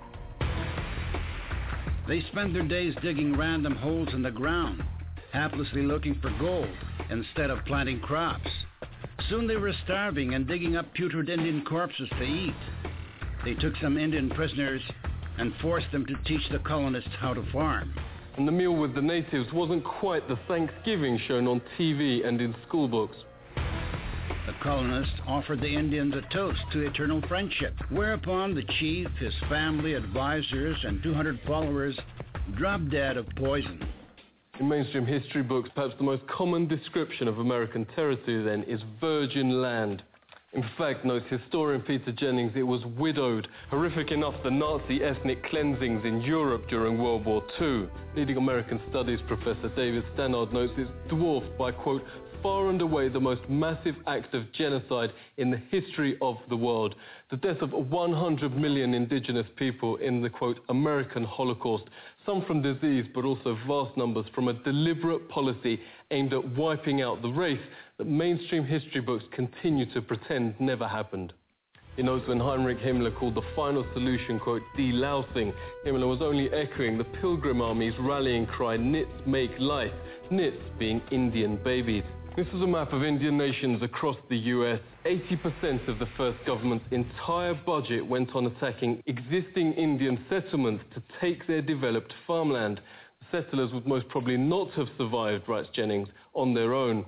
They spent their days digging random holes in the ground, haplessly looking for gold instead of planting crops. Soon they were starving and digging up putrid Indian corpses to eat. They took some Indian prisoners and forced them to teach the colonists how to farm. And the meal with the natives wasn't quite the Thanksgiving shown on TV and in school books. The colonists offered the Indians a toast to eternal friendship, whereupon the chief, his family, advisors, and 200 followers dropped dead of poison. In mainstream history books, perhaps the most common description of American territory then is virgin land. In fact, notes historian Peter Jennings, it was widowed. Horrific enough, the Nazi ethnic cleansings in Europe during World War II. Leading American studies professor David Stannard notes it's dwarfed by, quote, far and away the most massive act of genocide in the history of the world. The death of 100 million indigenous people in the, quote, American Holocaust, some from disease but also vast numbers from a deliberate policy aimed at wiping out the race that mainstream history books continue to pretend never happened. He notes when Heinrich Himmler called the final solution, quote, delousing, Himmler was only echoing the Pilgrim Army's rallying cry, knits make life, knits being Indian babies. This is a map of Indian nations across the US. 80% of the first government's entire budget went on attacking existing Indian settlements to take their developed farmland. The settlers would most probably not have survived, writes Jennings, on their own.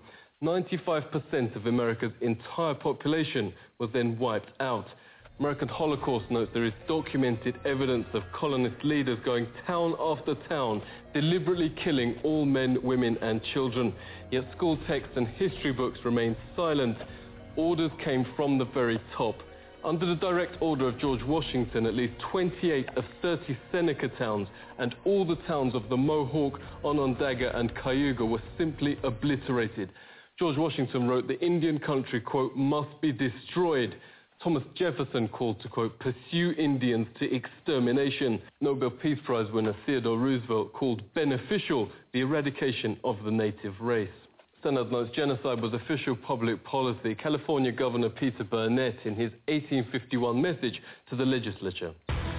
95% of America's entire population was then wiped out. American Holocaust notes there is documented evidence of colonist leaders going town after town, deliberately killing all men, women and children. Yet school texts and history books remain silent. Orders came from the very top. Under the direct order of George Washington, at least 28 of 30 Seneca towns and all the towns of the Mohawk, Onondaga and Cayuga were simply obliterated. George Washington wrote, the Indian country, quote, must be destroyed. Thomas Jefferson called to, quote, pursue Indians to extermination. Nobel Peace Prize winner Theodore Roosevelt called beneficial the eradication of the native race. Stannard notes genocide was official public policy. California Governor Peter Burnett in his 1851 message to the legislature.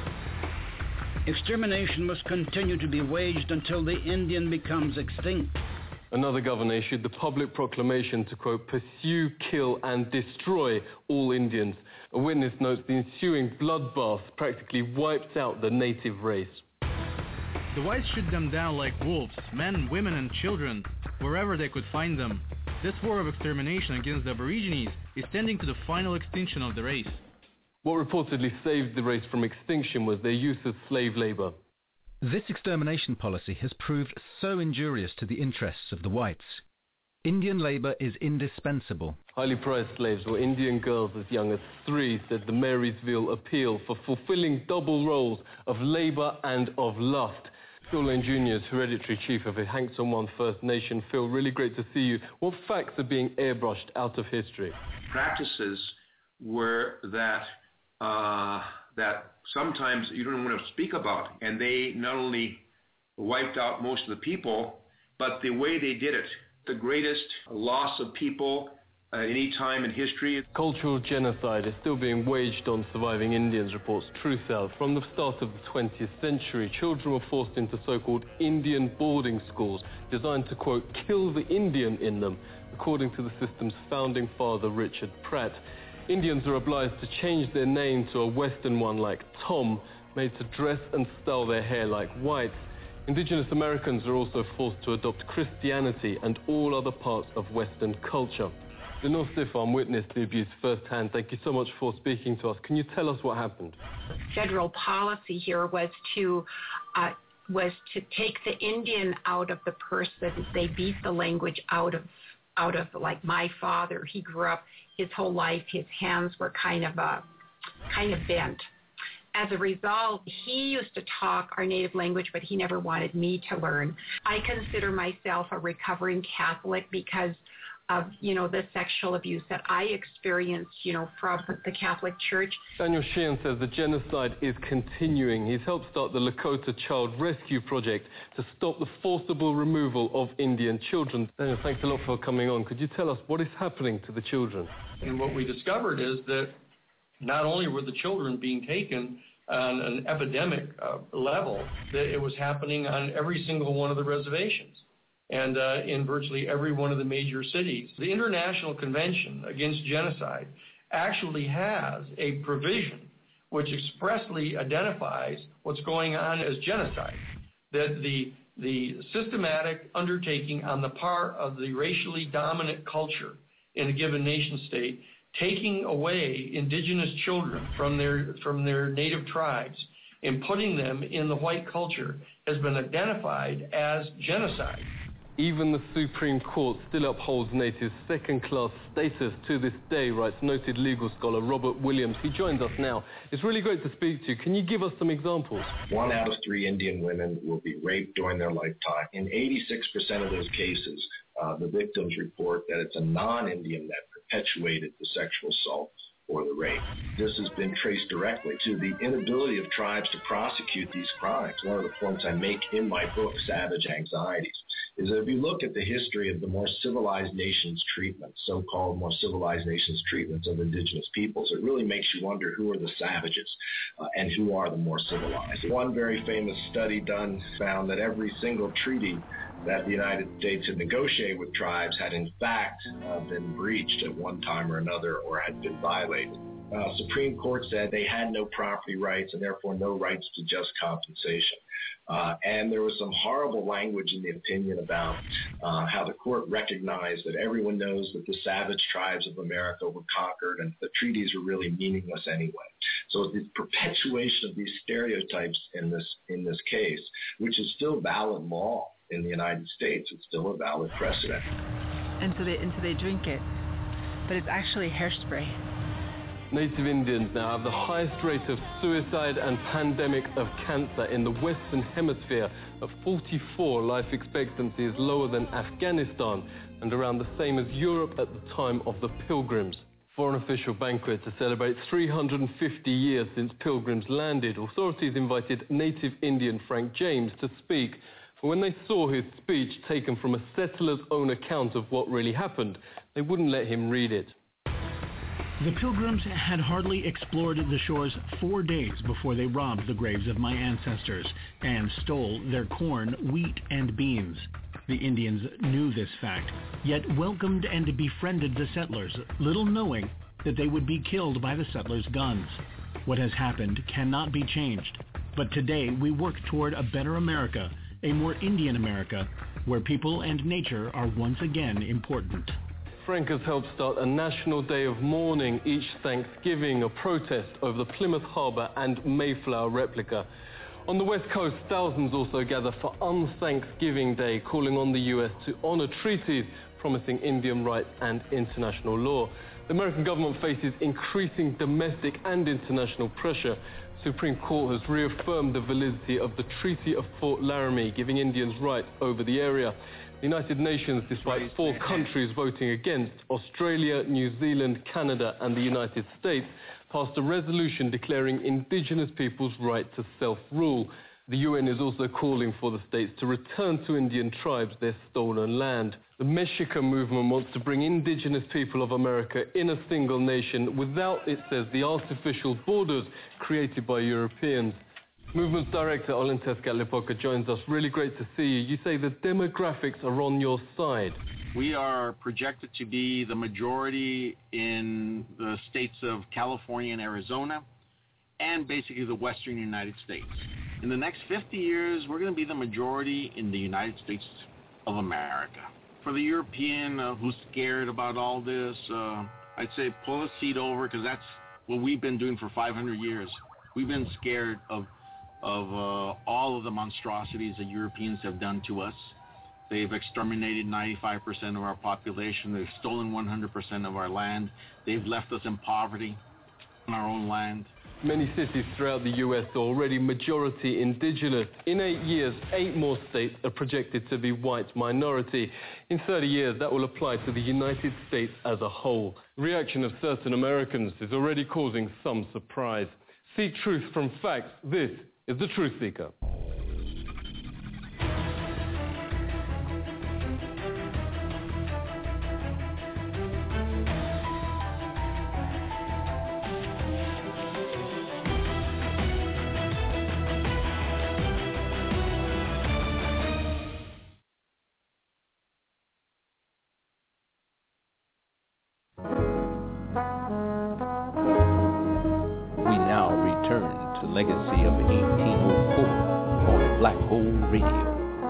Extermination must continue to be waged until the Indian becomes extinct. Another governor issued the public proclamation to, quote, pursue, kill and destroy all Indians. A witness notes the ensuing bloodbath practically wiped out the native race. The whites shoot them down like wolves, men, women and children, wherever they could find them. This war of extermination against the Aborigines is tending to the final extinction of the race. What reportedly saved the race from extinction was their use of slave labor. This extermination policy has proved so injurious to the interests of the whites. Indian labor is indispensable. Highly prized slaves were Indian girls as young as 3, said the Marysville Appeal, for fulfilling double roles of labor and of lust. Phil Lane Jr. is hereditary chief of the Hankton One First Nation. Phil, really great to see you. What facts are being airbrushed out of history? Practices were that sometimes you don't want to speak about, and they not only wiped out most of the people, but the way they did it, the greatest loss of people at any time in history. Cultural genocide is still being waged on surviving Indians, reports True South. From the start of the 20th century, children were forced into so-called Indian boarding schools, designed to, quote, kill the Indian in them, according to the system's founding father, Richard Pratt. Indians are obliged to change their name to a Western one like Tom, made to dress and style their hair like whites. Indigenous Americans are also forced to adopt Christianity and all other parts of Western culture. Lenore Stefan witnessed the abuse firsthand. Thank you so much for speaking to us. Can you tell us what happened? Federal policy here was to take the Indian out of the person. They beat the language out of like my father. He grew up his whole life. His hands were kind of bent. As a result, he used to talk our native language, but he never wanted me to learn. I consider myself a recovering Catholic because of, the sexual abuse that I experienced, from the Catholic Church. Daniel Sheehan says the genocide is continuing. He's helped start the Lakota Child Rescue Project to stop the forcible removal of Indian children. Daniel, thanks a lot for coming on. Could you tell us what is happening to the children? And what we discovered is that not only were the children being taken on an epidemic level, that it was happening on every single one of the reservations and in virtually every one of the major cities. The International Convention Against Genocide actually has a provision which expressly identifies what's going on as genocide, that the systematic undertaking on the part of the racially dominant culture in a given nation state, taking away indigenous children from their native tribes and putting them in the white culture has been identified as genocide. Even the Supreme Court still upholds natives' second-class status to this day, writes noted legal scholar Robert Williams. He joins us now. It's really great to speak to you. Can you give us some examples? 1 out of 3 Indian women will be raped during their lifetime. In 86% of those cases, the victims report that it's a non-Indian that perpetuated the sexual assault or the rape. This has been traced directly to the inability of tribes to prosecute these crimes. One of the points I make in my book, Savage Anxieties, is that if you look at the history of the more civilized nations' treatment, so-called more civilized nations' treatments of indigenous peoples, it really makes you wonder who are the savages and who are the more civilized. One very famous study done found that every single treaty that the United States had negotiated with tribes had in fact been breached at one time or another or had been violated. Supreme Court said they had no property rights and therefore no rights to just compensation. And there was some horrible language in the opinion about how the court recognized that everyone knows that the savage tribes of America were conquered and the treaties were really meaningless anyway. So the perpetuation of these stereotypes in this case, which is still valid law in the United States, it's still a valid precedent. And so they drink it, but it's actually hairspray. Native Indians now have the highest rate of suicide and pandemic of cancer in the Western Hemisphere. At 44, life expectancy is lower than Afghanistan and around the same as Europe at the time of the Pilgrims. For an official banquet to celebrate 350 years since Pilgrims landed, authorities invited Native Indian Frank James to speak. But when they saw his speech taken from a settler's own account of what really happened, they wouldn't let him read it. The Pilgrims had hardly explored the shores 4 days before they robbed the graves of my ancestors and stole their corn, wheat, and beans. The Indians knew this fact, yet welcomed and befriended the settlers, little knowing that they would be killed by the settlers' guns. What has happened cannot be changed, but today we work toward a better America, a more Indian America, where people and nature are once again important. Frank has helped start a national day of mourning each Thanksgiving, a protest over the Plymouth Harbor and Mayflower replica. On the West Coast, thousands also gather for Un-Thanksgiving Day, calling on the U.S. to honor treaties promising Indian rights and international law. The American government faces increasing domestic and international pressure. The Supreme Court has reaffirmed the validity of the Treaty of Fort Laramie, giving Indians rights over the area. The United Nations, despite 4 countries voting against, Australia, New Zealand, Canada and the United States, passed a resolution declaring indigenous peoples' right to self-rule. The UN is also calling for the states to return to Indian tribes their stolen land. The Mexica movement wants to bring indigenous people of America in a single nation without, it says, the artificial borders created by Europeans. Movement's director, Olenteska Lepoka, joins us. Really great to see you. You say the demographics are on your side. We are projected to be the majority in the states of California and Arizona, and basically the western United States. In the next 50 years, we're going to be the majority in the United States of America. For the European who's scared about all this, I'd say pull a seat over, because that's what we've been doing for 500 years. We've been scared of all of the monstrosities that Europeans have done to us. They've exterminated 95% of our population. They've stolen 100% of our land. They've left us in poverty on our own land. Many cities throughout the U.S. are already majority indigenous. In 8 years, 8 more states are projected to be white minority. In 30 years, that will apply to the United States as a whole. The reaction of certain Americans is already causing some surprise. Seek truth from facts. This is The Truth Seeker. Legacy of 1804 on Black Hole Radio.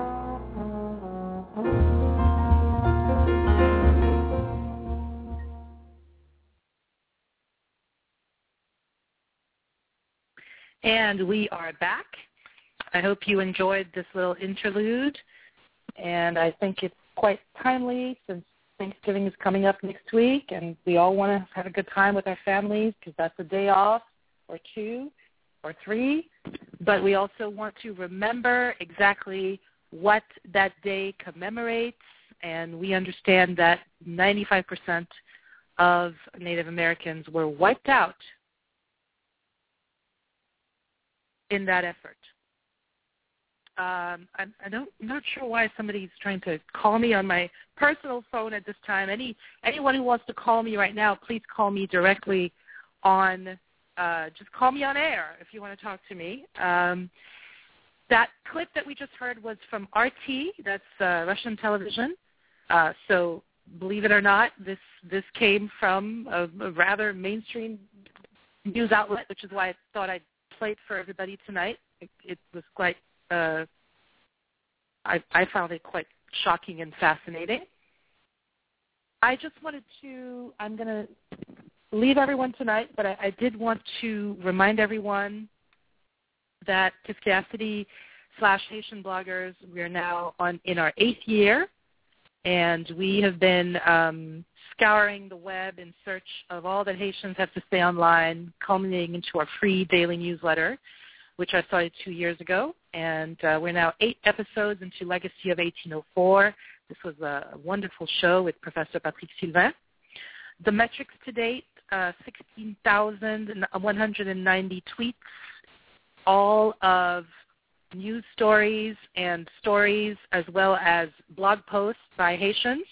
And we are back. I hope you enjoyed this little interlude, and I think it's quite timely since Thanksgiving is coming up next week, and we all want to have a good time with our families because that's a day off or 2 or 3, but we also want to remember exactly what that day commemorates, and we understand that 95% of Native Americans were wiped out in that effort. I'm not sure why somebody's trying to call me on my personal phone at this time. Anyone who wants to call me right now, please call me directly on just call me on air if you want to talk to me. That clip that we just heard was from RT, that's Russian television. So believe it or not, this came from a rather mainstream news outlet, which is why I thought I'd play it for everybody tonight. It was quite, I found it quite shocking and fascinating. I just wanted to, I'm going to leave everyone tonight, but I did want to remind everyone that Kiskiasity/Haitian bloggers, we are now in our 8th year, and we have been scouring the web in search of all that Haitians have to say online, culminating into our free daily newsletter, which I started 2 years ago. And we're now 8 episodes into Legacy of 1804. This was a wonderful show with Professor Patrick Sylvain. The metrics to date, 16,190 tweets, all of news stories and stories as well as blog posts by Haitians,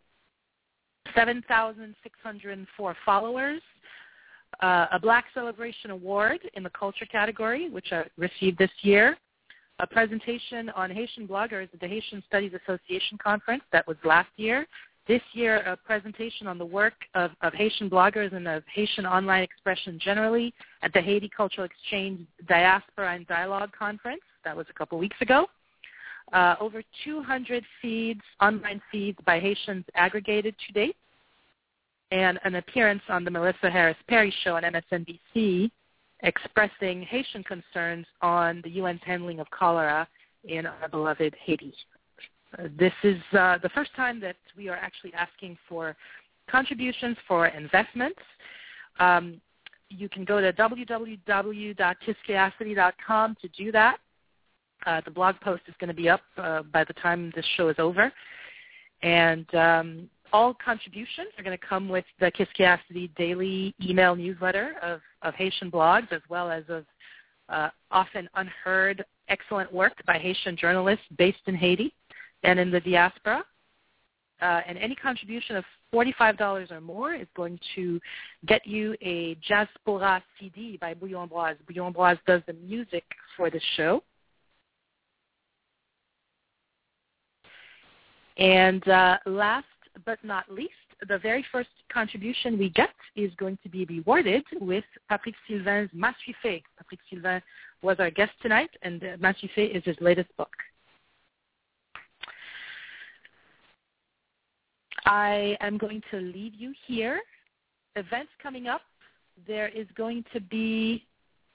7,604 followers, a Black Celebration Award in the culture category, which I received this year, a presentation on Haitian bloggers at the Haitian Studies Association Conference that was last year. This year, a presentation on the work of Haitian bloggers and of Haitian online expression generally at the Haiti Cultural Exchange Diaspora and Dialogue Conference. That was a couple weeks ago. Over 200 feeds, online feeds by Haitians aggregated to date, and an appearance on the Melissa Harris Perry Show on MSNBC expressing Haitian concerns on the UN's handling of cholera in our beloved Haiti. This is the first time that we are actually asking for contributions for investments. You can go to www.kiskiasity.com to do that. The blog post is going to be up by the time this show is over. And all contributions are going to come with the Kiskiasity daily email newsletter of Haitian blogs, as well as of often unheard excellent work by Haitian journalists based in Haiti and in the diaspora. And any contribution of $45 or more is going to get you a Jazzpora CD by Bouillon Ambroise. Bouillon Ambroise does the music for the show. And last but not least, the very first contribution we get is going to be rewarded with Patrick Sylvain's Massuifé. Patrick Sylvain was our guest tonight, and Massuifé is his latest book. I am going to leave you here. Events coming up. There is going to be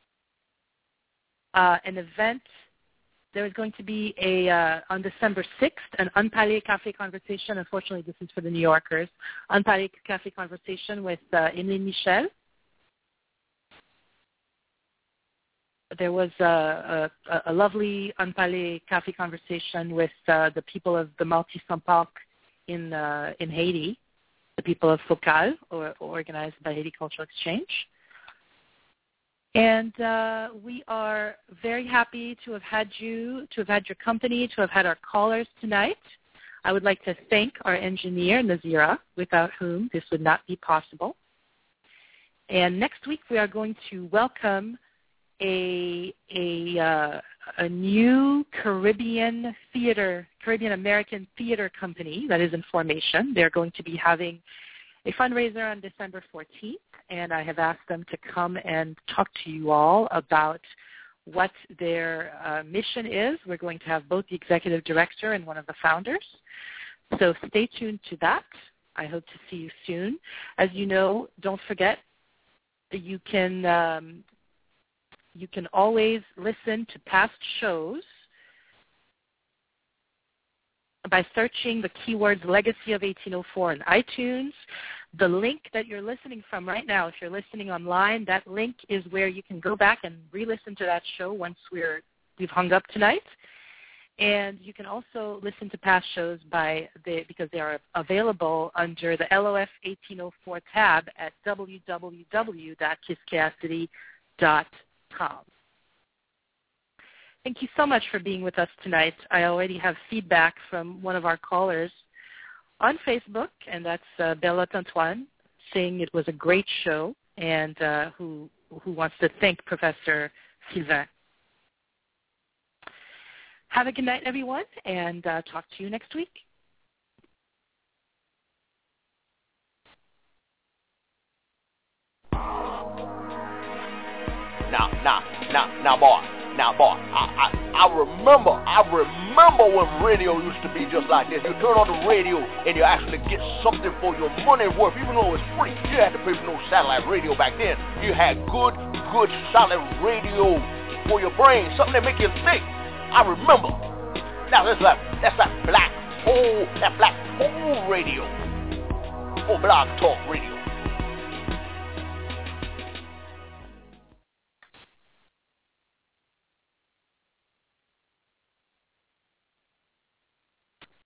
an event. There is going to be on December 6th, an Unparlé Café Conversation. Unfortunately, this is for the New Yorkers. Unparlé Café Conversation with Émile Michel. There was a lovely Unparlé Café Conversation with the people of the Marti Sans Parc in Haiti, the people of FOCAL, or organized by Haiti Cultural Exchange. And we are very happy to have had you, to have had your company, to have had our callers tonight. I would like to thank our engineer, Nazira, without whom this would not be possible. And next week we are going to welcome a new Caribbean American theater company that is in formation. They're going to be having a fundraiser on December 14th, and I have asked them to come and talk to you all about what their mission is. We're going to have both the executive director and one of the founders. So stay tuned to that. I hope to see you soon. As you know, don't forget that you can always listen to past shows by searching the keywords Legacy of 1804 in iTunes. The link that you're listening from right now, if you're listening online, that link is where you can go back and re-listen to that show once we've hung up tonight. And you can also listen to past shows because they are available under the LOF 1804 tab at www.kiskeacity.com. Thank you so much for being with us tonight. I already have feedback from one of our callers on Facebook, and that's Berlotte Antoine, saying it was a great show, and who wants to thank Professor Sylvain. Have a good night, everyone, and talk to you next week. Now, boy, I remember when radio used to be just like this. You turn on the radio and you actually get something for your money worth, even though it's free. You had to pay for no satellite radio back then. You had good solid radio for your brain, something that make you think. I remember. Now that's that black hole radio, or Blog Talk Radio.